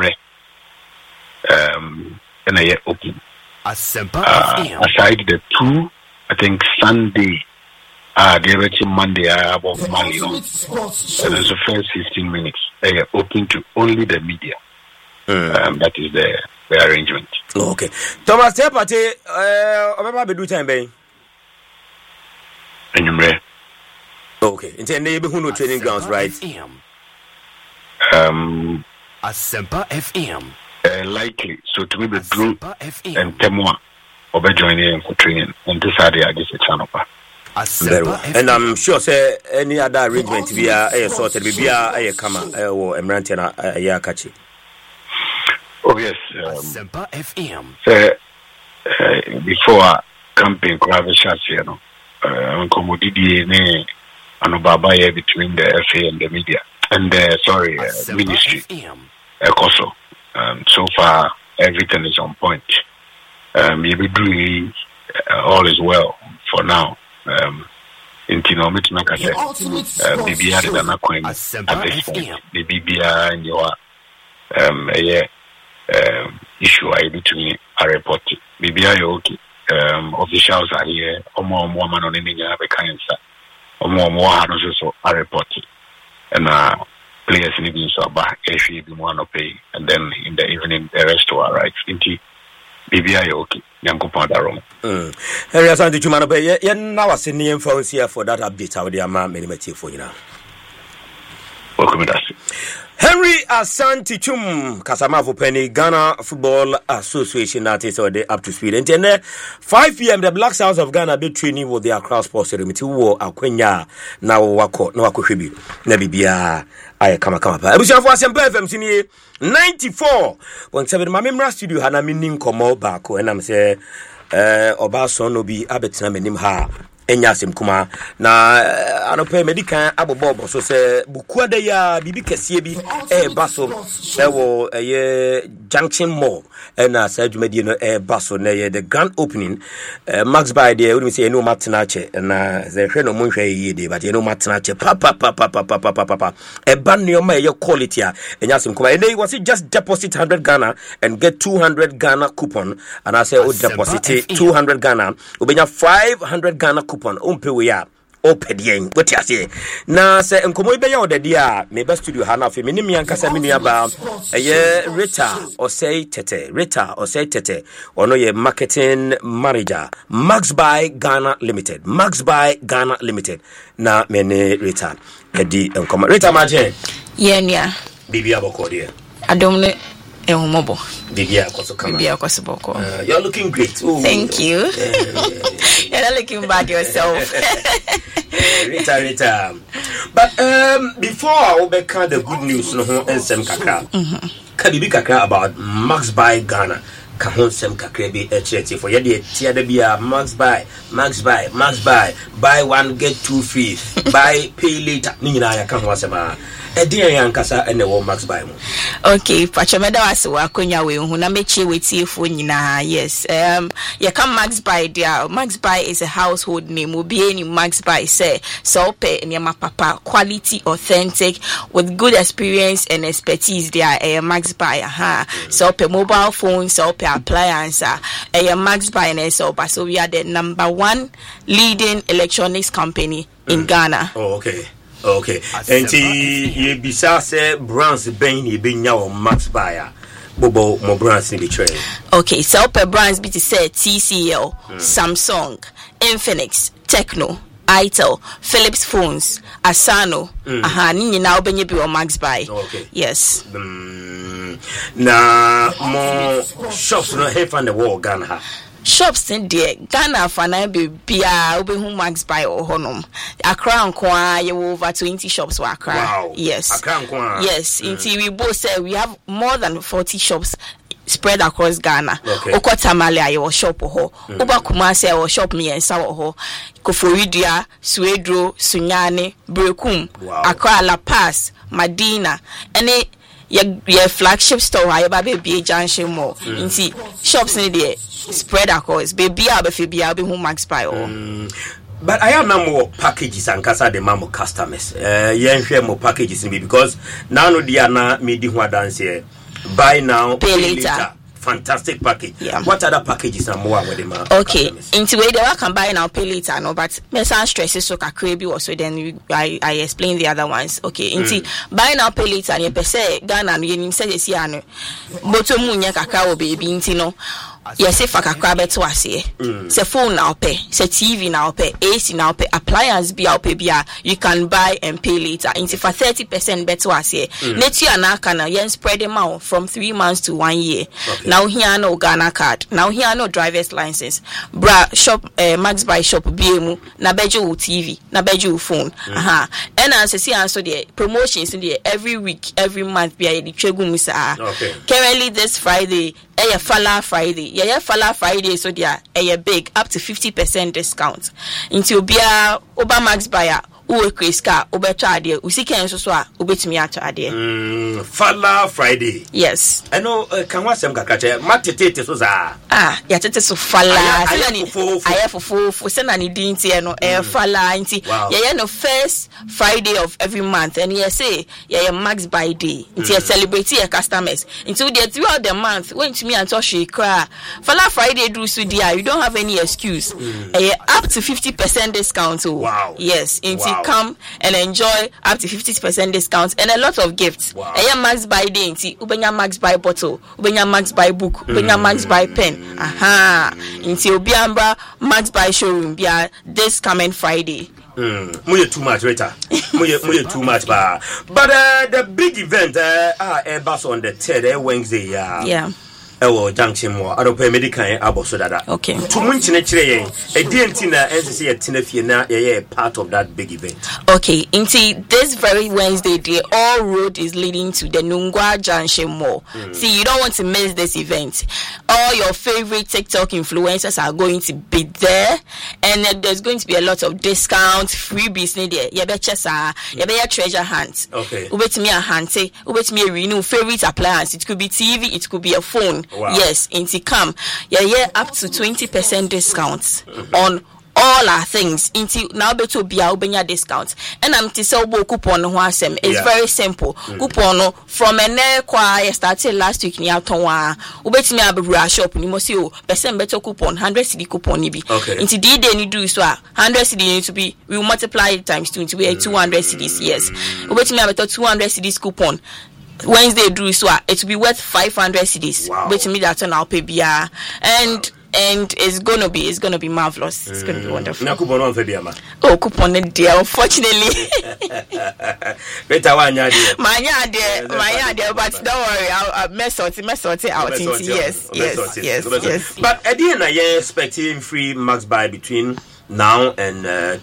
Speaker 2: and I open. Aside the 2, I think Sunday, the Monday, I have of Mali on. And it's the first 15 minutes. I are open to only the media. That is the arrangement.
Speaker 3: Okay. Thomas Tepate, I'm do time, baby.
Speaker 2: And you may.
Speaker 3: Okay. In 10 days, no training grounds, right?
Speaker 6: Asempa FM.
Speaker 2: Likely. So to be the Drew and Temwa over joining for training. And this Saturday, I just a channel.
Speaker 3: Very well. And I'm sure, say, any other arrangement via a sorted via a kama or Emrantana Yakachi.
Speaker 2: Oh, yes.
Speaker 6: Asempa FM.
Speaker 2: Before camping, Kravis Shasiano, Komodidi, and Obabaya between the FA and the media. And ministry. Ekoso. So far, everything is on point. Maybe doing all is well for now. In Tinomit Nakase, BBR is an acquaint at this point. The BBR and your issue are between a report. BBR, okay. Officials are here, or more man on any other kind of more also a report. And players in the so back if you want to pay, and then in the evening the rest to arrive. Inti BBI okay. Yanko Pandaro.
Speaker 3: Henry Asante Chumano Bay, now I send the info here for that update. How the amount minimum for you now.
Speaker 2: Welcome, that's
Speaker 3: Henry Asante Chum Kasamavo Penny Ghana Football Association that is already up to speed. And then 5 p.m. the Black Stars of Ghana be training with their Accra Sports Ceremony wo akwenya na wako hwebi na bibia aye kama ebusia fo Asempa FM sini 94.7 mamemra studio hana minim komo baako enam se oba son no bi abetena menim ha enya asem kuma na anope medical abobo so se bukuada ya bibi kese bi baso ewo junction mall na sa dwumadi no baso na the grand opening max by there we say no matinache na ze hwe no monhwe yede but no matinache papa ban no ma quality a enya asem kuma and was it just deposit 100 Ghana and get 200 Ghana coupon and I say o deposit 200 Ghana obenya 500 Ghana coupon umpe we ya opedien what you say na say enkomo be ya odade a me be studio ha na fe me nim yankasa me nua ba Rita or say tete ono ye marketing manager Max by Ghana Limited na me ne Rita edi enkomo Rita maje
Speaker 7: yenya
Speaker 3: bibi aboko de
Speaker 7: adomne Ehumobo.
Speaker 3: You're looking great. Ooh.
Speaker 7: Thank you. You're not looking bad yourself.
Speaker 3: Rita. But before I will become the good news no and some kakra. Kabibi kakra about Max by Ghana. Kahon sem kakra be HT for yedi tia de bia Max buy buy one get two free buy pay later ni nyina ya kan ho asema Edia yankasa ene wo Max by mu.
Speaker 7: Okay, pachomeda wase wakonya we hu na mechi wetiefo nyina. Yes. You come Max by there. Max by is a household name. Obi any Max by say so pe nyama papa quality authentic with good experience and expertise there Max by so pe mobile phones so pe appliance Max by and so we are the number 1 leading electronics company in Ghana.
Speaker 3: Oh, okay. And ye bisa say brands ben ye benya o Max buyer. Bobo mo brands in the train.
Speaker 7: Okay, so per brands be to say TCL, Samsung, Infinix, Tecno, Itel, Philips phones, Asano. Ni now benye bi o Max buy.
Speaker 3: Okay.
Speaker 7: Yes.
Speaker 3: Na more shops no have on the wall Ghana.
Speaker 7: Shops in there Ghana fana be bia obehu Max buy or honum Accra nkwa you over 20 shops for Accra.
Speaker 3: Wow.
Speaker 7: Yes.
Speaker 3: Accra nkwa.
Speaker 7: Yes. In we both say we have more than 40 shops spread across Ghana. Oko Tamale ayo shop ho. Uba Kumasi ayo shop me and sawo ho. Koforidia, Suedro, Sunyane, Brekum, Accra, La Paz, Medina, any your flagship store baby be Junction Mall. Inti shops need there spread across. Baby I'll be who Max buy
Speaker 3: But I have no more packages and casa de mamo customers. Share more packages in me because now no diana me di dance here. Buy now, pay later. Fantastic package. Yeah. What other packages are more with them?
Speaker 7: Okay, into way they can buy now, pay later. No, but me sound stresses so crazy also. Then I explain the other ones. Okay, into buy now, pay later. And you per se Ghana you say this year no. Boto munya kakao baby into no. Yes, if I can grab it to us here. Say phone now pay, say TV now pay, AC now pay, appliance be out pay you can buy and pay later. Into for 30% better us here. Next year now can yen spread them out from 3 months to 1 year. Okay. Now here no Ghana card. Now here no driver's license. Bra shop Max buy shop BMU na beju TV, na beju phone. And as see answer the promotions in there every week, every month be the tregu musa. Okay. Currently this Friday, Fala Friday. Yeah, Fala Friday, so they are big, up to 50% discount. Into Bia Oba Max buyer, Uwe Kreska, Oba Chade, Usika and Soswa, Ubetimi Chade.
Speaker 3: Fala Friday.
Speaker 7: Yes.
Speaker 3: I know, can one some Kakacha, Matete Sosa.
Speaker 7: Yatete so Fala. I have for Senani Dinty and no Fala. Yeah, no first Friday of every month, and yes, say, yeah, Max buy day. Into celebrate your customers. Into the throughout the month, when to me and Toshi cry. Fala Friday do so dear, you don't have any excuse. Up to 50% discount.
Speaker 3: Wow.
Speaker 7: Yes, into come and enjoy up to 50% discounts and a lot of gifts. Max buy day, Ubenya Max buy bottle, Ubenya Max buy book, Ubenya Max buy pen. Into Obiamba Max buy showroom bia this coming Friday.
Speaker 3: Muye too much, Rita. Muye too much, but the big event Airbus on the 3rd Wednesday.
Speaker 7: Yeah.
Speaker 3: Junction more. I don't pay medical so that.
Speaker 7: Okay.
Speaker 3: To mention it, a DNT NCC at Tinafina, part of that big event.
Speaker 7: Okay. Into this very Wednesday, day, all road is leading to the Nungwa Junction Mall. See, you don't want to miss this event. All your favorite TikTok influencers are going to be there, and there's going to be a lot of discounts, freebies there. You better treasure hunt.
Speaker 3: Okay.
Speaker 7: Ubet me a hunt. Ubet me a renew favorite appliance. It could be TV. It could be a phone.
Speaker 3: Wow.
Speaker 7: Yes, Inti up to 20% discounts on all our things. Inti now beto bia ubenya discounts. And I'm to sell coupon no asem. It's very simple. Coupon from a kwa started last week ni atonwa. Ubeti me abura shop ni mo see o percent better coupon 100 cedi coupon ni bi. Inti the day ni do so 100 cedi need to be we will multiply it times 2 to be 200 cedis. Yes. Ubeti me better 200 cedis coupon. Wednesday do so it will be worth 500 cedis. Which me that on our pay bia and it's gonna be marvelous. It's gonna be wonderful.
Speaker 3: Na coupon on Fabiama.
Speaker 7: Oh, coupon dear, unfortunately.
Speaker 3: Better one there.
Speaker 7: My dear, but don't worry, I'll mess it out. Yes.
Speaker 3: But at the end, I expecting free max buy between now and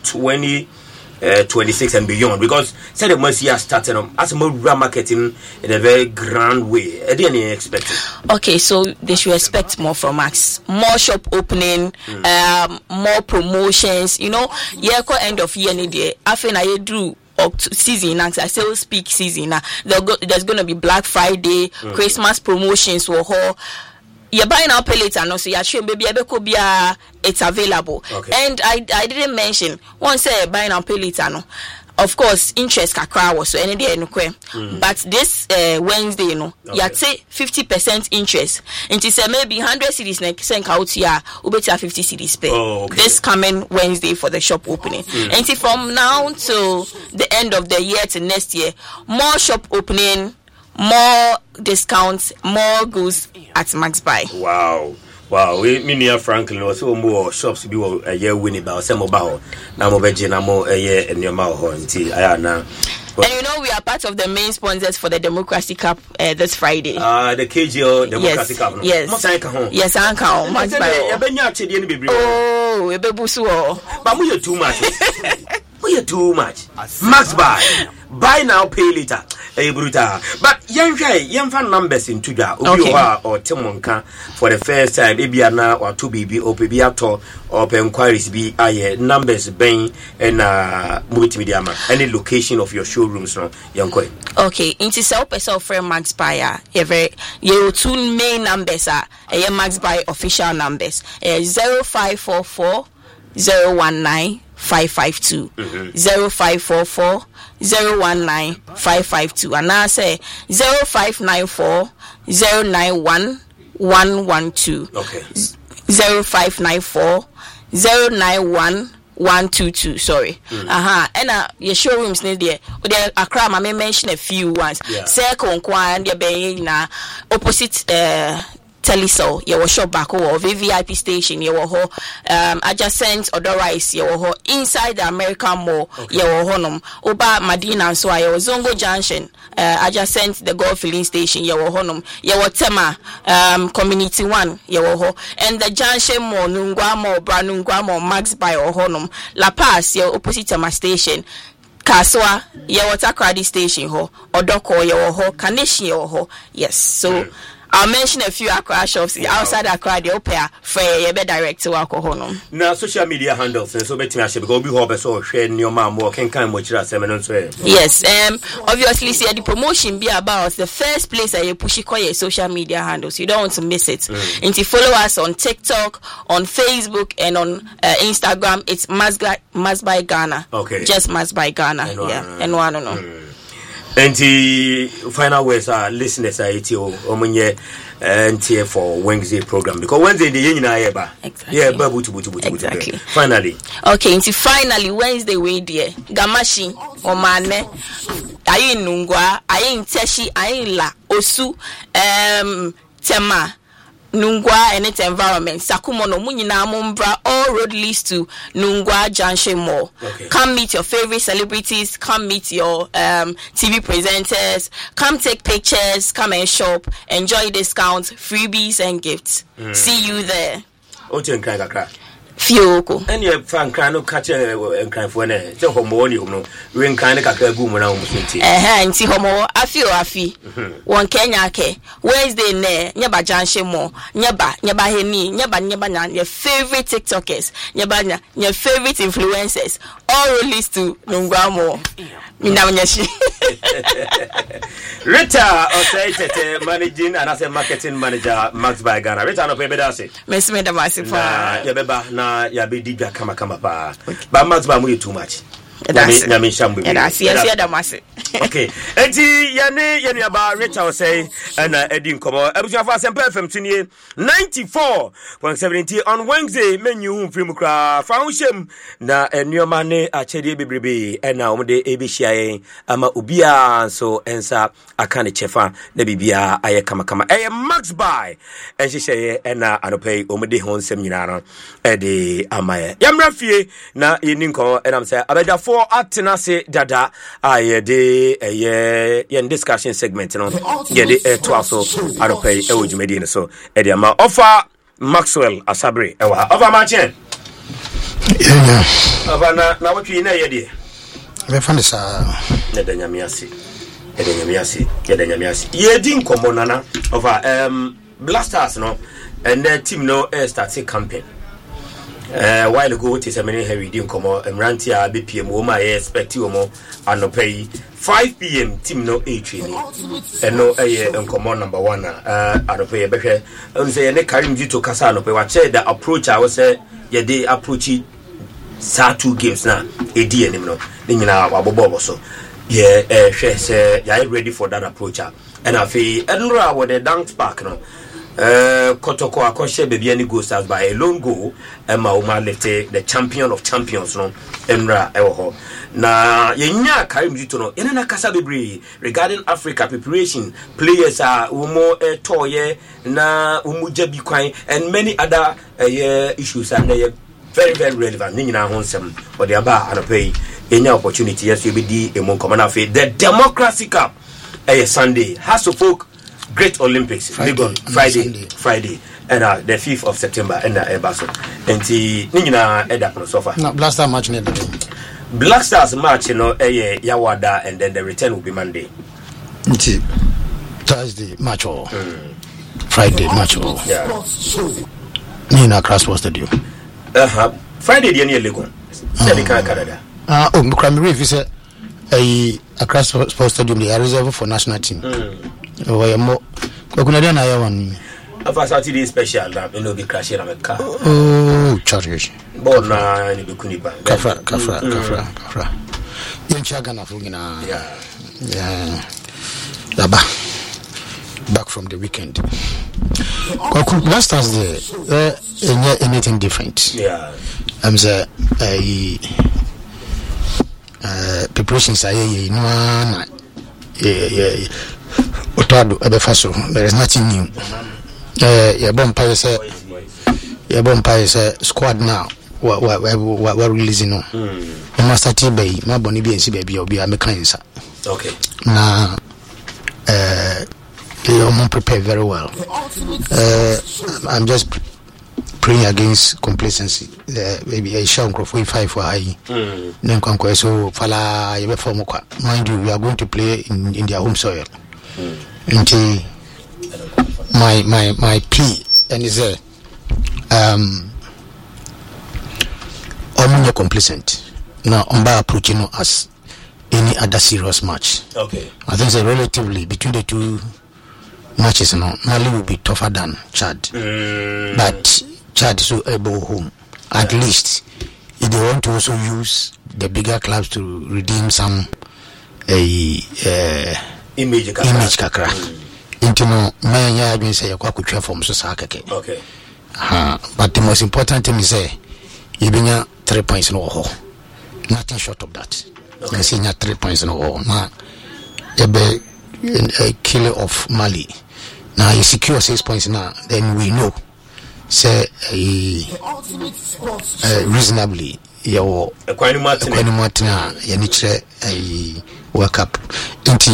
Speaker 3: 26 and beyond, because said the mercy has started as more marketing in a very grand way. I didn't expect it.
Speaker 7: Okay, so they should expect more from us. More shop opening, more promotions. You know, end of year day. After I do season, I sales peak season. There's gonna be Black Friday, Christmas promotions for her. You're buying now pay later, no, so you're sure baby it's available. And I didn't mention once buying now pay later, no. Of course, interest kakra was so any day no kwe. But this Wednesday, no, you say 50% interest. And to say maybe 100 cedis next send out here, ubeta 50 cedis pay. This coming Wednesday for the shop opening. And from now till the end of the year to next year, more shop opening, more discounts, more goods at Max Buy.
Speaker 3: Wow. We near Franklin was more shops be a year winning about some about now more a year in your mouth until I am now.
Speaker 7: And you know, we are part of the main sponsors for the Democracy Cup this Friday.
Speaker 3: The KGO Democracy Cup.
Speaker 7: Yes, Uncle. Max Buy.
Speaker 3: Oh,
Speaker 7: Ebebusu.
Speaker 3: But we are too much. we too much. Max buy now, pay later. Brutal. But young fan numbers in Tuja, or Timonka for the first time, maybe now or 2 BB or maybe at all, or inquiries be numbers being and multimedia. Any location of your showrooms, no, young coin.
Speaker 7: Okay, into self friend Max Buyer, your two main numbers are Max Buyer official numbers 0544 019 552 0544 019 552 and I say 0594 091 112
Speaker 3: okay
Speaker 7: 0594 091 122 sorry and your showrooms need there Accra I may mention a few ones Circle and there be na opposite Telisol, your shop back or VVIP station, your adjacent Odorais, your inside the American Mall, your honum, Oba Madina and so your Zongo Junction, adjacent the Golf Filling Station, your honum, your Tema, Community One, your and the Junction Mall, Nungwamo, Branungwamo, Max by or honum, La Paz, your opposite Tema station. Kaswa, your Takradi station, Odoko, your Kaneshi, your yes, so. I'll mention a few Accra shops outside Accra. The opera for a direct to alcohol.
Speaker 3: Now, social media handles and so better go be hobby so share your mom walking kind much as
Speaker 7: yes, obviously, see the promotion be about the first place that you push your social media handles. You don't want to miss it. And to follow us on TikTok, on Facebook, and on Instagram. It's Maz by Ghana.
Speaker 3: Okay,
Speaker 7: just Maz by Ghana. And one no.
Speaker 3: And the final words are listeners are omunye and for Wednesday program because Wednesday the yin na exactly. Finally.
Speaker 7: Okay, into finally Wednesday we there. Gamashi Omane ayi Nungwa, ayi Nteshi, ayi La Osu Tema Nungwa and its environment. Sakumono Munyina Mumbra, all road leads to Nungwa Junction Mall.
Speaker 3: Okay.
Speaker 7: Come meet your favorite celebrities, come meet your TV presenters, come take pictures, come and shop, enjoy discounts, freebies and gifts. See you there. Fioko.
Speaker 3: And your fan can catch and cry for an homo, you know, ring kind of woman.
Speaker 7: And see homo, afi. One Kenya ke. Wednesday ne, Nyaba Junction Mall, Nyaba Heni, Nyaba, your favorite TikTokers, your favorite influencers, all released to Nungwamo.
Speaker 3: Rita, managing and as a marketing manager, Max by Ghana. Rita, no pay bedasi.
Speaker 7: Miss Medamasi,
Speaker 3: Yabeba, na yabe dibia kama pa. But Max by too much.
Speaker 7: Yes,
Speaker 3: okay. Eti yani aba Rachel say and Eddie Nkomo. Ebuja for Semper FM 94.70 on Wednesday menu film kra foundation na enyoma ne achede bebrebe na omde ebehia ama obia so ensa aka ne chefa na bibia aye kama Max by enhyehyeye na anopay omde ho nsem nyina no de amaye yamra fie na yeni Nkomo enam say abeja for atenase dada ayede yen discussion segment no yede to aso aropay ewojumedi so e de ma offer Maxwell Asabre ewa offer ma chen aba na wotwi na yede
Speaker 1: be fan sa
Speaker 3: ne da nyamiase yedi Nkomo nana offer Blasters no and the team no start campaign while ago it is a many heavy Nkomo Mrantia BPM woma expect you mo anopay 5 p.m. team no a training and no Nkomo number 1 anopay behwe say ne carry me to kasa anopay wa che the approach I was say ye dey approach sa 2 games na edi enim no ni nyina wabobo so ye hwe say you ready for that approach and afi enra with the dance park no Kotoko akoshe baby any goals as by a lone goal Emma Uma left the champion of champions no Emra ewo na yenya Karim Zito no ena kasa bebre regarding Africa preparation players are umo toye na umuja bi kwan and many other issues and they very relevant ni nyina ho nsem o de aba anopay enya opportunity yes you be di emon common afi the Democracy Cup Sunday has to folk Great Olympics Friday and the 5th of September and Ebaso and the Nina Eda so far.
Speaker 1: No, last time match near the
Speaker 3: Black Stars match, Yawada, and then the return will be Monday.
Speaker 4: Thursday match or Friday match or
Speaker 3: yeah.
Speaker 4: Accra Sports Stadium.
Speaker 3: Friday the near Legon. Canada.
Speaker 4: Mukramiri if say Accra Sports Stadium they are reserved for national team. Oh more Kokunada na yawan.
Speaker 3: Afa Saturday special that no be crash in America.
Speaker 4: Oh charge.
Speaker 3: Bon na ni be kuniba.
Speaker 4: Kafra. Yenchaga na fungina. Yeah. Back from the weekend. Last Thursday, anything different?
Speaker 3: Yeah.
Speaker 4: I'm the preparations are there is nothing new. Your bumpire say squad now. What releasing on? You must start by my bonny baby or be a mechanic.
Speaker 3: Okay.
Speaker 4: Now, you're prepared very well. I'm just praying against complacency. Maybe a show of 5 for high. Then conquer so fala you form. Mind you, we are going to play in their home soil. Until my plea and is I'm complacent. Now I'm approaching us any other serious match.
Speaker 3: Okay.
Speaker 4: I think so relatively between the two matches Mali will be tougher than Chad. But Chad is so able home. At least if they want to also use the bigger clubs to redeem some
Speaker 3: image
Speaker 4: kakra. Into no man ya been say kwa kutwa from so sakake.
Speaker 3: Okay.
Speaker 4: But the most important thing is say you bring 3 points no ho. Nothing short of that. Okay. You see 3 points no ho. Now a killer of Mali. Now you secure 6 points now, then we know say reasonably your Martina Yanitre work up into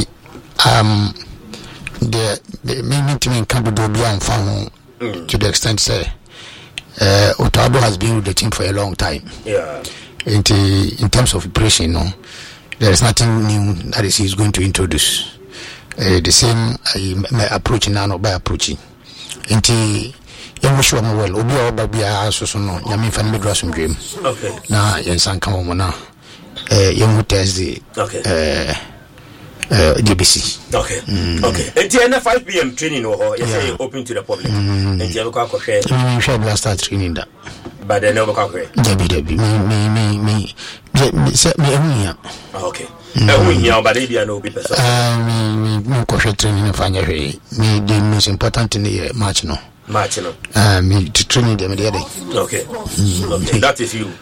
Speaker 4: the main team in Cambodia and found to the extent say Otado has been with the team for a long time.
Speaker 3: Yeah.
Speaker 4: In terms of preparation, there is nothing new that he's going to introduce. The same approach now by approaching. Into you wish you well, Obi or Baby so no, Yamin fan me dress dream.
Speaker 3: Okay.
Speaker 4: Now Yansan come on now. Young Thursday.
Speaker 3: Okay.
Speaker 4: DBC.
Speaker 3: Okay. Okay. Until 5 p.m. training or yes, open to the public. Until we can share.
Speaker 4: We shall start training that.
Speaker 3: But then we can share.
Speaker 4: Me.
Speaker 3: Okay. We but they no be person.
Speaker 4: Me training me the most important in the match no. Me to training them the other day.
Speaker 3: Okay. Okay. That is you.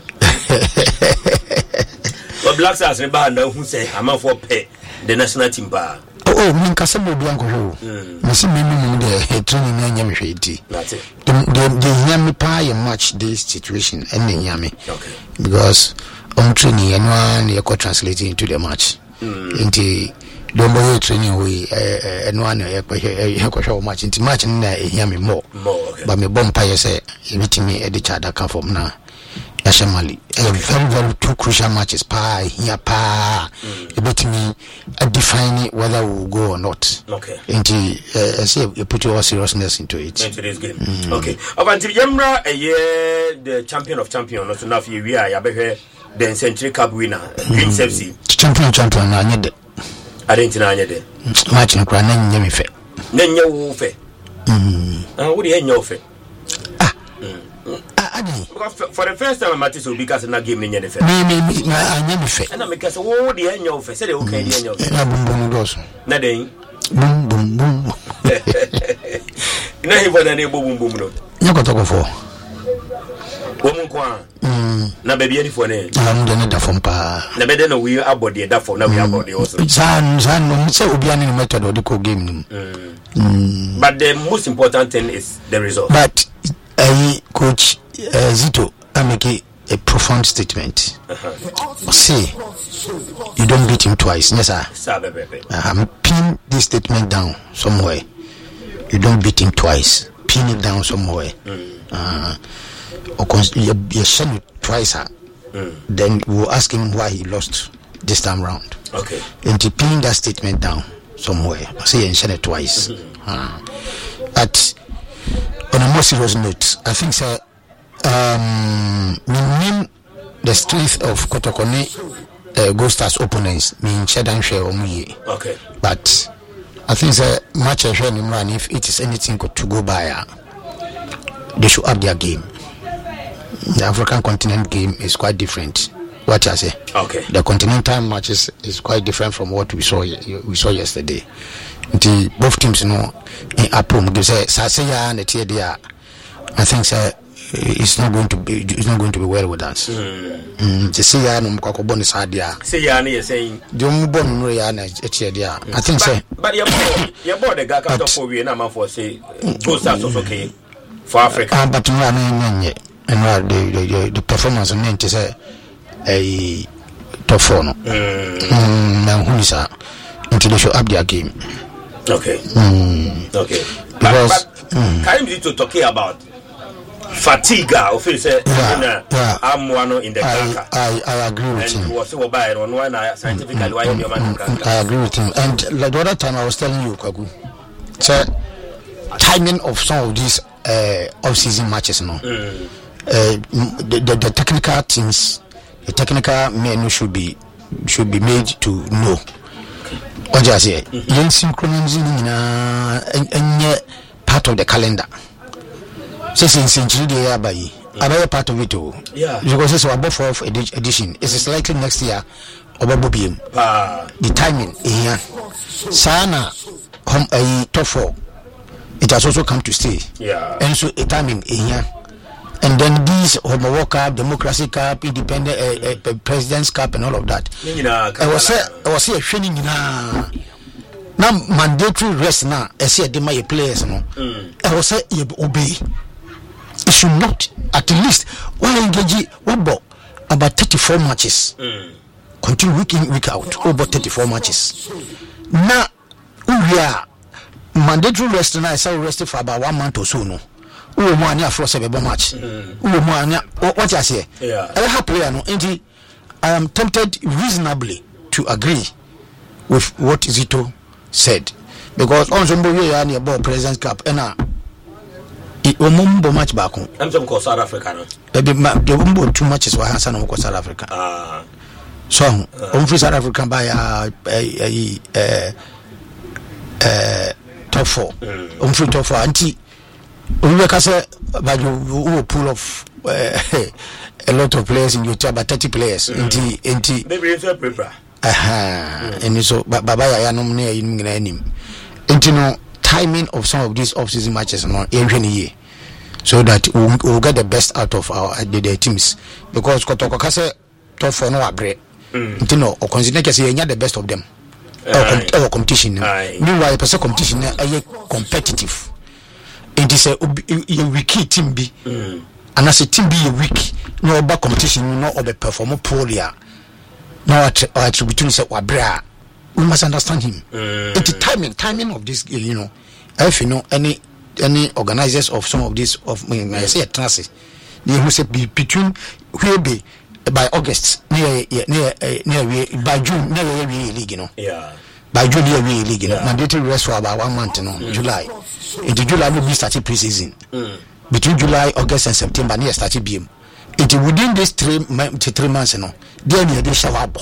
Speaker 3: But Black Stars remember who say I'm for pay the national team bar.
Speaker 4: Me kasemo bi anko ho. Me see me the training na nyame hweti.
Speaker 3: That's it.
Speaker 4: The nyame pa ye match this situation and nyame.
Speaker 3: Okay.
Speaker 4: Because training and one translating into the match. Into don't boy training we and one match into match na nyame more.
Speaker 3: Okay.
Speaker 4: But me bompa say meeting me at the chat that come from now. Yashamali, very, very two crucial matches. Here, about me defining whether we'll go or not.
Speaker 3: Okay.
Speaker 4: And say you put your seriousness into it.
Speaker 3: Into this game. Okay. Avanti Yemra, the champion of champions. Not enough. We are the Century Cup winner, Queen's FC.
Speaker 4: Champion. I need it.
Speaker 3: I didn't know it.
Speaker 4: Match in Kran, Name fe.
Speaker 3: Nenya Wolfe. What do you know fe? For the first time, I'm at so because not give me any fair.
Speaker 4: I never fair.
Speaker 3: And I make us all the end of say okay, the end of nothing.
Speaker 4: Boom.
Speaker 3: Now he was a boom.
Speaker 4: You got to go for
Speaker 3: woman. Na baby, any for name.
Speaker 4: I'm the net from Pa.
Speaker 3: Na better no we are body that for now we are body also.
Speaker 4: San, so will be any method of the co game.
Speaker 3: But the most important thing is the result.
Speaker 4: But Coach Zito, I make a profound statement. Say, you don't beat him twice. Yes, sir. I'm pin this statement down somewhere. You don't beat him twice. Pin it down somewhere. You send it twice. then we will ask him why he lost this time round.
Speaker 3: Okay.
Speaker 4: And to pin that statement down somewhere. I say and it twice. But on a more serious note, I think sir, we name the strength of Kotokone Gold Stars opponents mean Shedan Share Omuye.
Speaker 3: Okay.
Speaker 4: But I think the match if it is anything to go by, they should up their game. The African continent game is quite different. What I say?
Speaker 3: Okay.
Speaker 4: The continental matches is quite different from what we saw yesterday. Both teams, in Apom, they say Sasaya and the I think it's not going to be well with us. The Sia no Mkokobon is hard there.
Speaker 3: Say saying
Speaker 4: Jumbo Riana I think so.
Speaker 3: But your board the Gaka for Vietnam for say Gold Stars was okay for Africa.
Speaker 4: But and the performance of men to say a top four no. Who is until they show up their game.
Speaker 3: Okay. Okay.
Speaker 4: Because
Speaker 3: can you to talk about fatigue of his I'm one in the Gaka.
Speaker 4: I agree with him.
Speaker 3: Was by on one scientifically why your man.
Speaker 4: I agree with him. And like the other time I was telling you, Kwagu, so timing of some of these off-season matches, the technical teams, the technical men should be made to know. What I say, young synchronizing part of the calendar. So since they are by another part of it too.
Speaker 3: Yeah.
Speaker 4: Because it's above 4th edition. It's likely next year over Bobium. The timing here. Sana home a top 4. It has also come to stay.
Speaker 3: Yeah.
Speaker 4: And so a timing here. And then these Homo World Cup, Democracy Cup, Independent President's Cup, and all of that. I was here training now mandatory rest now. I see my players. No, I was say you obey. It should not at least one engage about 34 matches. Continue week in week out about 34 matches. Now we are mandatory rest now. I say rest for about 1 month or so. No. Who money for 7 match? Who money? What I say? I have player no. Indeed, I am tempted reasonably to agree with what Zito said because on some way you about President's Cup and it will match back home.
Speaker 3: I'm some South Africa. No,
Speaker 4: the wumbo 2 matches were Hassan of South Africa. So on free South Africa by top 4. On free top 4 anti. We say, but you pull off a lot of players in your team, about 30 players.
Speaker 3: Maybe it's a paper.
Speaker 4: And so, but Baba, I am not in him. And you know, timing of some of these off-season matches not every year, so that we'll get the best out of the teams. Because Kotoko say top 4 no upgrade. You know, or consider the best of them. Our competition. Meanwhile, the competition is competitive. It is a weak team be, and as a team be a weak, no about competition, no other performer poorly. No attribute say wabra. We must understand him. It's the timing of this, you know. If you know any organizers of some of this of I say a transit, they who say between where be by August near by June near league, you know.
Speaker 3: Yeah.
Speaker 4: By June near league, you know. Mandatory rest for about 1 month, you know, July. Into July will be started pre-season. Between July, August, and September, near started BM. It within these 3 months, you know, they show up.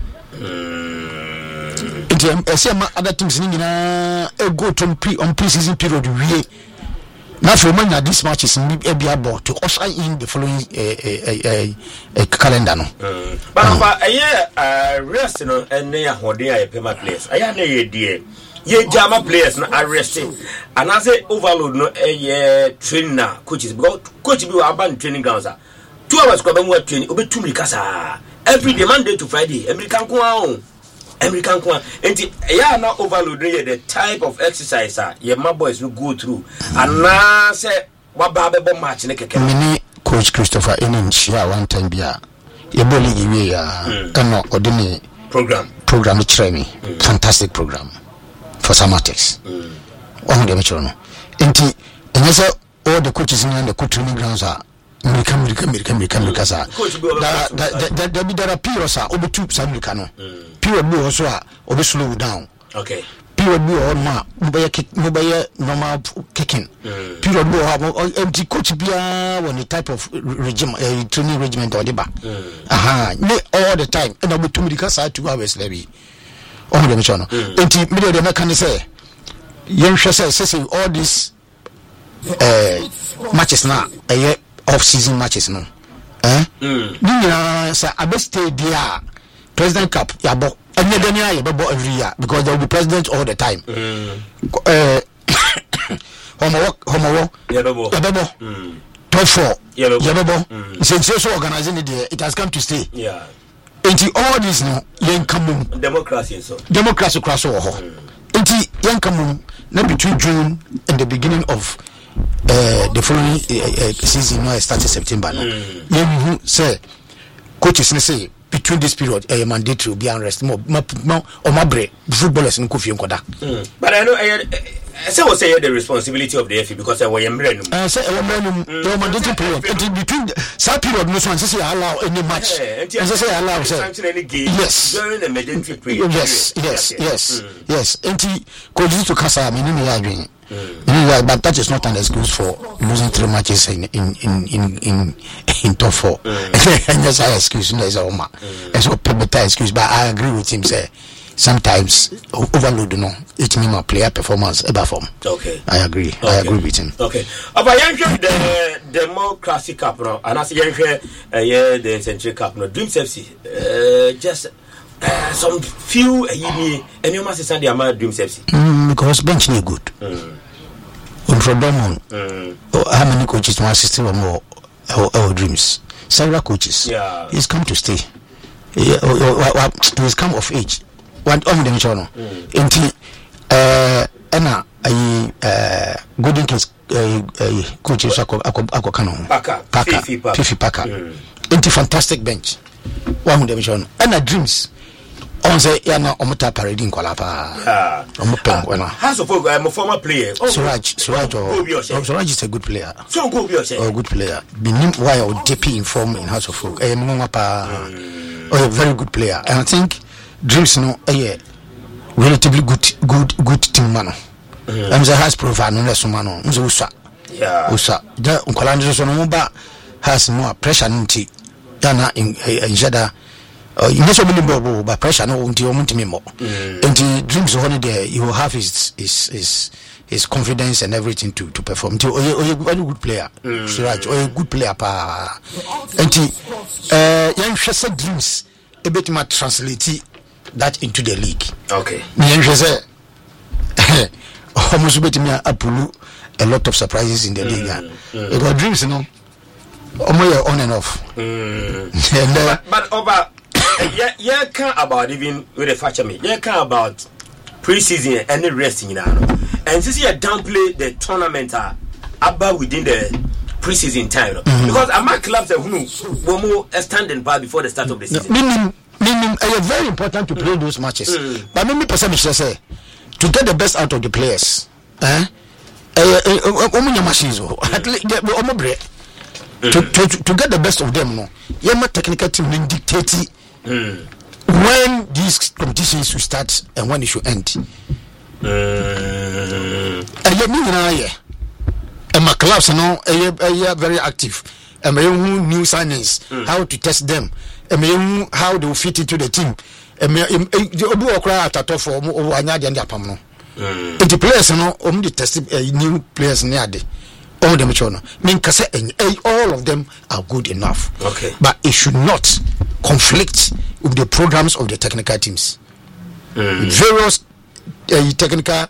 Speaker 4: I say other teams go to pre-season period. Now for many of these matches, be able to usher in the following calendar. No.
Speaker 3: But a year rest, and they are holding a payment place. I have no idea. Ye Jama players na arrested and I say overload no trainer coaches because coach be urban training grounds 2 hours ko be mo training obe 2 mikasa every day Monday to Friday American ko enti ya na overload the type of exercise your my boys will go through and na say what ba be match ne keke
Speaker 4: mini coach Christopher Enenchia one time bia ye boli iwe ya no odini program training fantastic program for Samatics. On the Metro. Inti, and yes, all the coaches in the coach training grounds are Mirika sa. There are periods obetu sa mirika no. Period bi also obe slow down.
Speaker 3: Okay.
Speaker 4: Period bi on ma mobile normal kicking. Period bi empty coach bia when the type of regime training regiment or deba. All the time and obetu mirika sa 2 hours lebi. Oh dem chono. Enti me dey make say yen hwese say all these matches na off-season matches no say abeste dia President Cup yabo anyadania yabo every year because there will be president all the time homo yabo top 4 yabo since so organizing it has come to stay into all this no yen come democracy cross ho into yen come na between June and the beginning of the following season no started September no you say coaches say between this period mandatory be unrest more or my break footballers in Kofi Nkoda
Speaker 3: but I know say was say the responsibility of the FA because I was embracing
Speaker 4: say the mandatory period between that period no one say allow any match say allow say
Speaker 3: any game during the mandatory period
Speaker 4: yes enti coaches to kasa me ni ya adwen but that is not an excuse for losing 3 matches in top 4. And that's an excuse. No, it's a Oma. It's a better excuse. But I agree with him. Say sometimes overload. No, it means my player performance ever form.
Speaker 3: Okay,
Speaker 4: I agree. Okay. I agree with him.
Speaker 3: Okay. About the Democracy Cup, no, and as the Century Cup, no, Dreams FC, just. Some few and you must say the amount Dreams FC
Speaker 4: because bench is good. From Dortmund, how many coaches want system or more our Dreams? Several coaches.
Speaker 3: Yeah,
Speaker 4: he's come to stay. He's come of age. One on the channel. Until Anna Golden Kings coaches ako kano Fifi Paka. Into fantastic bench. One the channel. Anna Dreams. On say yana omuta parading kola pa
Speaker 3: has of a former player
Speaker 4: Suraj is a good player good player binim why or DP in form in House of Folk a very good player and I think Dreams no relatively good team man I'm say has profile no less man no usa the unkola nso no ba has no pressure nti yana in jada you know so many more but pressure no until more until Dreams on there he will have his confidence and everything to perform until a very good player Suraj or a good player pa until young said Dreams a bit more translate that into the league.
Speaker 3: Okay,
Speaker 4: young say almost bit me a lot of surprises in the league because Dreams you know on and off
Speaker 3: but over yeah, can't about even with the fact me. Yeah, can't about pre-season and the resting now. And since you downplay the tournament about within the pre-season time, because among clubs that were more standing by before the start of the season.
Speaker 4: Meaning, it's very important to play those matches. But maybe percentage say to get the best out of the players. To get the best of them, no. Yama technical team will dictate when these competitions will start and when it should end. And my clubs now are very active. And my new signings, how to test them, and how they will fit into the team. And the Obu cry at top for Anyadi and Yapamno. The players now only tested new players near the. All them all of them are good enough.
Speaker 3: Okay,
Speaker 4: but it should not conflict with the programs of the technical teams. Various technical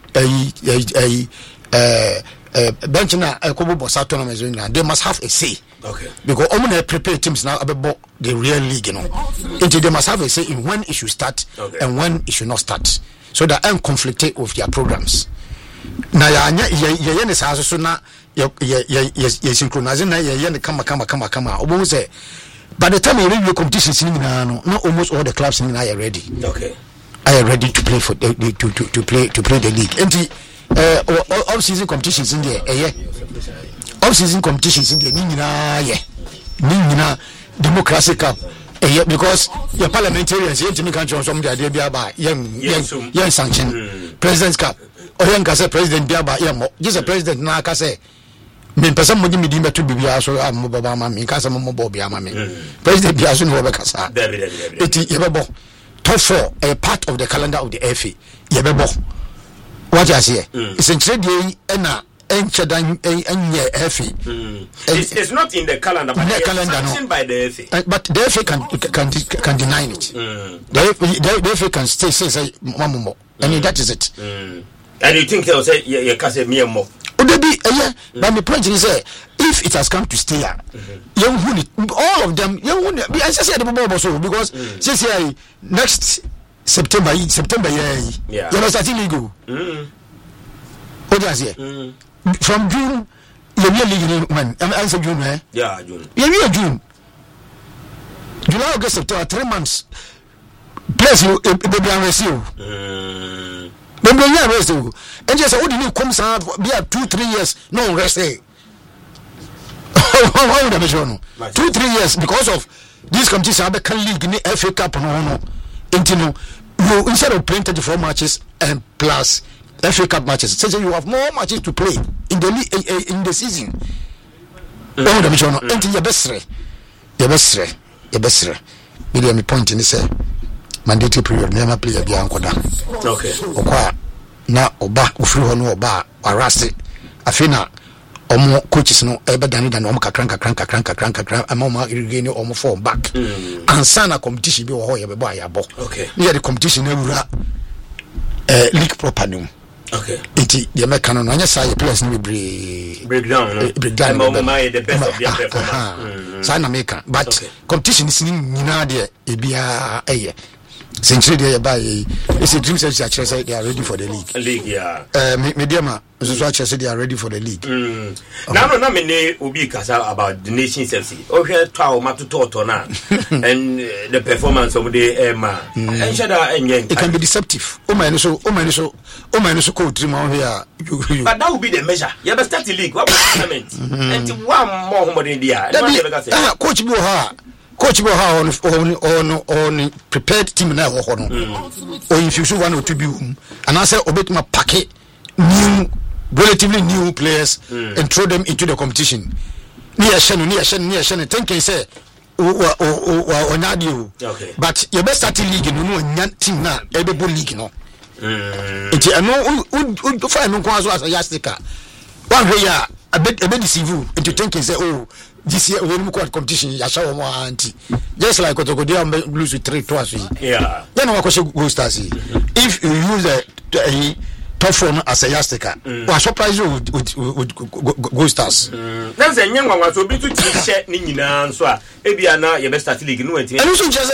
Speaker 4: bench tournaments, they must have a say.
Speaker 3: Okay,
Speaker 4: because only prepare teams now about the real league, you know. Until they must have a say in when it should start and when it should not start, so that I'm conflicted with their programs. Now, so now you synchronize na you come. Almost say by the time you read your competitions not almost all the clubs in are ready.
Speaker 3: Okay,
Speaker 4: are ready to play for to play the league. And all season competitions in there, off-season competitions in the Nina Democracy Cup. Because your parliamentarians, you can't show some of the idea by young sanction, President's Cup, or young President Biaba, just a president Naka say. Me person mo di medimba to bibia so am baba ma me kasa mo bo bia ma me president bia so no be kasa eti yebebo top 4 a part of the calendar of the FA yebebo what you say essentially dey na enchedan enye FA
Speaker 3: it's not in the calendar but it's sanctioned by the FA
Speaker 4: but the FA can deny it the FA can say mamumo and that is it
Speaker 3: and you think they'll say you can say me more
Speaker 4: but the point is if it has come to stay all of them I say the because say next September you know starting legal what does here from June you league when answer June June July August September 3 months plus you be receive then rest and just how did you come be 2-3 years no rest 2-3 years because of this competition can league in the FA Cup no you instead of playing 34 matches and plus FA Cup matches so you have more matches to play in the league in the season until your best me point in say mandatory period me play a bia nkoda
Speaker 3: okay
Speaker 4: okwa na oba ofiri ho no oba arase afina omo coaches no ebedane dan omo kakran amama irigeni omo form back ansana competition bi wo ho ye bebo ayabo
Speaker 3: okay
Speaker 4: near the competition ewura league proper no
Speaker 3: okay
Speaker 4: iti the mekano no anya say players no breakdown
Speaker 3: the best of their performance
Speaker 4: sana meka but competition is nyina de ebia eye century they buy it's a dream say actually they are ready for the league
Speaker 3: yeah
Speaker 4: mediama so actually they are ready for the league
Speaker 3: now no me obi kasa about the Nations FC okay to matoto na and the performance of the and shada
Speaker 4: it can be deceptive o man so go dream on here
Speaker 3: but that will be the measure you have start the league what tournament and one more than there
Speaker 4: coach bi ha coach bo ha on prepared team na ho no o infuse one or two bi and I say obetuma pack new relatively new players and throw them into the competition near shen thinking say onadio but your best starting league no team na ebebo league no enti no find no kwazo as yastika one way a bit deceive into thinking say this year when we got competition ya show mo anti just like Kotokodia lose with 3 twice then we go stars if you use a top form as a yastika we surprise you with go stars
Speaker 3: then say nyanwa so bi to share ni nyina so a ebia na ye best start league no enti
Speaker 4: and so just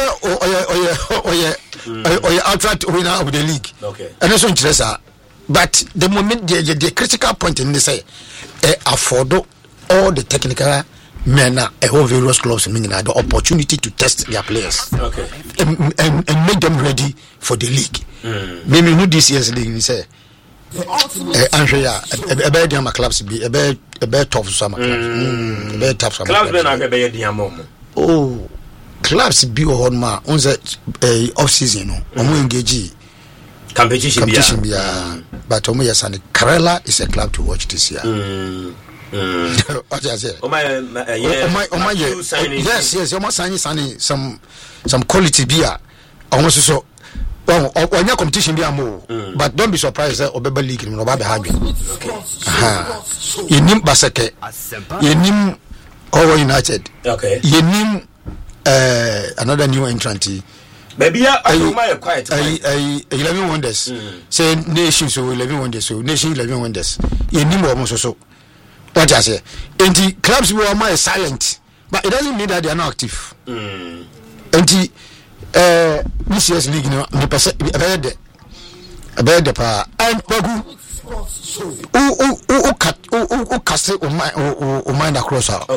Speaker 4: outright winner of the league
Speaker 3: okay
Speaker 4: and so interest but the moment the critical point in this say afford all the technical men a whole various clubs meaning the opportunity to test their players
Speaker 3: okay
Speaker 4: and make them ready for the league maybe who this year's league say Andrea a bad young clubs be a bad tough summer clubs a bad tough summer
Speaker 3: clubs been a bad young
Speaker 4: oh clubs be on ma on the off season no engage
Speaker 3: competition
Speaker 4: but Omo Karela is a club to watch this year. What I say? Yes. Almost signing some quality beer. Almost so. Well, when your competition beer more, but don't be surprised that Obeba League in Obabe Habi. You name Basake. You name Owo United.
Speaker 3: Okay.
Speaker 4: You name another new entrant.
Speaker 3: Baby, I quiet.
Speaker 4: 11 wonders. Say nation so 11 wonders. So nation 11 wonders. You need more almost so. What I say? And the clubs were more silent, but it doesn't mean that they are not active. And the this year's league, no, about the power and Pagu. Who cast it on mind across her?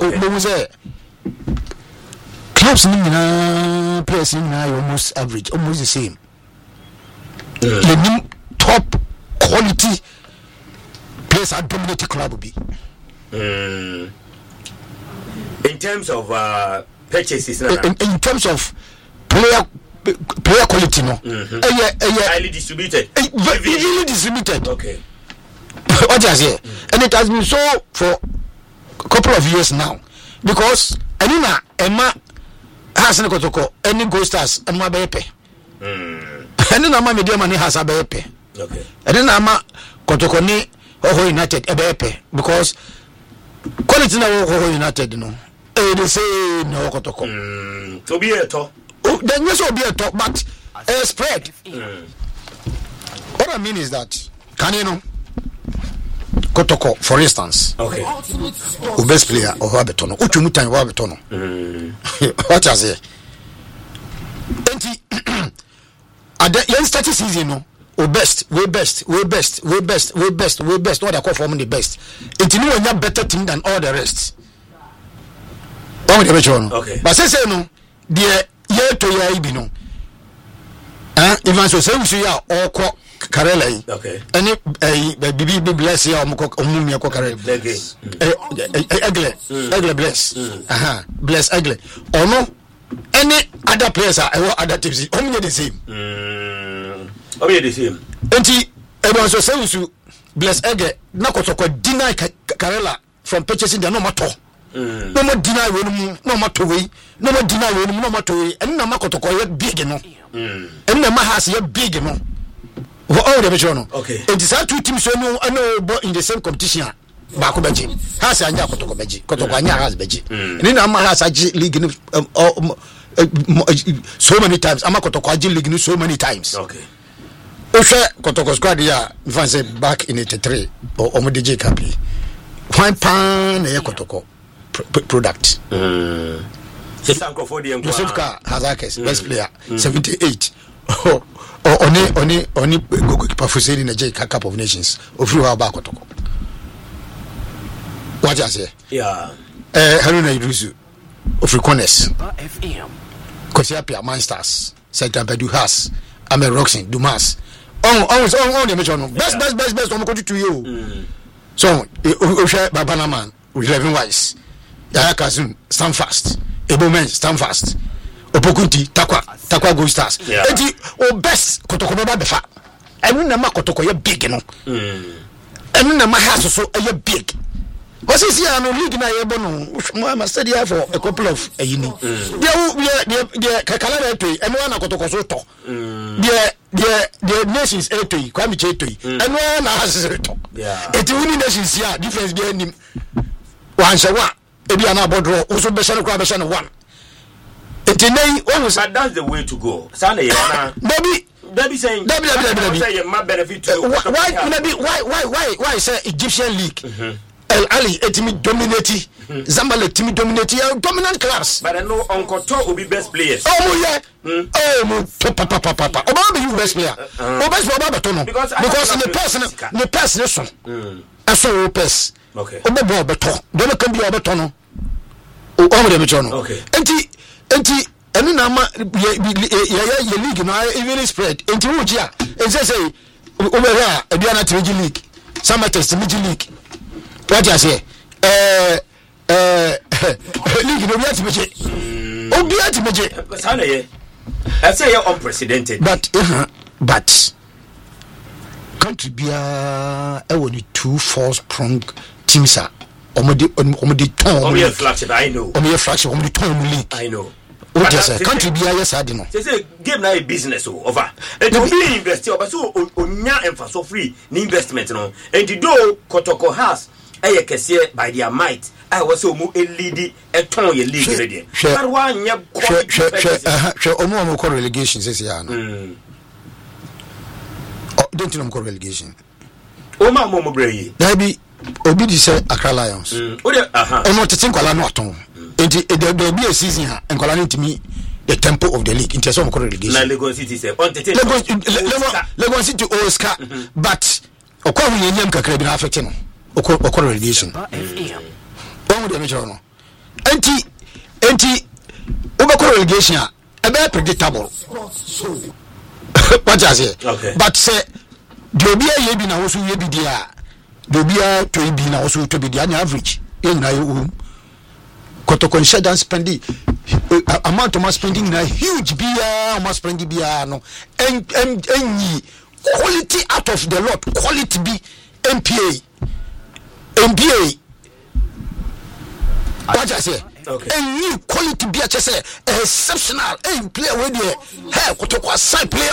Speaker 4: Clubs in players in almost average, almost the same. The top quality players are dominating club will be.
Speaker 3: In terms of purchases,
Speaker 4: in terms of player quality, no,
Speaker 3: highly distributed.
Speaker 4: Easily distributed.
Speaker 3: Okay.
Speaker 4: What I say, and it has been so for a couple of years now, because Anina Emma has no kotoko any gold stars and my bepe. And then media money has a bepe.
Speaker 3: Okay.
Speaker 4: And then ama kotoko ni Oho United a bepe because quality now Oho United no. They say no kotoko.
Speaker 3: To be a top.
Speaker 4: Then yes, will be a top, but spread. What I mean is that can you know Kotoko, for instance,
Speaker 3: okay,
Speaker 4: who best player or Wabetono, Uchumutan Wabetono. What I say? At the young starting season, no, we best, what I call for the best. It's new and better team than all the rest.
Speaker 3: Okay,
Speaker 4: but say no, the year to year, you know, even so, say we are all Karela,
Speaker 3: okay,
Speaker 4: any BB bless ya omumia ko Karela, Egle bless, bless Egle, or no, any other players are other teams, only the same,
Speaker 3: only the same.
Speaker 4: Enti everyone so say to bless Egle, na kotoko deny Karela from purchasing the no matter. No more deny no matter way, no more deny no matter way, and no makotoko big no, and the mahas ye big no. Oh, okay. It is two teams so no in the same competition. Bakubeji has anya kotokobeji kotokanya has beji. Ni na ma has aji league so many times. Ama kotokwaji league so many times.
Speaker 3: Okay.
Speaker 4: Osha kotoko squad ya fancy back in 83 or omodj kapi. Point pan na kotoko product. Joseph Ka Hazakes best player 78. Oni Pafuseni na J Cup of Nations ofri wa ba kotoko. What I say?
Speaker 3: Yeah.
Speaker 4: Haruna Idrisu ofri Corners.
Speaker 6: FM.
Speaker 4: Kosiapia Monsters. Sector Bedu Has. Ame Roxin Dumas. On the mention best on go to you. So Osha Babana man with 11 wise. Yaya Kazun stand fast. Ebo men stand fast. Opokunti takwa Gold Stars. Eti o best kotoko baba befa. Enu na ma kotoko ye big no. Enu na ma house so ye big. What is here no league na ye bono. Mo ma study for a couple of yini. The kakala to enu na kotoko so to. The nations to kwami che to. Enu na house so to. Eti winning nations here difference be enim. Wan shawa ebi ana bodro so be shano kwa be shano one.
Speaker 3: But that's the way to go. Sunday, Debbie saying, Debbie, my benefit to
Speaker 4: why say Egyptian League? El Ali, etimi dominati, Zambale, timi dominati, dominant class.
Speaker 3: But I know Uncle Tom will be best players.
Speaker 4: Oh, yeah. Oh, papa. Obama you best player. Obama Tono. Because in the person, I saw Pes.
Speaker 3: Okay.
Speaker 4: Obama Beton. Don't come be Obatono. Okay. Enti enu na ma ye league na even spread enti wo gia e say over Aduana Trilogy League Samatex Trilogy League what you say league no biati meje obiati meje
Speaker 3: sana ye I say you're unprecedented
Speaker 4: but country bia e woni 2-4 strong teams are omodi ton
Speaker 3: flagship I know
Speaker 4: omodi ton league
Speaker 3: I know.
Speaker 4: What is a country be yes I know.
Speaker 3: Say game na a business over. And to be invested but so onya emphasis free ni investment no. And the do Kotoko has a kese by their might. I was so mu lead a ton ye league ready. But one nya
Speaker 4: omo ko relegation says ya no. Don't you know ko relegation.
Speaker 3: O ma mo brey.
Speaker 4: There be obi di say Accra Lions. Ono tetin kwala no aton. There will be a season here and Ntimi the tempo of the league in terms of relegation.
Speaker 3: Lagos City say
Speaker 4: Lagos City Oscar but okwa we nyam kakra bi na affect no okwa relegation. One the major no. Enti obekwa relegation a be predictable. What I say?
Speaker 3: Okay.
Speaker 4: But say there be a yebi na wosu yebi dia. There be a to be na wosu to be dia average. Na you Kotoko Shedan spending amount of spending na huge beer, must spending beer no, and quality out of the lot, quality be MPA. What I say? Okay. And new quality be say exceptional. And player with the hey, Kotoko side player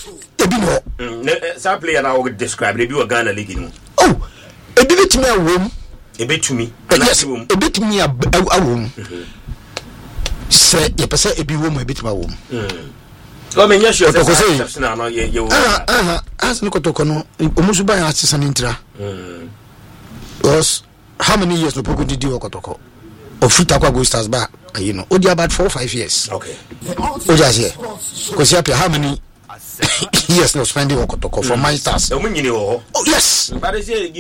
Speaker 3: side player now would describe they do a Ghana league.
Speaker 4: Oh, a bit to me a room.
Speaker 3: A bit to me.
Speaker 4: Yes, a bit to me a room. Say you per se a bit room a bit my room.
Speaker 3: I mean yes, you're exceptional now you
Speaker 4: as no Kotoko no almost by us an intra. Was how many years no Poko did you Kotoko? Or Futakwa go stars back, you know, only about 4 or 5 years.
Speaker 3: Okay.
Speaker 4: Just here. Because you have how many years no spending Kotoko for my stars?
Speaker 3: Oh,
Speaker 4: yes.
Speaker 3: But it's a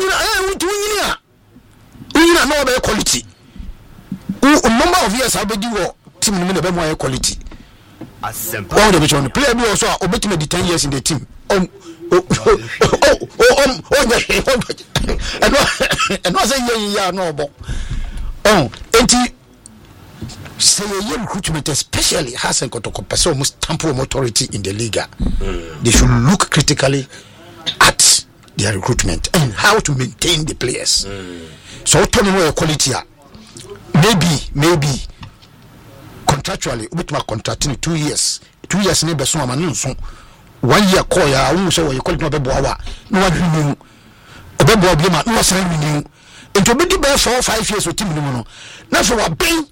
Speaker 4: we know about quality. Number of years I'll be doing team in the more quality. All the which on the player also obey me 10 years in the team. And was a year no more. Oh, say a recruitment especially has a Kotoko almost tamper authority in the league. They should look critically at their recruitment and how to maintain the players. So tell me more quality. Maybe contractually with my contracting 2 years. 2 years never so man so 1 year call ya who say you call it no be boa. No one renew. Obebo blema no say renew. Into be the 4 or 5 years with team no. Now for what been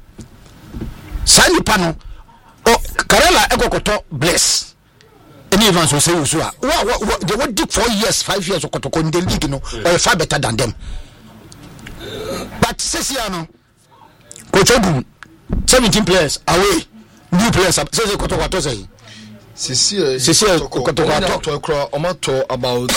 Speaker 4: Sani Pano or Karela Egokoto bless. Any events will say so. What they would do 4 years, 5 years of Kotoko in the league, no, or far better than them. But Sesiano Coach Obu 17 players away, new players says Kotoko say.
Speaker 1: Cecile Omato about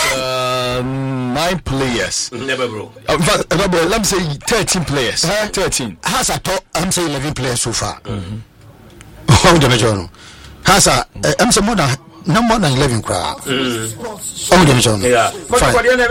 Speaker 1: 9 players.
Speaker 3: Never bro.
Speaker 1: Let me say 13 players. 13.
Speaker 4: Has a top, I'm saying 11 players so far. How the major has a I'm saying more than 11 crowd. Oh, the major.
Speaker 3: Yeah. But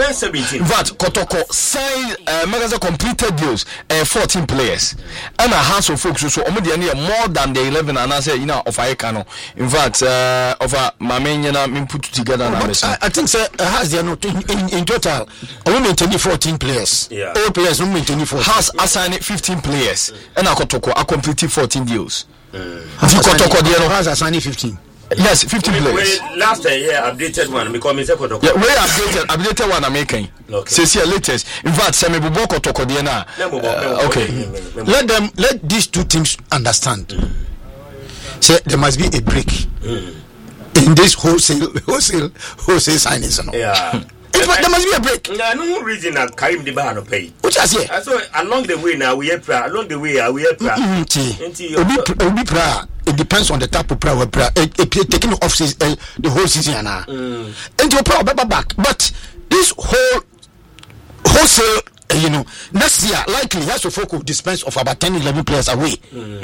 Speaker 1: Kotoko signed magazine completed deals 14 players. And a house of folks so more than the 11 and I say of Aikano. In fact, over Mamena put together.
Speaker 4: I think sir has there not in total only 14 players.
Speaker 3: Yeah.
Speaker 4: All players only 14.
Speaker 1: Has assigned 15 players and Kotoko are completed 14 deals.
Speaker 4: Kotoko has assigned 15.
Speaker 1: Yes, 15 players.
Speaker 3: Last year updated one because Mr. Kotoko.
Speaker 1: Yeah, we updated one I'm making.
Speaker 3: Okay.
Speaker 1: Say latest. In fact, Semi Buboko Kotoko Diana. Okay.
Speaker 4: Let these two teams understand. Say there must be a break in this wholesale signings.
Speaker 3: Yeah.
Speaker 4: There must be a break.
Speaker 3: No reason that Karim Diba no pay.
Speaker 4: Which I say.
Speaker 3: So along the way now we have prayer. Along the way we have prayer.
Speaker 4: Obi prayer. It depends on the type of prayer we pray. Taking off the whole season now. And you pray back. But this wholesale, next year likely has to focus dispense of about 10-11 players away. No,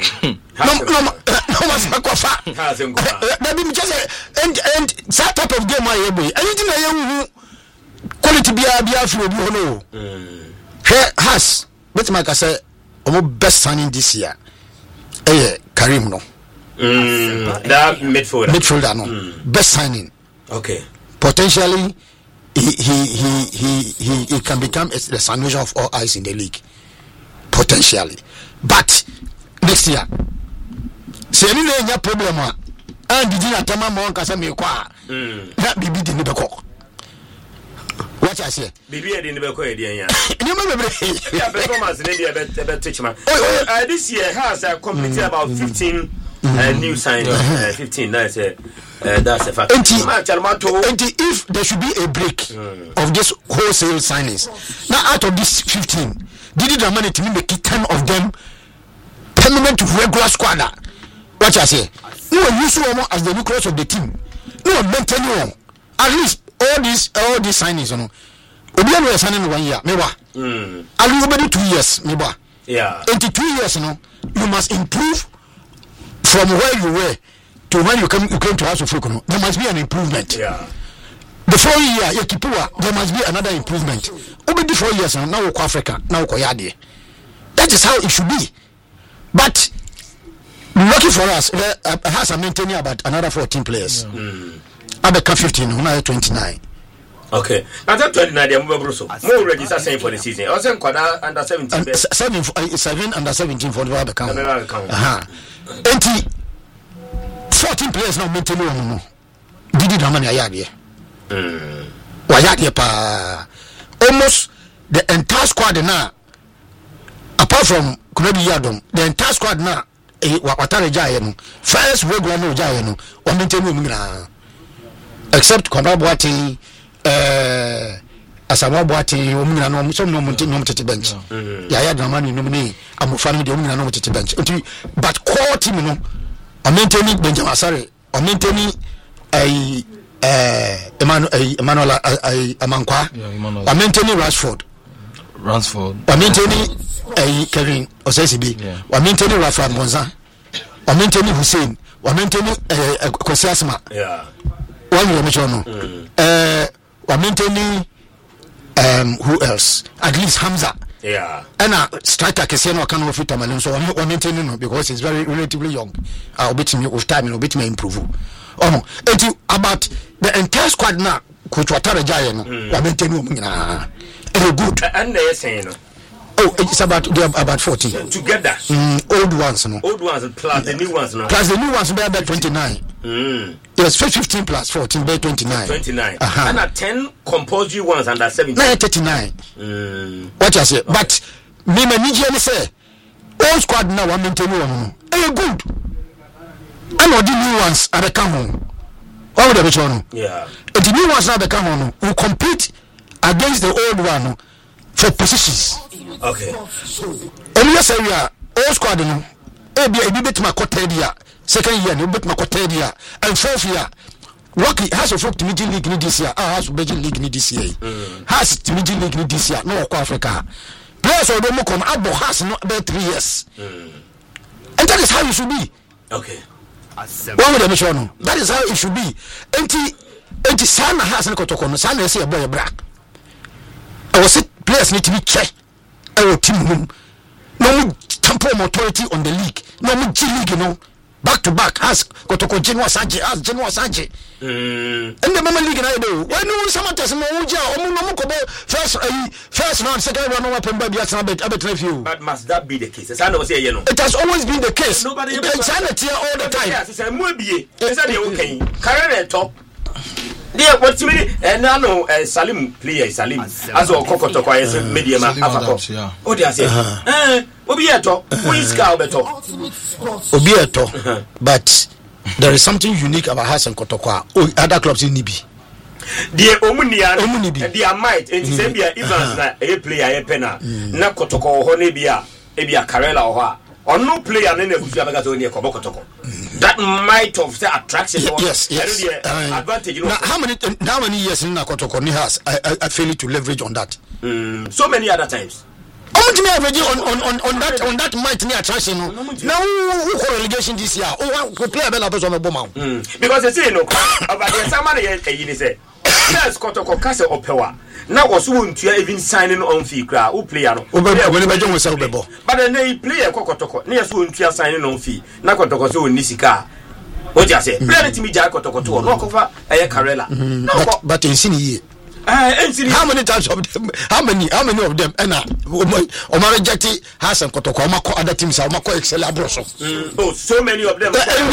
Speaker 4: maybe just and that type of game I anything I quality be flow be no. Here has but like I say best signing this year. Karim no.
Speaker 3: That
Speaker 4: midfielder no. Best signing.
Speaker 3: Okay.
Speaker 4: Potentially he can become the solution of all eyes in the league. Potentially. But next year say any no problem and did not tell my kasa me kwa. That bibi di ne beko. What I say?
Speaker 3: Bibi di ne beko e dia ya.
Speaker 4: You remember
Speaker 3: yeah, performance ne dia be teach man. This year has completed about 15 new signings. 15 that's a fact. And
Speaker 4: if there should be a break of this wholesale signings, now out of this 15, did the money to make 10 of them permanent regular squad? What I say? No one use one as the nucleus of the team. No one maintain one. At least all these signings, Obiano is signing 1 year, maybe. I'll be 2 years, maybe.
Speaker 3: Yeah.
Speaker 4: 2 years, you must improve from where you were to when you came to House of Folk. There must be an improvement.
Speaker 3: Yeah.
Speaker 4: The 4 year, there must be another improvement. Over the 4 years now we Africa, now we Yadi. That is how it should be. But lucky for us, has a maintaining about another 14 players. Abeka 15, now 29.
Speaker 3: Okay. After 29, they are more register saying for the season. I was saying under 17.
Speaker 4: 7 under 17 for the account. 14 players now maintaining. Didi Ramani Ayadi. Wayadi pa. Almost the entire squad now, apart from Kurebi Yadom, the entire squad now, Watare Jayeno, first regular no Jayeno, or maintaining except Konabwati, Asamabwati, Omina, no, some no Monte bench. Yaya Dramani nominee, I'm family, the Omina no bench. But core team, no, or maintaining Benjamin Asare, or maintaining Emmanuel Amankwa, or maintaining Rashford, or maintaining Kevin Osesibi, or maintaining Rafa Monza, or maintaining Hussein, or maintaining Kosiasma. One year, or maintaining who else? At least Hamza. And a striker Keseno can fit Tamalin, so I'm maintaining because he's very relatively young. I'll bet me with time and I'll bet me improve. Oh no, it's about the entire squad now. Coach Watara Jayan, we're maintaining good.
Speaker 3: And they're saying,
Speaker 4: oh, it's about 40
Speaker 3: together.
Speaker 4: Old ones, no.
Speaker 3: Old ones plus the new ones, no.
Speaker 4: Plus the new ones, they're about 29. Yes, 15 plus 14, by 29.
Speaker 3: 29. And at 10 compulsory ones under 17.
Speaker 4: 39. What you say? Okay. But me Nigerian say, old squad now are maintaining good. And all the new ones are the come home. What would they be?
Speaker 3: Yeah.
Speaker 4: The new ones now become on will compete against the old one for positions.
Speaker 3: Okay.
Speaker 4: And yes, we are old squad. A bit my cotedia. Second year, no bit my cotedia. And fourth year, Rocky has a folk to Middle League this year. Has Belgian League this year. Has to Middle League this year. No, Africa. Players or don't come. Abo has not about 3 years. And that is how it should be.
Speaker 3: Okay.
Speaker 4: That is how it should be. Enti Sana has an kotokono. Sana say a boy black. I was it players need to be checked. Our team room. No tempo authority on the league. No G League, you know. Back to back has Kotoko Genoa Sanche, has Genoa Sanche. And the Mama League and I do. When you someone test no first round, second round, no open by the Asanabet.
Speaker 3: But must that be the case? It
Speaker 4: has always been the case.
Speaker 3: Nobody
Speaker 4: it's sanity all the time.
Speaker 3: Yes, it's a movie. Is that okay? Carry top. Dear, what's me? And I know Salim player Salim as well. Kokotoko is medium. Oh, dear, say, Obieto, who is Calbeto?
Speaker 4: Obieto, but there is something unique about Hassan Kotoko. Other clubs in Nibi.
Speaker 3: Dear Omunia, dear might, and Zambia, Evans, a player, a penna, not Kotoko, Honebia, Ebia Carella or or no player in the Guzabagazonia Kobokotoko. That might of the attraction.
Speaker 4: Yes.
Speaker 3: Advantage.
Speaker 4: Now, how many years in Nakotoko has I failed to leverage on that?
Speaker 3: So many other times.
Speaker 4: How much leverage on that might near attraction? Now, who relegation this year? Who play a bell on the bomb?
Speaker 3: Because they say no, about the summer, you say, yes, Kotoko Castle or Pewa. Now was soon to even signing on fee crowd who play no. But then they play a Kokotoko near soon to signing on fee. Nakotoko so Nisika. What you say? Play it to me, Jakotoko, no cover a Carella.
Speaker 4: But in Sini. How many times of them? How many of them? And Omar Jati has some Kotoko, other teams are Mako Excel Abroso.
Speaker 3: Oh, so many of them.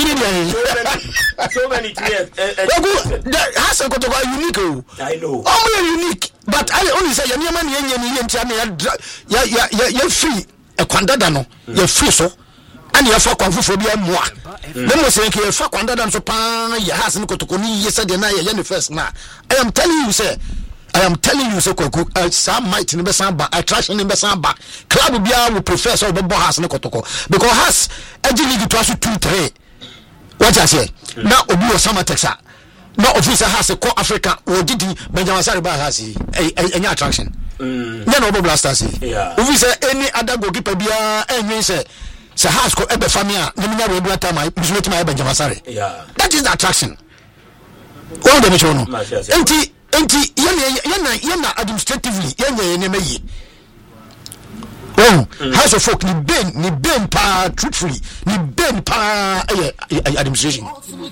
Speaker 3: So many players.
Speaker 4: Hassan Kotoko are unique.
Speaker 3: I know.
Speaker 4: Only unique. But I only say, you're free. A Quandadano, you're free so. And you have for Confuphobia moi. Then was saying, you're for Quandadan so pan, you hasn't got to go yesterday night, first now. I am telling you, sir. Some might in the Samba, attraction in the Samba. Club Bia will prefer so the Bohas Nokotoko. Because has a league to us 2-3. What I say? Now, Obu Sama Texas. No officer has a core Africa or did Benjamin Sariba has any attraction. Then Obo Blasters. If say any other goalkeeper Bia and say has got Ebe Famia, Namina Rebla Tama, my Benjamin Sari. That is the attraction. All the Michono. Enti yana administratively yana House of Folk ni ben pa truthfully ni ben pa administration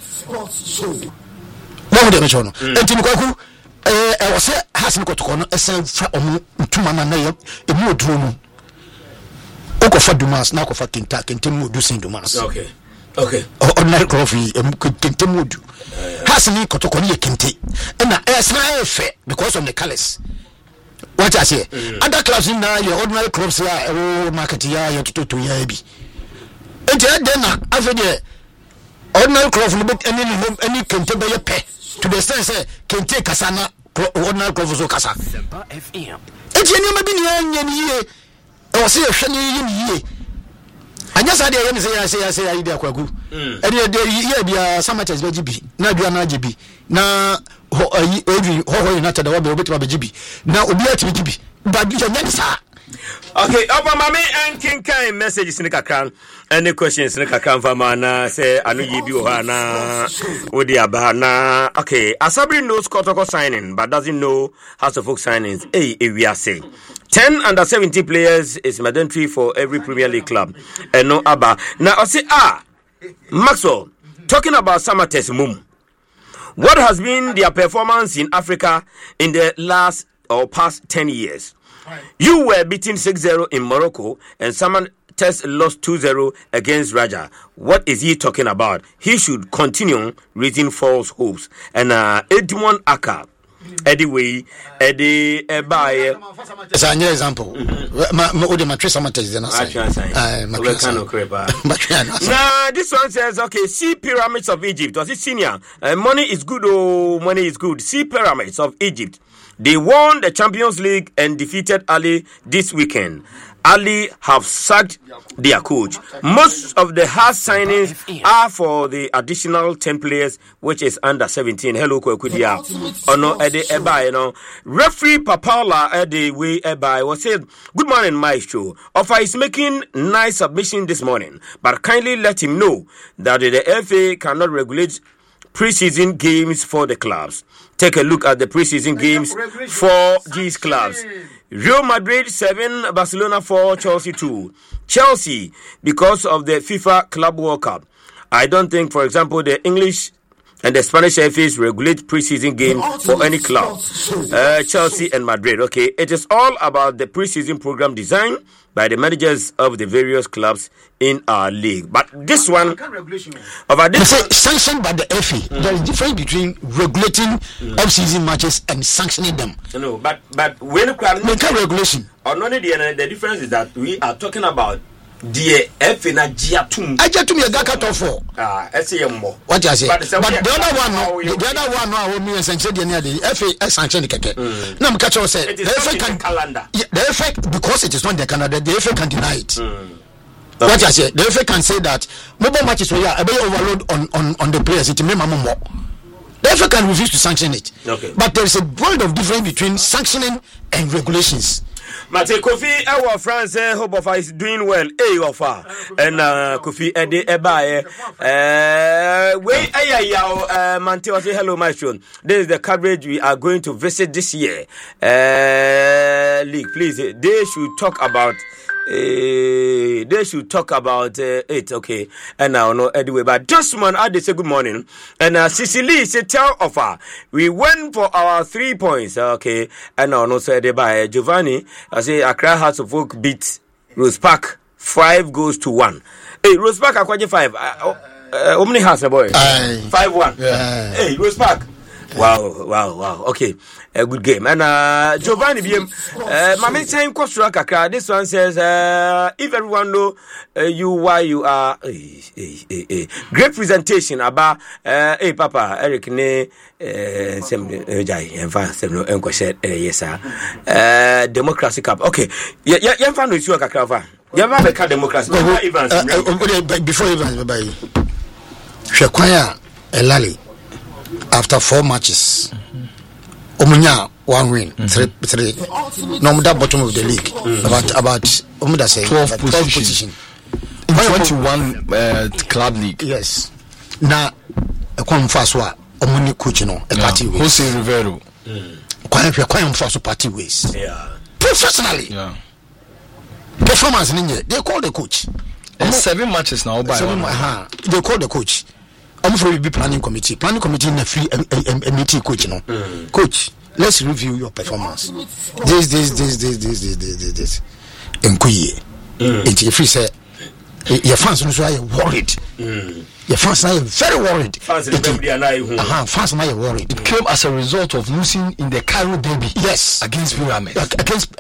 Speaker 4: no de me chono enti kwaku o se has me kotoko no esen fra omu ntuma na ye emu oduro mu okofa dumas na okofa kente mu odu sin dumas
Speaker 3: okay
Speaker 4: ordinary coffee kente mu odu has me kotoko no ye kente na esna efe because of the colors. What I say? Other clubs in your ordinary clubs are market ya to ya bi. And then after the ordinary club no bet any kente be pe to the sense kente kasana ordinary club so kasa.
Speaker 6: FM.
Speaker 4: Enti eni ma bi ni ye o se hwe ni ye. Anya sa de ye ni say ya ide akwaku. E de ye bia samates be gibi na dua na gibi na ho United da wabe obetwa bejibi na obi ati bejibi ba bi nya sa.
Speaker 3: Okay, opa mami and king kind messages in kakran any questions in kakran fama na say anu yibi o ha na odi aba na. Okay, Asabri knows Kotoko signing but doesn't know House of Folk signings. We are saying 10 under 70 players is mandatory for every Premier League club and no aba. Now I say Maxwell talking about Samates Mum. What has been their performance in Africa in the last or past 10 years? You were beaten 6-0 in Morocco and Samates lost 2-0 against Raja. What is he talking about? He should continue raising false hopes. And Edmond Aka, Eddie Ebaye.
Speaker 4: As an example,
Speaker 3: Now, this one says, okay, see Pyramids of Egypt. Was it senior? Money is good, oh, money is good. See Pyramids of Egypt. They won the Champions League and defeated Ali this weekend. Ali have sacked their coach. Most of the hard signings are for the additional 10 players, which is under 17. Hello, Kwekudia. Ono Ede Eba, you know. Referee Papala Ede Way Eba was said, good morning, Maestro. Offa is making nice submission this morning, but kindly let him know that the FA cannot regulate pre-season games for the clubs. Take a look at the pre-season games for these clubs. Real Madrid 7, Barcelona 4, Chelsea 2. Chelsea, because of the FIFA Club World Cup. I don't think, for example, the English and the Spanish FAs regulate pre-season games for any club. Chelsea and Madrid. Okay, it is all about the pre-season program designed by the managers of the various clubs in our league. But this one,
Speaker 4: sanctioned by the FA. There is difference between regulating off-season matches and sanctioning them.
Speaker 3: No, but when you
Speaker 4: regulation,
Speaker 3: or not the difference is that we are talking about the FA na Giatum.
Speaker 4: Giatum is Gaka top 4.
Speaker 3: SAMO.
Speaker 4: What I say? But the other one, no, me and sanctioned the FA sanctioned the Keke. Now, Mkacho said the FA can calendar. The FA, because it is not the calendar, the FA can deny it. What I say? The FA can say that mobile matches were a bit overload on the players. It may more. The FA can refuse to sanction it.
Speaker 3: Okay.
Speaker 4: But there is a world of difference between sanctioning and regulations.
Speaker 3: Mate Kofi our France hope of is doing well. Offer and Kofi Ede Ebaye Mante was hello Maestro. This is the coverage we are going to visit this year. League, please. They should talk about it, okay. And now no anyway, but just one I say good morning. And Sicily say tell offer. We went for our 3 points, okay. And now no said by Giovanni. I say Accra House of Folk beat Rose Park 5-1. Hey, Rose Park akwaje 5. How many has a boy? 5-1.
Speaker 4: Yeah.
Speaker 3: Hey, Rose Park. Wow. Okay, a good game. And Giovanni BM, my time Kostra Kakra. This one says, if everyone know you why you are, great presentation about, hey Papa Eric ne, yes sir, Democracy Cup. Okay, yeah, fan with you Kakra. You have a democracy.
Speaker 4: Before Evans, bye. Shekwaya Elali. After 4 matches, Omunya 1 win, 3. No, that bottom of the league. About 12 position.
Speaker 1: In 21 club league.
Speaker 4: Yes. Now, a quite fast one. Omuni coach no a party ways.
Speaker 1: Jose Rivero.
Speaker 4: Quite fast party ways.
Speaker 3: Yeah.
Speaker 4: Professionally.
Speaker 1: Yeah.
Speaker 4: performance they call the coach.
Speaker 1: 7 matches now by
Speaker 4: they call the coach. I'm for be planning committee na free meeting coach no. Coach, let's review your performance. This enkuye. It free say your fans are worried. Your fans are very worried. Fans are worried.
Speaker 1: It came as a result of losing in the Cairo derby.
Speaker 4: Yes,
Speaker 1: against Pyramids.
Speaker 4: Against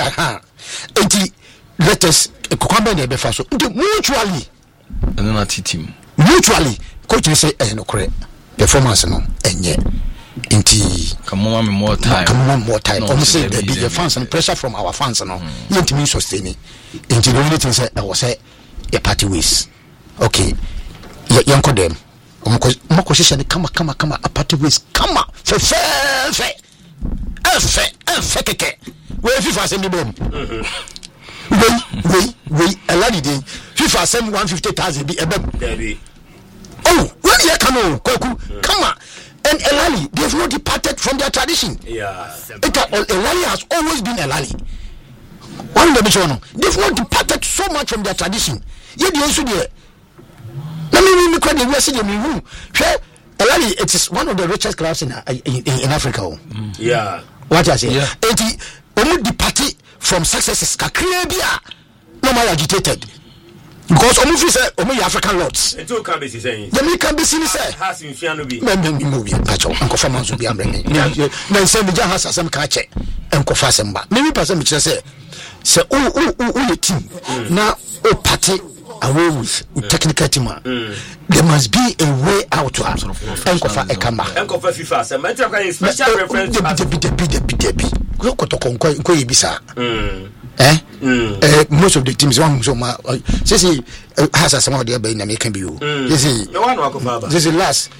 Speaker 4: let us mutually. Mutually, coach say no correct performance no enye. Inti
Speaker 1: come on more time.
Speaker 4: Almost say the fans and pressure from our fans no. Yet me sustaining. Inti the only thing say I was say a party ways. Okay. Yanko them. Moko session come a party ways come fe keke. Where FIFA send me bomb. Wait, a lady day. FIFA send 150,000 be a baby. Oh, when you come on. And Elali, they've not departed from their tradition.
Speaker 3: Yeah.
Speaker 4: Elali has always been Elali. One dimension. They've not departed so much from their tradition. Yet they also there. Let me credit we are seeing them. Elali, it is one of the richest clubs in Africa.
Speaker 3: Yeah.
Speaker 4: What I say? It only departed from successes. Kakriabia, no more agitated. Because Omufi said, Omu African lords.
Speaker 3: And two can be saying,
Speaker 4: the can be seen, sir.
Speaker 3: Has in Fiano be.
Speaker 4: Movie, Pacho, and Conformance will be bringing. Then say, Mija has some catch and Confasemba. Maybe person which say, oh, team. Now, party away with technical team. There must be a way out to have Enkofa Ekamba.
Speaker 3: Enkofa FIFA, some special reference.
Speaker 4: Most of the teams one so much. This has some of the other American view. This is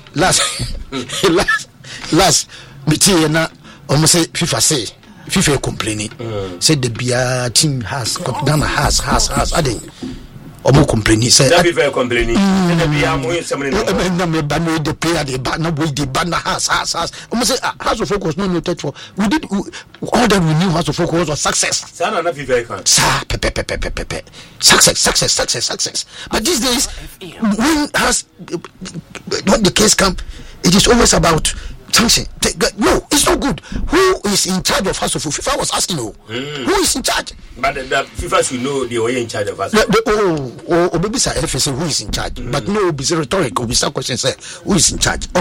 Speaker 4: last. Meeting na almost say FIFA complaining. Said the BR team has Ghana has. I think. Omo complaining say
Speaker 3: that be very complaining. The BR mo somebody
Speaker 4: no me ban the player the ban no the ban has. Omo say House of Focus no noted for. We did all that we knew House of Focus was success.
Speaker 3: Sana na FIFA can.
Speaker 4: Success. But these days when the case come, it is always about sanction. No, it's not good. Who is in charge of House of Focus? FIFA was asking who is in charge.
Speaker 3: But the FIFA should know they were in charge of us.
Speaker 4: Maybe say FSA who is in charge, but no, be rhetoric. Be some question say who is in charge.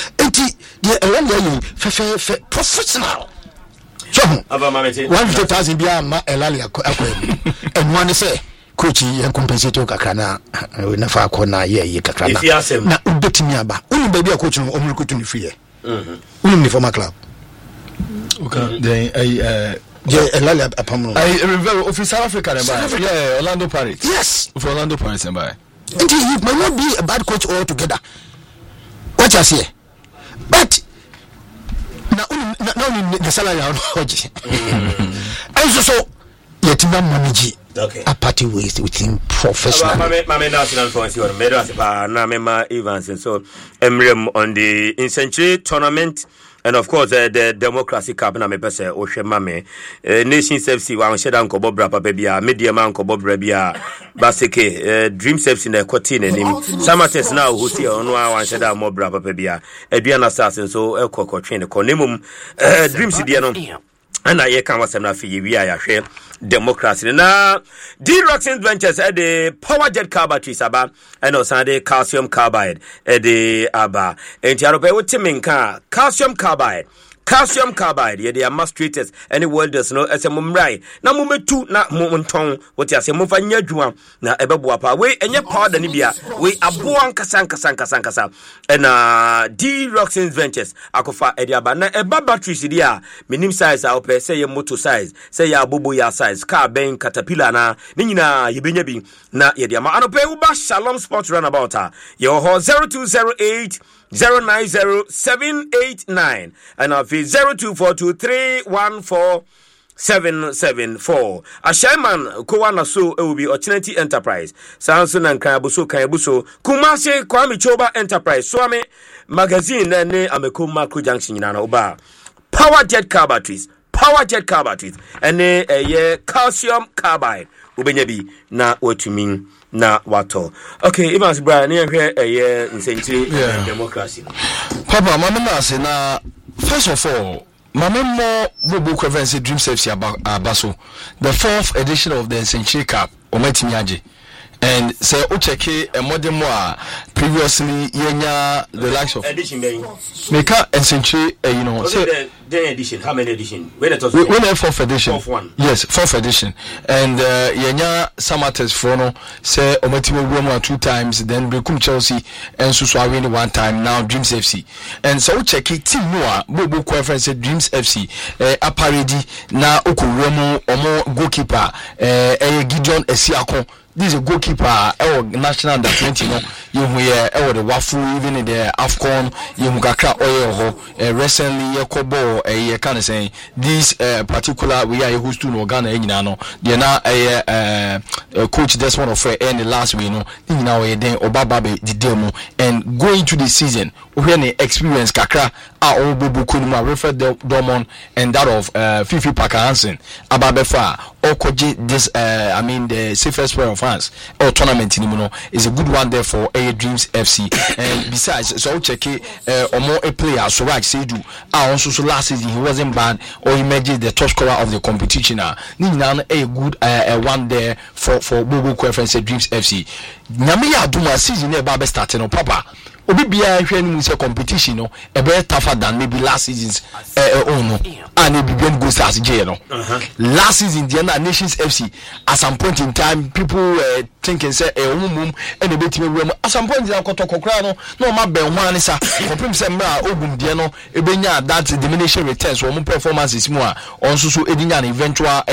Speaker 4: The professional. So 150,000 biya ma Elali akwe. And one say coach and compensate kakra na na fa akona ye kakra na. Na ubetimi aba. Unu baby a coach no omruko to ni free. Unu ni former club.
Speaker 1: Okay. Then
Speaker 4: Elali apamno.
Speaker 1: I of South Africa yeah, Orlando Pirates.
Speaker 4: Yes.
Speaker 1: For Orlando Pirates and by.
Speaker 4: And he might not be a bad coach altogether. What you say? But now the salary on Hoji. And so Yetima Moniji.
Speaker 3: Okay.
Speaker 4: A party waste within professional.
Speaker 3: My national policy on Medras na Mema Evans and so Emrem on the Incentive tournament. And of course, the Democracy Cup na me pese o hwe mame Nations FC wa sheda nkobo bra papa bia media man nkobo bra bia baseke Dreams FC na kwati nanim Samates na hosti ono wa sheda mo bra papa bia aduana assassin so ekokotwe ne konemum Dreams dia no ana ye kan wasem na fi wi ya hwe democracy na D-Roxin Ventures at the power jet car battery saba and also the calcium carbide at the aba and tiarope utiminka calcium carbide ye they are mastrators any welders no as a mumrai na mumetu na mumonton what ya se mumfa nyadwuma na ebeboa pa we enye powder ni bia we aboan kasankasa and D-Roxin Ventures akofa edi aba na eba batteries dia minim size a ope say ye motor size say ya bobo ya size car ben caterpillar na ni nyina yebenya bi na ye dia ma anope uba Shalom Sports Runabout ye ho 0208 090789 and of 0242314774 Ashaiman Kowana so will be Opportunity Enterprise Samson and Kayabuso Kumase Kwame Choba Enterprise Swame Magazine ne Ameko Macro Junction in Oba Power jet car batteries and a calcium carbide ubenya bi na watumi na wato. Okay, Evans Brian, near here a year in century democracy.
Speaker 1: Papa, Mama say na first of all, Mama more Bobo Craven Dreams FC Abaso, the 4th edition of the Century Cup, Ometinyaji. And say Ocheke and modern more previously yenya the likes of
Speaker 3: edition
Speaker 1: Meka and Century, you know,
Speaker 3: say the edition. How many edition? When
Speaker 1: 4th edition.
Speaker 3: 4th one.
Speaker 1: Yes, 4th edition. And yenya Samates Frono say Ometimo Roma 2 times, then Bekum Chelsea and Suswawini 1 time. Now Dreams FC. And so Ocheke team Noah Bobo Conference Dreams FC aparedi na Okuromo Omo goalkeeper Gideon Esiako. This is a goalkeeper, national under 20, no. You hear the Wafu, even in the AFCON, you Kakra Oyo, recently, Yakobo, a kind of saying, this particular, we are who's to no Ghana, no. They're now a coach, that's one of the last week, no. Now, then, Obababe, the demo, and going to the season, when the experience Kakra, our old Bubu Kunuma, referred Dormon, and that of Fifi Parker Hansen, Ababefa, Okoji, this, the safest player of France or tournament in is a good one there for A Dreams FC. And besides, so check it or more a player so like Seydou also so last season he wasn't banned or he made the top scorer of the competition. Now a good one there for Bobo Conference Dreams FC. Nyamiya Duma season never starting on Papa. Obi bia hwe ni say competition no e be tougher than maybe last season's no and e be go stars J no last season the Nations FC at some point in time people thinking say umum and e betime wura at some point in kotokokra no ma ben ho anisa compare say mra ogum de no e benya that diminishing returns wo performances mu a on so edinya na eventual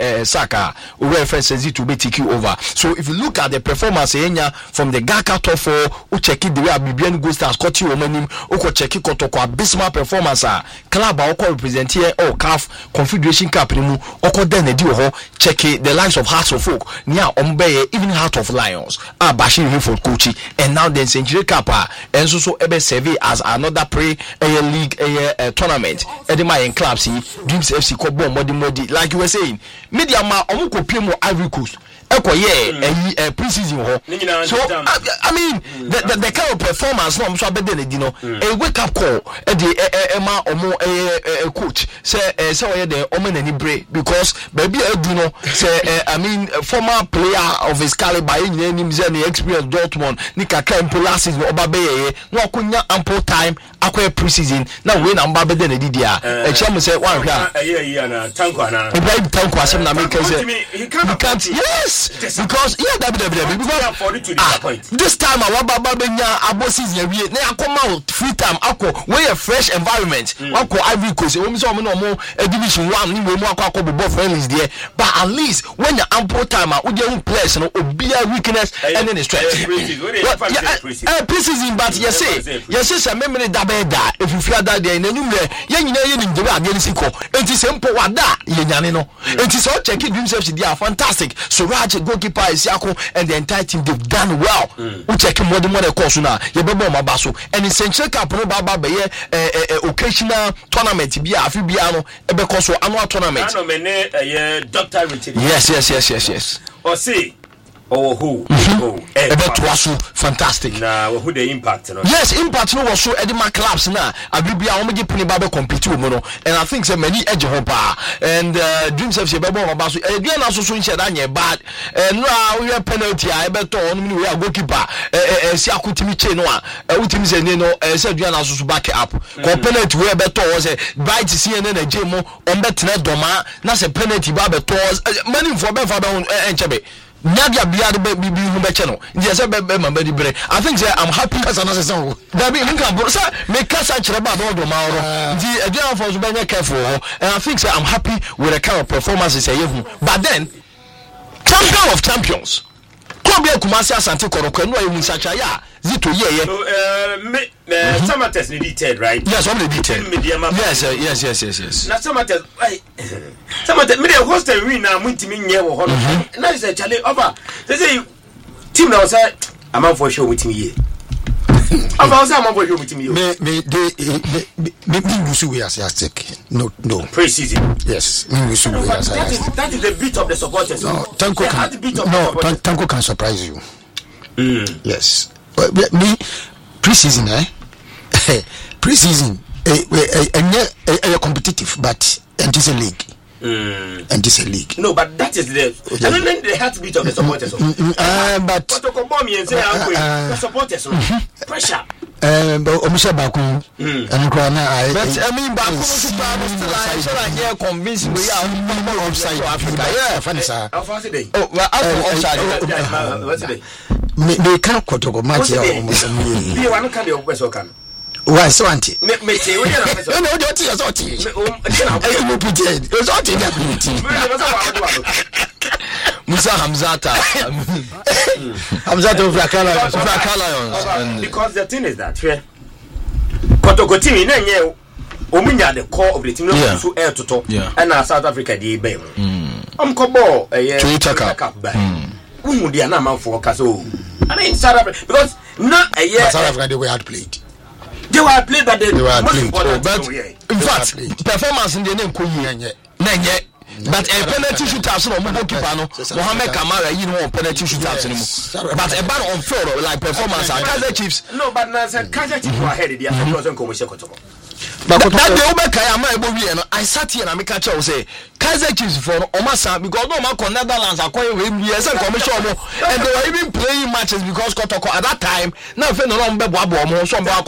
Speaker 1: saka we first say to be take over. So if you look at the performance from the Gaka top 4 who check it the way Bibian go stars got you omanim oko check kotoko abysmal performance club oko represent here or CAF Confederation Cup mu oko den edi ho check the likes of Hearts of Folk near Ombeye even Heart of Lions Bashir Hilford coach and now the Century Cup and so ebe serve as another league tournament edema in clubs Dreams FC ko bomb modi like you were saying media ma omuko piem Ivory Coast pre-season so I mean the kind of performance no so abede na di no a wake up call ma omo coach say we the omo na ni break because baby do no say I mean former player of his caliber in him say the experience Dortmund ni kakra impo last season obabeye no akonya ample time akwa pre-season na we na mbabede na di dia e chem say one hwa
Speaker 3: na tanko na
Speaker 1: Ibrahim tanko asem na make say he can't yes because this time I want Benya Abo season we na akoma free time akọ we a fresh environment akọ Ivory Coast we so no more division 1 ni we mu akọ bobo friendlies there but at least when you ample time we dey players no obia weakness and then strength pre-season but you say say memory da be da if you feel that there na nyumre ye nyina ye ni ndebe ade ni siko enti sempo wada ye nyane no enti so check Dreams FC they are fantastic. So Raj goalkeeper Isiako and the entire team they've done well. We check more than course now. Yebebo mabaso and in Central Cup no baba be occasional tournament bi afibiano ebe course annual tournament.
Speaker 3: Dr. Richard.
Speaker 1: Yes.
Speaker 3: Or see who
Speaker 1: fantastic.
Speaker 3: Now who the impact no?
Speaker 1: Yes, impact no was so edema clubs na abibia o meje puni babe compete wo no and I think say many edge hopa and Dreams FC bebo hoba so e dia na so nche da nye bad no we penalty a ebeto on we goalkeeper si akutimi che no a utimi se ne no se dia na so back up ko penalty we ebeto o se bite si ne na jemo on betena doma na se penalty ba beto many for be fa be enchebe Nadia Biad baby who bechano. Yes, I think I'm happy as an assassin. Dabi Lincoln Bursa make us such about all the Mauro. The again for very careful, and I think I'm happy with the kind of performances I have. But then, champion of champions. Kobia Kumasi Asante Koroko no even such a ya. Zito ye.
Speaker 3: Some test need detailed, right?
Speaker 1: Yes, all the detail. Yes.
Speaker 3: Now some test me the host and win now multi me here ho. Now is a challenge over. They say team now say I'm out for show with me here. About some of you with me.
Speaker 4: Me Wusu we are stick. No.
Speaker 3: Pre-season.
Speaker 4: Yes, me Wusu we are.
Speaker 3: That is the beat of the supporters.
Speaker 4: No, Tanko can surprise you. Yes. Me pre-season, pre-season, competitive, but and it's a league. And this a league.
Speaker 3: No, but that is the and then the heartbeat of the supporters.
Speaker 4: But
Speaker 3: the supporters pressure.
Speaker 4: But Omisha Baku and Grana.
Speaker 1: But I mean, Baku still convinced we are offside Africa. Yeah, funny sir.
Speaker 3: How far today?
Speaker 1: Oh, well, offside.
Speaker 3: What's today?
Speaker 4: They can't quote go match.
Speaker 3: You want to come your West Okan.
Speaker 4: Why so auntie?
Speaker 3: Me say we are.
Speaker 4: No, don't you so tea. You put it. It's all in that.
Speaker 1: Musa Hamzata.
Speaker 4: Hamzata Frakala.
Speaker 3: Because the thing is that Kotoko team in any Omunya the core of the team to air to talk and South Africa the bay. Kobo a cup by. Who would the man for Caso? I mean South Africa because not a year
Speaker 4: South Africa they were played.
Speaker 3: They were played, but they were played.
Speaker 1: But in fact, performance in the name Kuyi but a penalty shooters no goalkeeper no Mohamed Kamara you know penalty shooters anymore. But a ban on floor like performance at Kaizer Chiefs.
Speaker 3: No, but now Kaizer Chiefs were ahead there. Wasn't commercial Kotoko.
Speaker 1: But that the Obekaya am able we I sat here and make a choice say Kaizer Chiefs for Omasa because no man Netherlands acquire we as a commission and they were even playing matches because Kotoko at that time now if no be boabo so but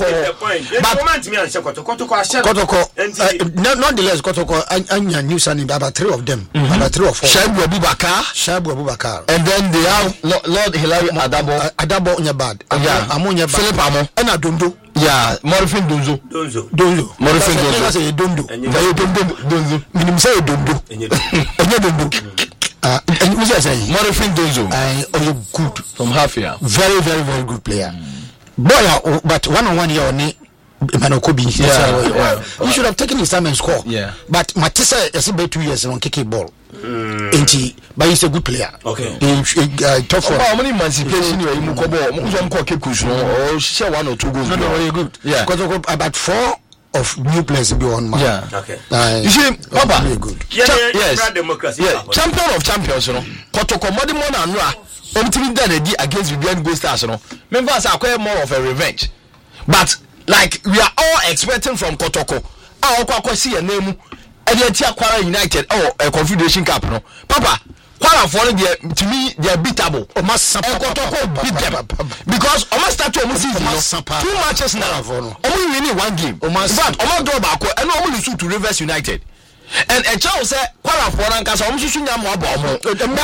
Speaker 4: Kotoko nonetheless Kotoko anya new signing about 3 of them about 3 or 4
Speaker 1: Shaibu Abubakar and then they have Lord Hilary Adabo Onyabad Amonya Philip Amo
Speaker 4: and Adondo.
Speaker 1: Yeah, Morifin Donzo. Morifin Donzo.
Speaker 4: That's a Dondo.
Speaker 1: Donzo.
Speaker 4: Minim say Dondo. Enye Dondo. And you say
Speaker 1: Morifin Donzo.
Speaker 4: Good
Speaker 1: from Hafia.
Speaker 4: Very, very, very good player. Boy, but 1-on-1 year on Manokobi. He should have taken his time and score.
Speaker 1: Yeah.
Speaker 4: But Matissa is about 2 years on kicking ball. But he's a good player.
Speaker 3: Okay.
Speaker 4: Tough for
Speaker 1: how many emancipation you Mukobo, or share 1 or 2 goals.
Speaker 4: No, very good. Yeah. Because about 4 of new players will be on man.
Speaker 1: Yeah.
Speaker 3: Okay.
Speaker 1: You see, Papa,
Speaker 3: very good. Yes.
Speaker 1: Champion of champions, you know. Kotoko Modimona and Ra, against Vivian Go Stars, you know. Members acquire more of a revenge. But like we are all expecting from Kotoko, our see a name. And yet, Kwara United a Confederation Cup, no, Papa. Kwara for to me they are beatable. Kotoko beat them because almost start to season 2 matches now. Only winning 1 game. But almost draw back and only lose to Rivers United. And a child said, Kwara for Ankasa, almost soon yam or bomb.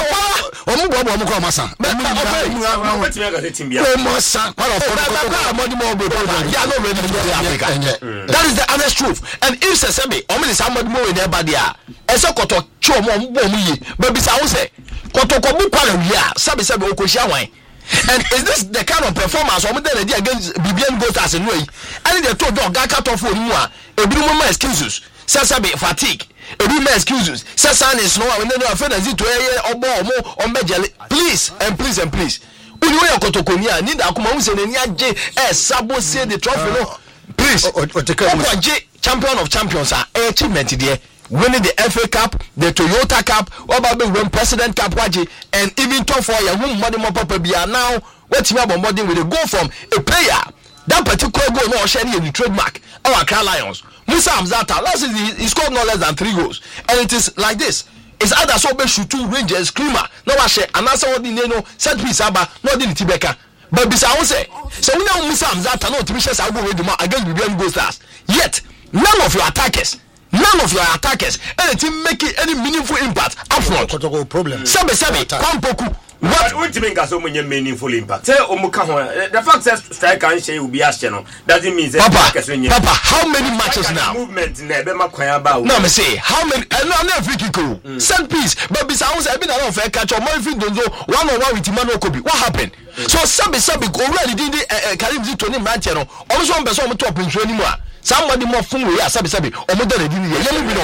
Speaker 1: That is the honest truth. And if Sesabi, only somebody more in their body, as a Koto Chomon Bomi, but besides, say, Kotoko Bukwara, Sabi Sabi Okoshawan. And is this the kind of performance or the idea against BBN Ghost as a way? And they told Dog Gaka for Mua, a blue moment excuses, Sasabi fatigue. A bit more excuses. Sasan is no, and then I feel as it to a more on Major. Please and please and please. When you are Kotokonia, need Akumaus and J. Sabo say the trophy. Please, champion of champions are achievement there. Winning the FA Cup, the Toyota Cup, what about the win President Cup, and even top 4 year whom Money Papa be now. What's your body with a go from a player? That particular goal no sharing the trademark. Our Accra Lions. Musa Hamzata, last season he scored no less than 3 goals. And it is like this. It's either so be shoot 2 Rangers, Screamer, no I share, and that's what the name set piece aba, no the Tibeka. But besides say, so we know Musa Hamzata no to be sure I go with the against Bibian Go Stars. Yet, none of your attackers, anything making any meaningful impact up front.
Speaker 4: Problem.
Speaker 1: Sabe, Kwampoku.
Speaker 3: What do you mean has so many meaningful impact? Say the fact that striker and Shay will be asked, doesn't mean
Speaker 1: Papa, how many matches now?
Speaker 3: Movement never about.
Speaker 1: No, me say how many? No, free kick. Set piece, but besides, I've been around for a catch or more if you don't know 1-on-1 with Emmanuel Kobe. What happened? So Sabi already did Karim Zito in Manchester. Also, one person top in anymore. Somebody more fun we are Sabi or more than a dinner.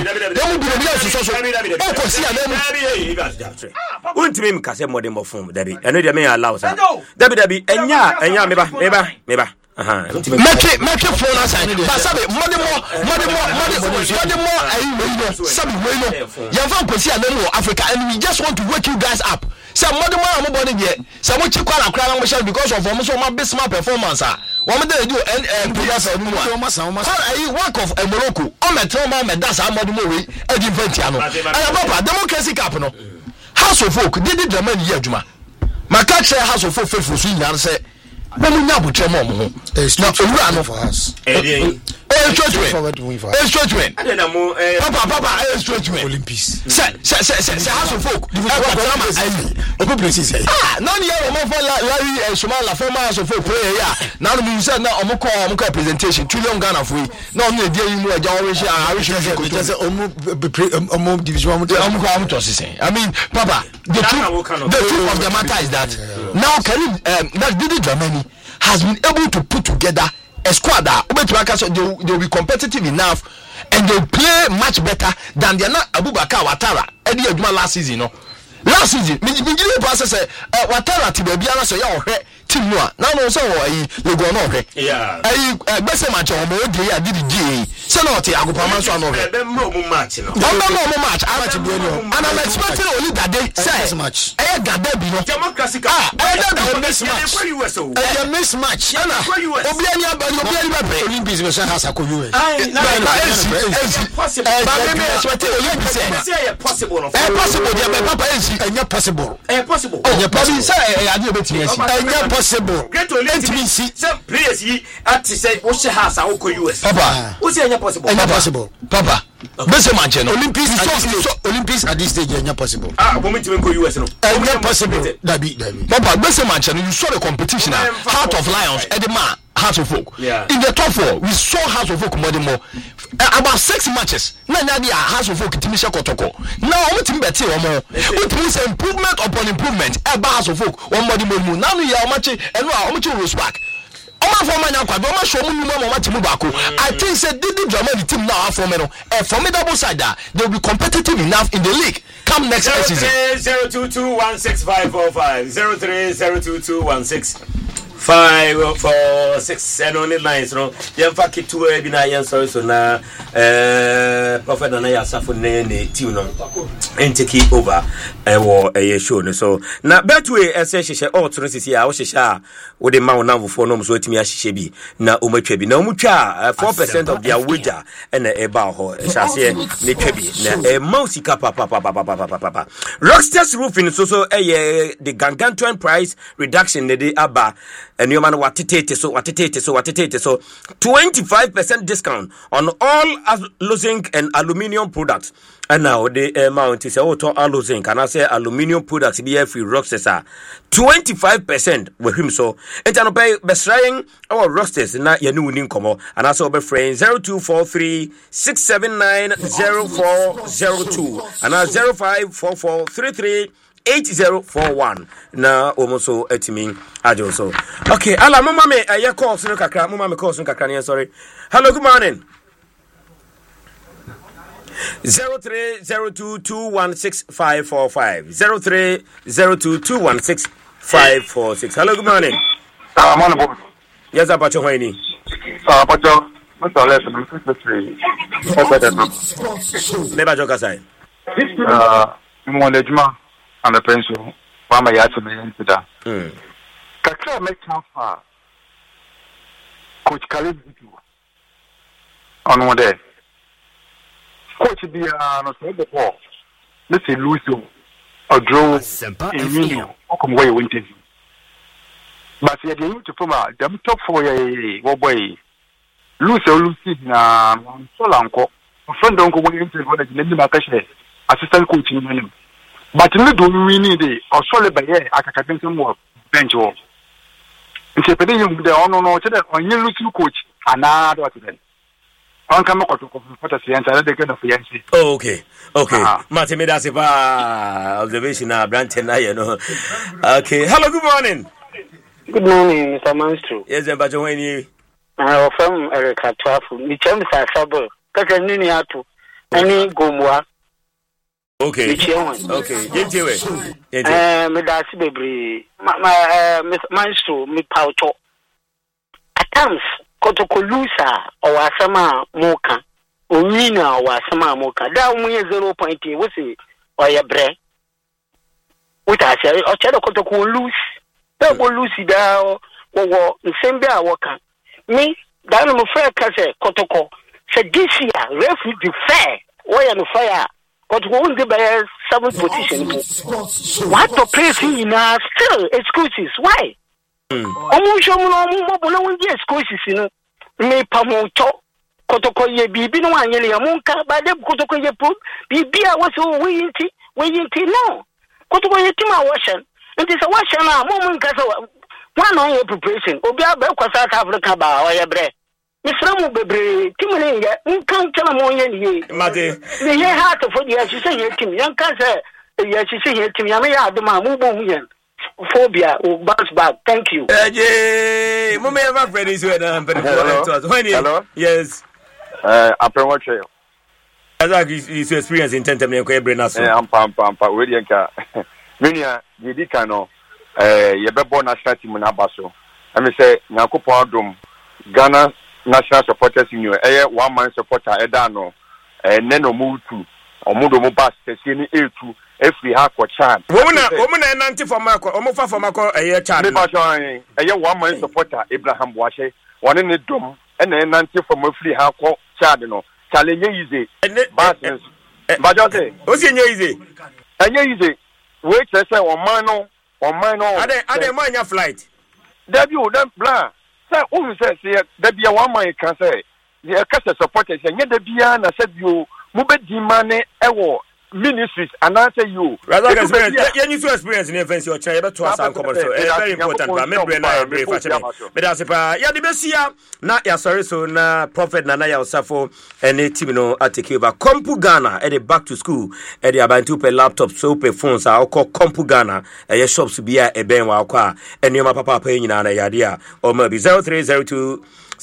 Speaker 3: Won't to me Casem more than more fun, Debbie. I know they may allow Debbie, and ya, meba.
Speaker 1: make phone aside but sabe money more some way no you have to see Africa and we just want to wake you guys up some money more am born here some we check kwala because of almost my best performance what they do and players work of Morocco on my trauma me that's how money more and democracy cap no House of Folk did the German year juma my catch House of Folk faithful so you say but we now put more it's not run for us straight win papa straight win Olympics say House of Folk no near for Larry Somala former House of Folk player yeah now we say now omko presentation trillion Ghana for no no dey you more just division omko to say I mean papa the truth of the matter is that now Karim that did Germany has been able to put together a squad that they'll be competitive enough and they'll play much better than they're not Abubakar Ouattara Eddie Eduma last season last season me give pass say Ouattara ti be biara so ya ohwe team no now so Lego no ohwe bese match o mo dey ya did dey say no te agopama so no ohwe mo match no match and I'm expecting only that day say match gada bi no democracy mismatch obi ani abali Olympics be say has akoyu possible there papa possible say ade obetimi asi possible great Olympics some players yi at say wo she has akoyu US papa wo say possible papa bese manche no Olympics at this stage enya possible womitimi go US no enya possible dabi papa bese manche no you saw the competition Heart of Lions Edema House of Folk in the top 4 we saw House of Folk more about 6 matches na dia House of Folk timisha kotoko now womitimi beti omo womitimi say improvement upon improvement eba House of Folk one more now you are match eno a omo chi rose back I think say the German team now from a formidable side that they'll be competitive enough in the league come next season. 032216545 0302216 and only lines no yen fa kitu e bi na yen so na prophet na ya safo ne team no and take over wo show no so na betway ese hyehyɛ all to sisi a wo hyehyɛ a wo de ma wo namfo no so otimi ahyehyɛ bi na o matwa bi na o mutwa 4% of their wager na e ba ho hyase ne twa bi na mouse kapa papa Rockstars Roofing so the gargantuan price reduction ne de aba and you man watete so 25% discount on all zinc and aluminium products. And now the amount is auto alu zinc and I say aluminium products be free Rockstars 25% with him so and I pay best trying our Rockstars na yenu winning komo and also be friend 0243-679-0402 and 0544338041 na omoso etimi ajo so okay ala mama me aye calls no kakra mama me calls no kakra ne sorry hello good morning 0302216545 0302216546 hello good morning morning yes about your whiny about your Mr. Lesson never joke aside
Speaker 8: Juma and the pencil, Mama Yatman to that. Kakra make transfer. Coach Khalid on one day. Coach be not the ball. Let's say lose you or draw in Mino or come away winter. But you're going to put them top for a boy. Lose or lose it now. So long. Friend don't go into the assistant coach in him. But in the we need it or solid by here, I can some more bench or interpreting the honor on you lose coach and now what then. On come up to put us the answer, they get a fiancé. Okay. Martin Medasipa observation, Branton, you know. Okay, hello, good morning.
Speaker 9: Good morning, Mr. Maestro.
Speaker 1: Yes, but when you
Speaker 9: are from Erica Trafford, you tell me, Sabo, because I knew you had to any go.
Speaker 1: Okay.
Speaker 9: Gentlemen. Me that's baby. My Maestro, me pauto. times kotoko loser or asama moka Owina or asama moka down we 0.8 we say or your bre what I say or chedo kotoko lose double lucy da or same day worker me down mo fair kase kotoko said this year refuge fair why on fire but we won't give by 7 position what to pay fee now still excuses why omusho mo no won't excuses no me pamoto kotoko ye bibi no anyele ya munka ba de kotoko ye pro bibi a was we yinti no kotoko ye tima washan it is a washan na mo munka so one on your preparation obi aba kwa South Africa ba o ye bre misramu bebre timene ye nkan tana mo ye ni mate ne ye heart for the assistant ye tim yan kan say ye assistant ye tim ya me ya aduma mo bo hu yen phobia will bounce back. Thank you.
Speaker 3: Hello. Yes.
Speaker 10: I'm what you.
Speaker 3: Is experience in Tentem and Brenna.
Speaker 10: I'm pampa. Wait, Yanka. Minia, you did cano. You be born national team in Abaso. I mean, say, Naku Pardum, Ghana national supporters in you, 1 man supporter, Edano, and Neno Mutu, or Mudo Mubas, Tessini A2. If we have a chance,
Speaker 3: woman and anti for Marco, almost for Marco, a year child.
Speaker 10: A year 1 man supporter, Abraham Washe, one in the dome, and then anti for Murphy Harco, Chardino, Challenge easy, but I say,
Speaker 3: what's in easy?
Speaker 10: And easy, wait, I say, or minor,
Speaker 3: are they mind your flight?
Speaker 10: Debut, then blah. Say, who says here, there be a 1 man can say, the Casa supporters, and yet the Biana said you, Mube Dimane, Ewo. Ministries and answer you.
Speaker 3: Rather experience. You need to experience in events your child to us and come so very important. Remember na brave fashion. But as if ya the best year na ya sorry so na prophet Nana ya Osafo and team no take over Kompu Ghana at the back to school at the abantu per laptop so per phones are call Kompu Ghana e shops be a ben wa kwa and your papa pay nyina na ya dia or maybe 0302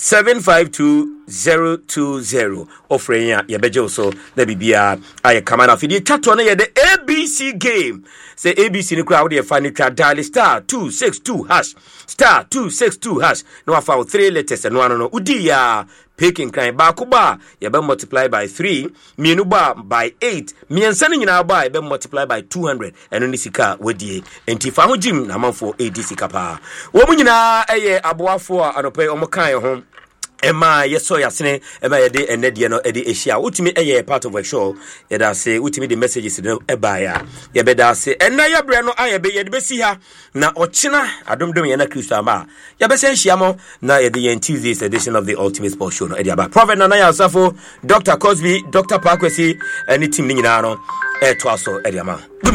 Speaker 3: 752-020 offering ya bejo so na bibia aye kamana fidi tato na ye the ABC game say ABC ni crowd ye find it dial star 262 hash star 262 hash no afa 3 letters and one no udi ya picking kind ba ko ba ye be multiply by 3 mienu ba by 8 miensa ni nyina ba ye be multiply by 200 eno ni sika wedie enti fa ho jim na manfo ADC kapa wo mu nyina eye aboafo anope omokan ye ho Emma yeso yasene Emma yede enedie no ede ehia utimi eye part of a show yeda say utimi the messages no eba ya yebeda say enna ya bre no ayebe yede besi ha na ochina adomdom ye na Kristo ama yebese ehia mo na yede yen Tuesday's edition of the Ultimate Sports Show no ede aba Prophet Nana Yasafo Dr. Cosby Dr. Parkwesi any team ni nyina no to aso ede ama